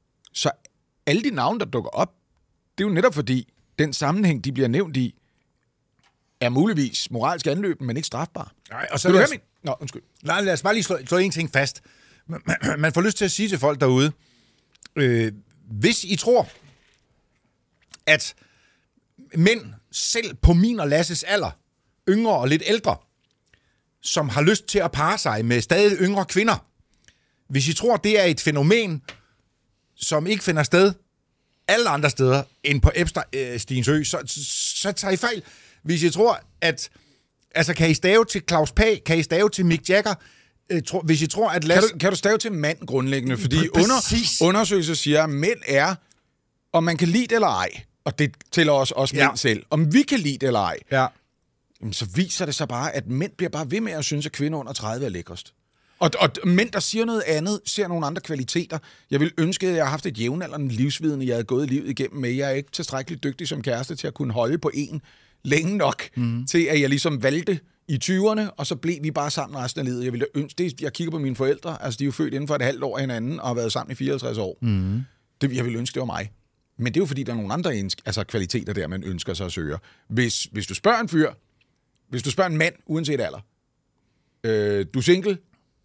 Så alle de navne, der dukker op, det er jo netop fordi, den sammenhæng, de bliver nævnt i, er muligvis moralsk anløben, men ikke strafbar. Nej, og så Vil du lad høre os, min? Nå, undskyld. nej, lad os bare lige slå, slå en ting fast. Man får lyst til at sige til folk derude, øh, hvis I tror, at mænd, selv på min og Lasses alder, yngre og lidt ældre, som har lyst til at parre sig med stadig yngre kvinder, hvis I tror, det er et fænomen, som ikke finder sted alle andre steder end på Epsteins ø, så, så, så tager I fejl. Hvis I tror, at... Altså, kan I stave til Claus Pag? Kan I stave til Mick Jagger? Øh, tro, hvis I tror, at... Lasse... Kan, du, kan du stave til mand grundlæggende? Fordi under, undersøgelser siger, at mænd er, om man kan lide det eller ej, og det tæller os også ja. mænd selv, om vi kan lide det eller ej, ja. så viser det sig bare, at mænd bliver bare ved med at synes, at kvinder under tredive er lækrest. Og, og mænd, der siger noget andet, ser nogle andre kvaliteter. Jeg vil ønske, at jeg har haft et jævnaldrende livsvidende, jeg havde gået livet igennem med. Jeg er ikke tilstrækkeligt dygtig som kæreste til at kunne holde på en længe nok, mm. til at jeg ligesom valgte i tyverne, og så blev vi bare sammen resten af livet. Jeg ville ønske det. Jeg kigger på mine forældre, altså de er jo født inden for et halvt år af hinanden, og har været sammen i fireoghalvtreds år. Mm. Det, jeg ville ønske, det var mig. Men det er jo fordi, der er nogle andre altså, kvaliteter der, man ønsker sig at søge. Hvis, hvis du spørger en fyr, hvis du spørger en mand, uanset alder, øh, du er single,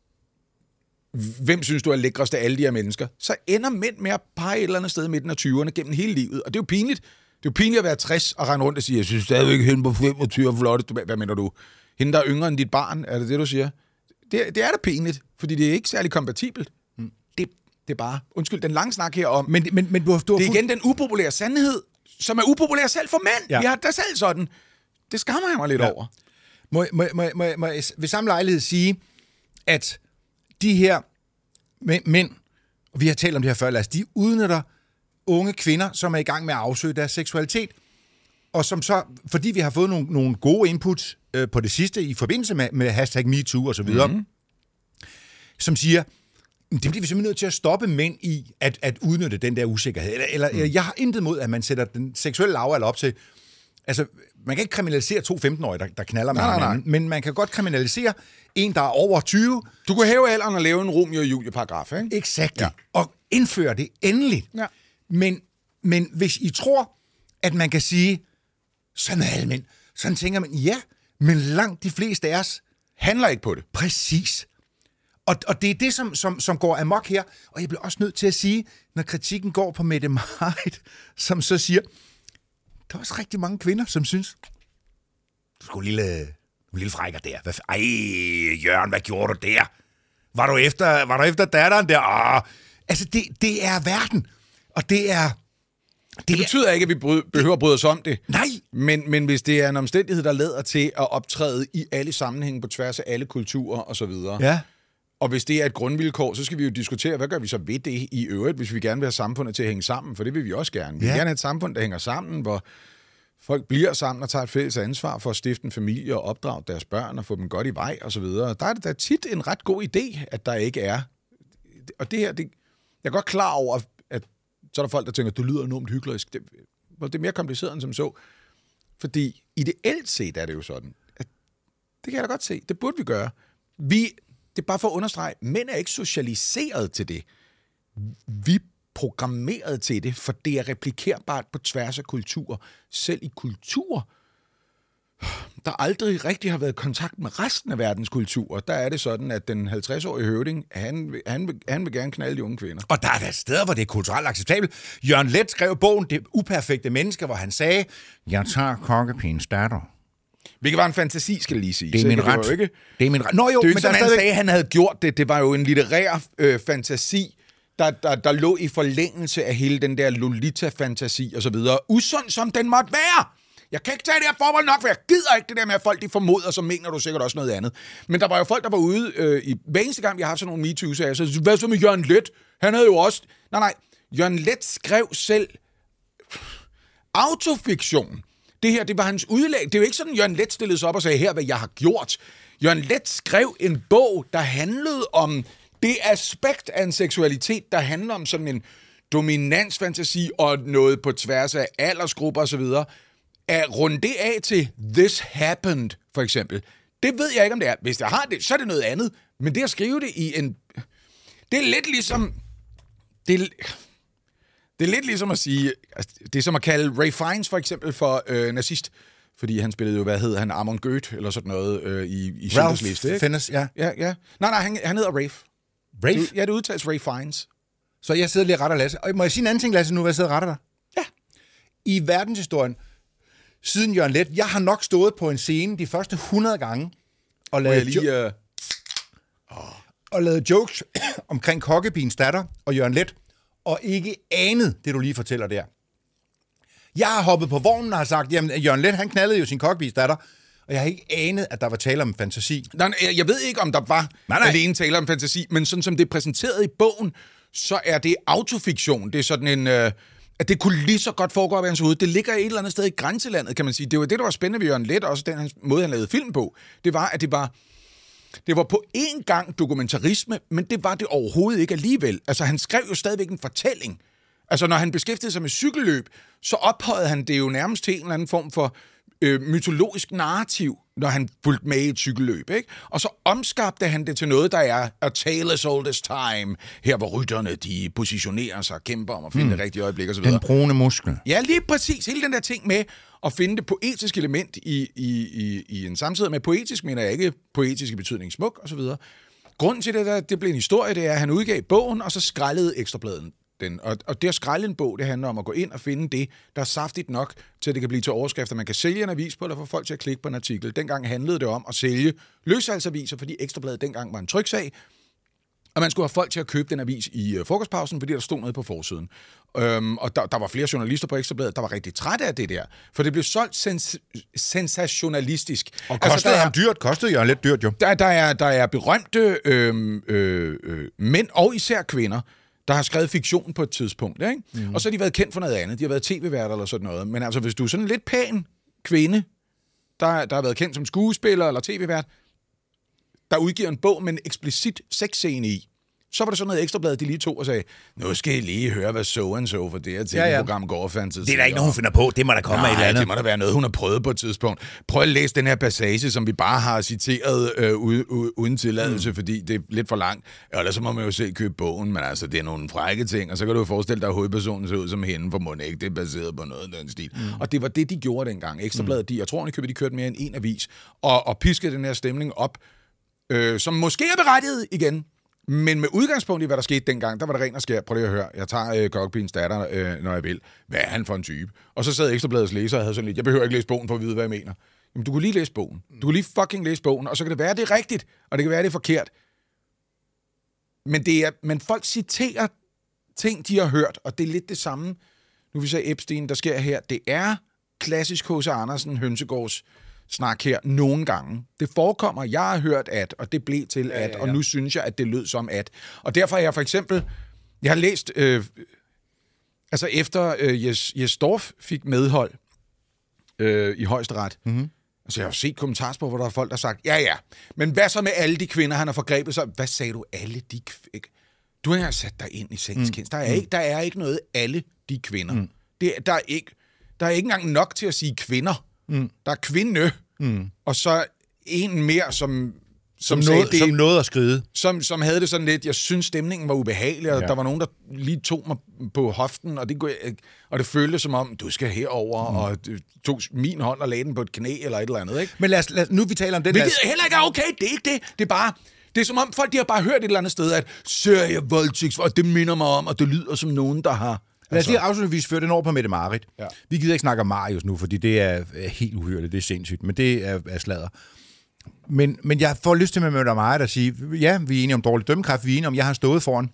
hvem synes du er lækrest af alle de her mennesker, så ender mænd med at pege et eller andet sted i midten af tyverne gennem hele livet. Og det er jo pinligt. Det er jo pinligt at være tres og rende rundt og sige, jeg synes stadigvæk, hende på femogtyve er flot. Hvad mener du? Hende, der er yngre end dit barn, er det det, du siger? Det, det er da pinligt, fordi det er ikke særlig kompatibelt. Mm. Det, det er bare, undskyld, den lange snak her om, men, men, men du har, du har det er igen den upopulære sandhed, som er upopulær selv for mænd. Ja. Vi har da selv sådan. Det skammer jeg mig lidt ja. over. Må, må, må, må, må jeg ved samme lejlighed sige, at de her mænd, og vi har talt om det her før, Lars, de udnytter unge kvinder, som er i gang med at afsøge deres seksualitet, og som så, fordi vi har fået nogle, nogle gode input øh, på det sidste, i forbindelse med, med hashtag MeToo og så videre, mm-hmm. som siger, det bliver vi simpelthen nødt til at stoppe mænd i at, at udnytte den der usikkerhed. Eller, eller mm. jeg har intet mod, at man sætter den seksuelle lavalder op til Altså, man kan ikke kriminalisere to femten-årige, der, der knaller med Nej, nej, nej. hinanden, men man kan godt kriminalisere en, der er over tyve. Du kunne hæve alderen og lave en Romeo og Julie-paragraf, ikke? Exakt. Ja. Ja. Og indføre det endeligt. Ja. Men, men hvis I tror, at man kan sige, sådan er alle mænd, sådan tænker man, ja, men langt de fleste af os Handler ikke på det. præcis. Og, og det er det, som, som, som går amok her. Og jeg bliver også nødt til at sige, når kritikken går på Mette Marit, som så siger, der er også rigtig mange kvinder, som synes, du skulle lille, du lille frækker der. Hvad, ej, Jørgen, hvad gjorde du der? Var du efter, var du efter datteren der? Åh. Altså, det, det er verden. Og det er... Det, det betyder ikke, at vi bry- behøver at bryde os om det. Nej. Men, men hvis det er en omstændighed, der leder til at optræde i alle sammenhænge på tværs af alle kulturer og så videre. Ja. Og hvis det er et grundvilkår, så skal vi jo diskutere, hvad gør vi så ved det i øvrigt, hvis vi gerne vil have samfundet til at hænge sammen, for det vil vi også gerne. Vi vil Ja. gerne have et samfund, der hænger sammen, hvor folk bliver sammen og tager et fælles ansvar for at stifte en familie og opdrage deres børn og få dem godt i vej og så videre. Der er det da tit en ret god idé, at der ikke er. Og det her, det, jeg er godt klar over, at så er der folk, der tænker, du lyder enormt hyklerisk. Det, det er mere kompliceret end som så. Fordi ideelt set er det jo sådan, at det kan jeg da godt se. Det burde vi gøre. Vi, det er bare for at understrege, mænd er ikke socialiseret til det. Vi er programmeret til det, for det er replikerbart på tværs af kulturer. Selv i kulturer, der aldrig rigtig har været kontakt med resten af verdens kulturer, der er det sådan, at den halvtreds-årige høvding, han, vil- han, vil, han vil gerne knalde de unge kvinder. Og der er der steder, hvor det er kulturelt acceptabelt. Jørgen Leth skrev bogen Det uperfekte menneske, hvor han sagde, jeg tager kokkepigens datter. Hvilket var en fantasi, skal jeg lige sige. Det er Så min var ret. jo ikke, Det er min ret. Nå jo, det er jo ikke men der sådan, er han stadigvæk... sagde, at han havde gjort det. Det var jo en litterær øh, fantasi, der, der, der lå i forlængelse af hele den der Lolita-fantasi og så videre. Usund som den måtte være. Jeg kan ikke tage det her formål nok, for jeg gider ikke det der med, at folk de formoder, så mener du sikkert også noget andet. Men der var jo folk, der var ude øh, i hver eneste gang, vi har haft sådan nogle MeToo-sager, så hvad så med Jørgen Leth? Han havde jo også... Nej, nej. Jørgen Leth skrev selv autofiktion. Det her, det var hans udlæg. Det er jo ikke sådan, Jørgen Leth stillede sig op og sagde, her hvad jeg har gjort. Jørgen Leth skrev en bog, der handlede om det aspekt af en seksualitet, der handler om sådan en dominansfantasi og noget på tværs af aldersgrupper osv., at runde det af til This Happened, for eksempel. Det ved jeg ikke, om det er. Hvis jeg har det, så er det noget andet. Men det at skrive det i en... Det er lidt ligesom... Det er, det er lidt ligesom at sige... Altså, det er som at kalde Ray Fiennes, for eksempel, for øh, nazist. Fordi han spillede jo, hvad hed han, Amon Goeth, eller sådan noget, øh, i, i Schindlers Liste, ikke? Fiennes, ja. Ja, ja. Nej, nej, han, han hedder Rafe. Rafe? Det, ja, det udtales Ray Fiennes. Så jeg sidder lige og retter Lasse. Og må jeg sige en anden ting, Lasse, nu hvor jeg sidder og retter dig? Ja. I verdenshistorien, siden Jørgen Leth, jeg har nok stået på en scene de første hundrede gange og Må jeg lavet, lige... jo- Øh, og lavet jokes omkring kokkepigens datter og Jørgen Leth, og ikke anet det, du lige fortæller der. Jeg har hoppet på vognen og har sagt, jamen Jørgen Leth, han knaldede jo sin kokkepigens datter, og jeg har ikke anet, at der var tale om fantasi. nej, jeg- jeg ved ikke, om der var Nej, nej. alene tale om fantasi, men sådan som det er præsenteret i bogen, så er det autofiktion. Det er sådan en... Øh, at det kunne lige så godt foregå af hans hoved. Det ligger et eller andet sted i grænselandet, kan man sige. Det var det, der var spændende ved Jørgen Leth, også den hans måde, han lavede film på. Det var, at det var... Det var på én gang dokumentarisme, men det var det overhovedet ikke alligevel. Altså, han skrev jo stadigvæk en fortælling. Altså, når han beskæftigede sig med cykelløb, så ophøjede han det jo nærmest til en eller anden form for øh, mytologisk narrativ, når han fulgte med i et cykelløb, ikke? Og så omskabte han det til noget, der er a tale as old as time, her hvor rytterne, de positionerer sig og kæmper om at finde mm. det rigtige øjeblik og så videre. Den brune muskel. Ja, lige præcis. Hele den der ting med at finde det poetiske element i, i, i, i en samtid. Med poetisk mener jeg ikke poetisk i betydning smuk og så videre. Grunden til det, der, det blev en historie, det er, at han udgav bogen, og så skrællede Ekstrabladet den. Og, og det at skrælle en bog, det handler om at gå ind og finde det, der er saftigt nok, til at det kan blive til overskrifter. Man kan sælge en avis på, eller få folk til at klikke på en artikel. Dengang handlede det om at sælge løssalgsaviser, fordi Ekstrabladet dengang var en tryksag. Og man skulle have folk til at købe den avis i uh, frokostpausen, fordi der stod noget på forsiden. Øhm, og der, der var flere journalister på Ekstrabladet, der var rigtig trætte af det der. For det blev solgt sens- sensationalistisk. Og kostede altså, der ham er, dyrt, kostede Jørgen Leth dyrt jo. der, der, er, der er berømte øh, øh, øh, mænd, og især kvinder, der har skrevet fiktion på et tidspunkt. Ikke? Mm. Og så har de været kendt for noget andet. De har været tv-værter eller sådan noget. Men altså, hvis du er sådan en lidt pæn kvinde, der, der har været kendt som skuespiller eller tv-vært, der udgiver en bog med en eksplicit sexscene i, Så var der sådan noget Ekstrabladet, de lige tog og sagde, nu skal I lige høre, hvad so and so for det her Ja, ja. program går og fantasy. Det er der ikke noget, hun finder på. Det må der komme Nej, af et eller andet. det må der være noget, hun har prøvet på et tidspunkt. Prøv at læse den her passage, som vi bare har citeret øh, uden, uden tilladelse, mm. fordi det er lidt for langt. Ellers så må man jo selv købe bogen, men altså, det er nogle frække ting, og så kan du jo forestille dig, at hovedpersonen ser ud som hende, for må ikke det er baseret på noget af den stil. Mm. Og det var det, de gjorde dengang. Ekstrabladet, de, jeg tror, de købte, de kørte mere end en avis, og, og piskede den her stemning op, øh, som måske er berettiget igen. Men med udgangspunkt i, hvad der skete dengang, der var det ren og skær. Prøv lige at høre. Jeg tager øh, Kokkepigens datter, øh, når jeg vil. Hvad er han for en type? Og så sad Ekstrabladets læser og havde sådan lidt, jeg behøver ikke læse bogen for at vide, hvad jeg mener. Jamen, du kunne lige læse bogen. Du kunne lige fucking læse bogen, og så kan det være, det er rigtigt, og det kan være, det er forkert. Men, det er, men folk citerer ting, de har hørt, og det er lidt det samme. Nu vi sagde Epstein, der sker her. Det er klassisk H C. Andersen, Hønsegårds snak her nogle gange. Det forekommer, jeg har hørt at, og det blev til at, ja, ja, ja. Og nu synes jeg, at det lød som at. Og derfor har jeg for eksempel, jeg har læst, øh, altså efter øh, Jes, Jes Dorf fik medhold øh, i højesteret, mm-hmm. altså jeg har set kommentarspor, hvor der er folk, der har sagt, ja ja, men hvad så med alle de kvinder, han har forgrebet sig? Hvad sagde du, alle de kvinder? Du har ikke sat dig ind i sagens mm. Der, er ikke, der er ikke noget alle de kvinder. Mm. Det, der, er ikke, der er ikke engang nok til at sige kvinder. Mm. Der er kvinde, mm. og så en mere, som... Som, som, noget, det, som noget at skride. Som, som havde det sådan lidt, jeg synes stemningen var ubehagelig, og ja. Der var nogen, der lige tog mig på hoften, og det, og det føltes som om, du skal herover mm. og tog min hånd og lagde den på et knæ, eller et eller andet, ikke? Men lad os, lad, nu vi taler om det... Hvilket os... heller ikke er okay, det er ikke det. Det er bare... Det er som om, folk de har bare hørt et eller andet sted, at serievoldtægt, og det minder mig om, og det lyder som nogen, der har... Lad os lige afslutningsvis føre den over på Mette-Marit. Ja. Vi gider ikke snakke om Marius nu, fordi det er helt uhyrligt, det er sindssygt, men det er, er sladder. Men, men jeg får lyst til med Mette-Marit at sige, ja, vi er enige om dårlig dømmekraft, vi er enige om, jeg har stået foran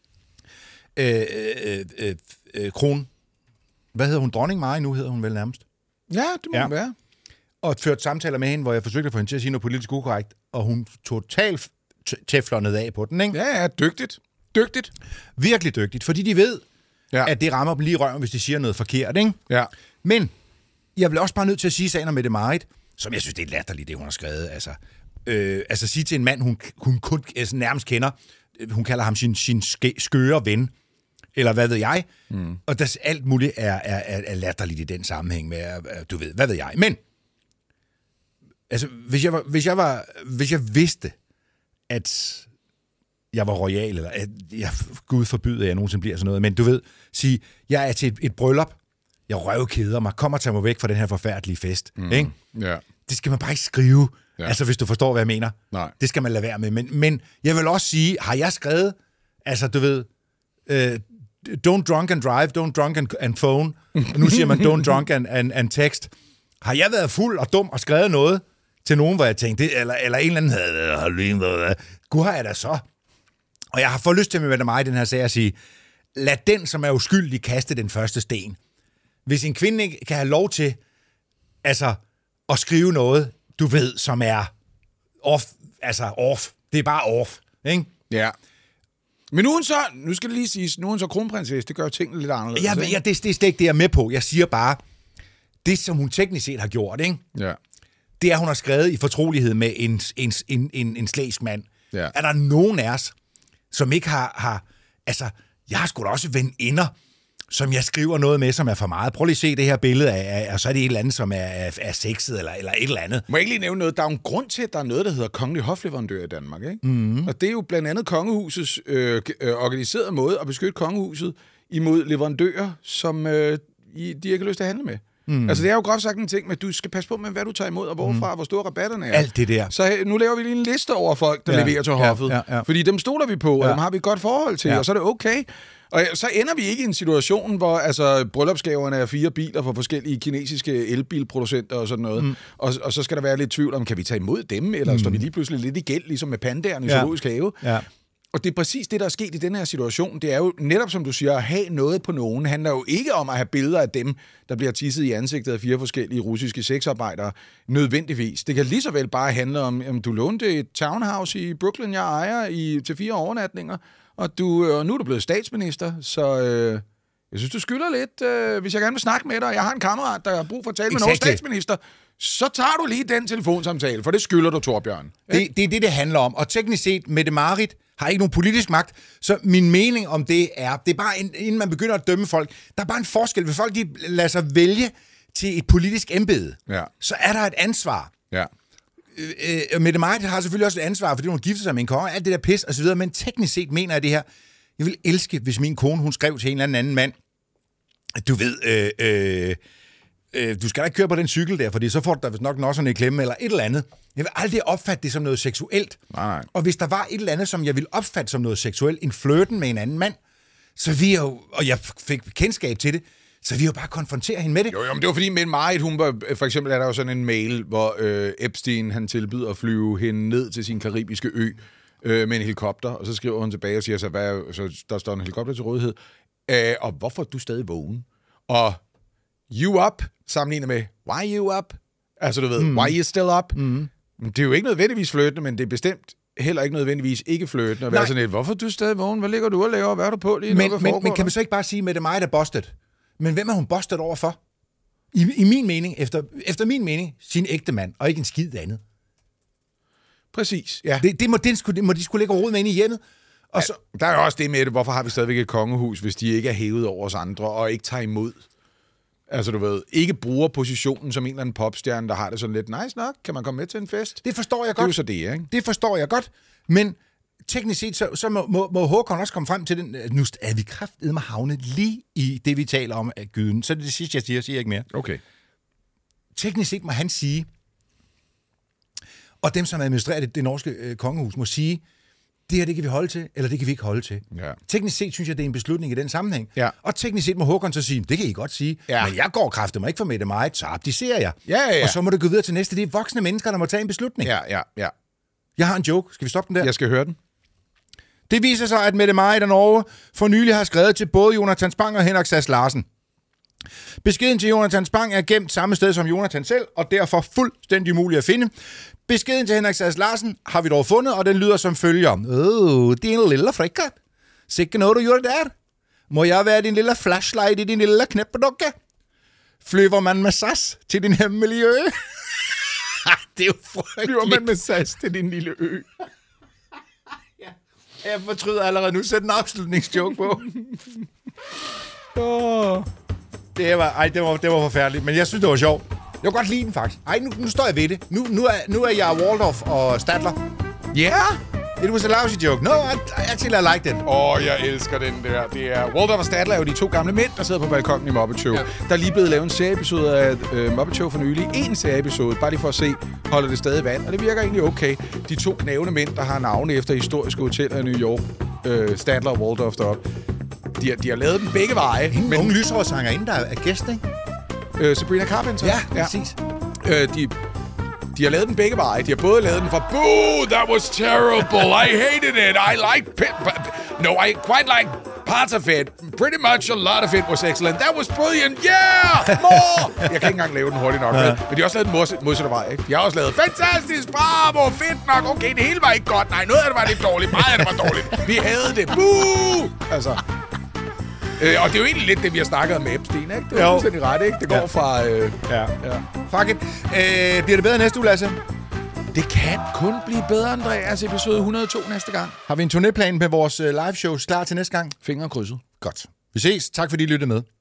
øh, øh, øh, øh, Kron. Hvad hedder hun? Dronning Mari nu hedder hun vel nærmest. Ja, det må ja. være. Og ført samtaler med hende, hvor jeg forsøgte at få hende til at sige noget politisk ukorrekt, og hun totalt teflonede af på den, ikke? Ja, ja, dygtigt. Dygtigt. Virkelig dygtigt, fordi de ved, ja. At det rammer dem lige i røven, hvis de siger noget forkert, ikke? Ja. Men jeg vil også bare nødt til at sige sagen om Mette-Marit, som jeg synes, det er latterligt, det hun har skrevet. Altså, øh, altså sige til en mand, hun, hun kun altså, nærmest kender, hun kalder ham sin, sin ske, skøre ven, eller hvad ved jeg, mm. og der, alt muligt er, er, er, er latterligt i den sammenhæng med, du ved, hvad ved jeg. Men, altså, hvis jeg var, hvis jeg, var, hvis jeg vidste, at jeg var royal, eller at jeg, Gud forbyder, at jeg nogensinde bliver sådan noget, men du ved, sige, jeg er til et, et bryllup, jeg røvkeder mig, kommer tage mig væk fra den her forfærdelige fest, mm. ikke? Ja. Det skal man bare ikke skrive, ja. Altså hvis du forstår, hvad jeg mener. Nej. Det skal man lade være med, men, men jeg vil også sige, har jeg skrevet, altså du ved, uh, don't drunk and drive, don't drunk and, and phone, nu siger man don't drunk and, and, and text. Har jeg været fuld og dum og skrevet noget til nogen, hvor jeg tænkte, det, eller, eller en eller anden, gud har jeg da så. Og jeg har fået lyst til med mig i den her sag at sige, lad den, som er uskyldig, kaste den første sten. Hvis en kvinde ikke kan have lov til altså, at skrive noget, du ved, som er off, altså off, det er bare off, ikke? Ja. Men nu er hun så, nu skal det lige siges, nu er hun så kronprinsesse, det gør jo tingene lidt anderledes. Ja, ja det, det er ikke det, jeg er med på. Jeg siger bare, det som hun teknisk set har gjort, ikke? Ja. Det er, hun har skrevet i fortrolighed med en, en, en, en, en slægsk mand. Ja. Er der nogen af os, som ikke har, har... Altså, jeg har sgu da også veninder, som jeg skriver noget med, som er for meget. Prøv lige at se det her billede af, og så er det et eller andet, som er, er, er sexet, eller, eller et eller andet. Må jeg ikke lige nævne noget? Der er jo en grund til, at der er noget, der hedder kongelig hofleverandør i Danmark, ikke? Mm-hmm. Og det er jo blandt andet kongehusets øh, øh, organiserede måde at beskytte kongehuset imod leverandører, som øh, de ikke har lyst til at handle med. Mm. Altså, det er jo groft sagt en ting med, at du skal passe på med, hvad du tager imod, og hvorfra, mm. hvor store rabatterne er. Alt det der. Så nu laver vi lige en liste over folk, der ja, leverer til hoffet. Ja, ja, ja. Fordi dem stoler vi på, og ja. Dem har vi et godt forhold til, ja. Og så er det okay. Og så ender vi ikke i en situation, hvor altså, bryllupsgaverne er fire biler fra forskellige kinesiske elbilproducenter og sådan noget. Mm. Og, og så skal der være lidt tvivl om, kan vi tage imod dem, eller mm. står vi lige pludselig lidt i gæld, ligesom med pandaerne i ja. Zoologisk Have. Ja. Og det er præcis det, der er sket i den her situation. Det er jo netop, som du siger, at have noget på nogen. Det handler jo ikke om at have billeder af dem, der bliver tisset i ansigtet af fire forskellige russiske sexarbejdere, nødvendigvis. Det kan lige så vel bare handle om, at du lånte et townhouse i Brooklyn, jeg ejer, i, til fire overnatninger, og, du, og nu er du blevet statsminister, så øh, Jeg synes, du skylder lidt, øh, hvis jeg gerne vil snakke med dig, og jeg har en kammerat, der har brug for at tale med nogen statsminister, så tager du lige den telefonsamtale, for det skylder du, Torbjørn. Det, det er det, det handler om. Og teknisk set, Mette-Marit har ikke nogen politisk magt, så min mening om det er, det er bare, inden man begynder at dømme folk, der er bare en forskel. Hvis folk de lader sig vælge til et politisk embede, ja. så er der et ansvar. Ja. Øh, øh, Mette-Marit har selvfølgelig også et ansvar, fordi hun gifter sig med en konge, alt det der pis og så videre, men teknisk set mener jeg det her, jeg vil elske, hvis min kone, hun skrev til en eller anden mand, du ved, øh, øh, øh, du skal da ikke køre på den cykel der, fordi så får du da vist nok nosserne i klemme, eller et eller andet. Jeg vil aldrig opfatte det som noget seksuelt. Nej. Og hvis der var et eller andet, som jeg ville opfatte som noget seksuelt, en flirten med en anden mand, så vi jo, og jeg fik kendskab til det, så vi jo bare konfrontere hende med det. Jo, jo, men det var fordi med Marit, hun var, for eksempel er der jo sådan en mail, hvor øh, Epstein, han tilbyder at flyve hende ned til sin karibiske ø øh, med en helikopter, og så skriver hun tilbage og siger, så, hvad, så der står en helikopter til rådighed, øh, og hvorfor er du stadig vågen? Og you up, sammenlignet med why you up? Altså du ved, mm. why you still up? Mm. Det er jo ikke nødvendigvis flirtende, men det er bestemt heller ikke nødvendigvis ikke flirtende at være sådan et, hvorfor er du stadig vågen? Hvad ligger du og laver? Hvad er du på lige men, nu? Men, men kan man så ikke bare sige, at det er mig, der er busted? Men hvem er hun busted over for? I, i min mening, efter, efter min mening, sin ægte mand, og ikke en skid andet. Præcis, ja. Det, det, må, det, skulle, det må de skulle lægge råd med ind i hjemmet. Og så, ja, der er jo også det med det, hvorfor har vi stadigvæk et kongehus, hvis de ikke er hævet over os andre, og ikke tager imod? Altså du ved, ikke bruger positionen som en eller anden popstjerne, der har det sådan lidt nice nok. Kan man komme med til en fest? Det forstår jeg godt. Det er jo så det, ikke? Det forstår jeg godt, men teknisk set, så, så må, må, må Håkon også komme frem til den. Nu er vi kraftedeme havnet lige i det, vi taler om af gyden. Så er det det sidste, jeg siger, siger jeg ikke mere. Okay. Teknisk set må han sige, og dem, som administrerer det, det norske øh, kongehus, må sige, det her, det kan vi holde til, eller det kan vi ikke holde til. Ja. Teknisk set synes jeg, det er en beslutning i den sammenhæng. Ja. Og teknisk set må Håkon så sige, det kan I godt sige, ja. men jeg går kraftedeme ikke for Mette-Marit, så abdicerer jeg. Ja, ja, ja. Og så må det gå videre til næste. Det er voksne mennesker, der må tage en beslutning. Ja, ja, ja. Jeg har en joke. Skal vi stoppe den der? Jeg skal høre den. Det viser sig, at Mette-Marit af Norge for nylig har skrevet til både Jonathan Spang og Henrik Sass Larsen. Beskeden til Jonathan Spang er gemt samme sted som Jonathan selv, og derfor fuldstændig umulig at finde. Beskeden til Henrik Sass Larsen har vi dog fundet, og den lyder som følger. Åh, din lille frikkat. Sikke noget, du gjorde der. Må jeg være din lille flashlight i din lille knæppedukke? Flyver man med Sass til din hemmelige ø? Det er jo frygteligt. Flyver man med Sass til din lille ø? Jeg fortryder allerede nu. Sæt en afslutningsjoke på. oh. Det var, ej, det var, det var forfærdeligt, men jeg synes, det var sjovt. Jeg kunne godt lide den, faktisk. Ej, nu, nu står jeg ved det. Nu, nu, er, nu er jeg Waldorf og Statler. Ja! Yeah. It was a lousy joke. No, I, actually, I like it. Åh, oh, jeg elsker den der. Det er Waldorf og Statler er jo de to gamle mænd, der sidder på balkonen i Muppet Show. Ja. Der er lige blevet lavet en serieepisode af uh, Muppet Show for nylig. En serieepisode, bare lige for at se, holder det stadig vand. Og det virker egentlig okay. De to knævende mænd, der har navne efter historiske hoteller i New York. Uh, Statler og Waldorf deroppe. De har, de har lavet dem begge veje. En unge lyshårsanger inden, der er gæst, ikke? Uh, Sabrina Carpenter. Ja, ja. Præcis. Uh, de... De har lavet den begge veje. De har både lavet den fra, boo, that was terrible. I hated it. I liked it. No, I quite liked parts of it. Pretty much a lot of it was excellent. That was brilliant. Yeah, more. Jeg kan ikke engang lave den hurtigt nok. Ja. Men de har også lavet den modsatte vej, ikke? De har også lavet, fantastisk, bravo, fedt nok. Okay, det hele var ikke godt. Nej, noget af det var lidt dårligt. Meget af det var dårligt. Vi havde det. Boo! Altså... Øh, og det er jo egentlig lidt det, vi har snakket om med Epstein, ikke? Det er jo fuldstændig ret, ikke? Det går ja. fra... Øh, ja. ja. Fuck it. Øh, bliver det bedre næste uge, Lasse? Det kan kun blive bedre, Andreas. Episode et hundrede og to næste gang. Har vi en turnéplan med vores live shows klar til næste gang? Fingre krydset. Godt. Vi ses. Tak fordi I lyttede med.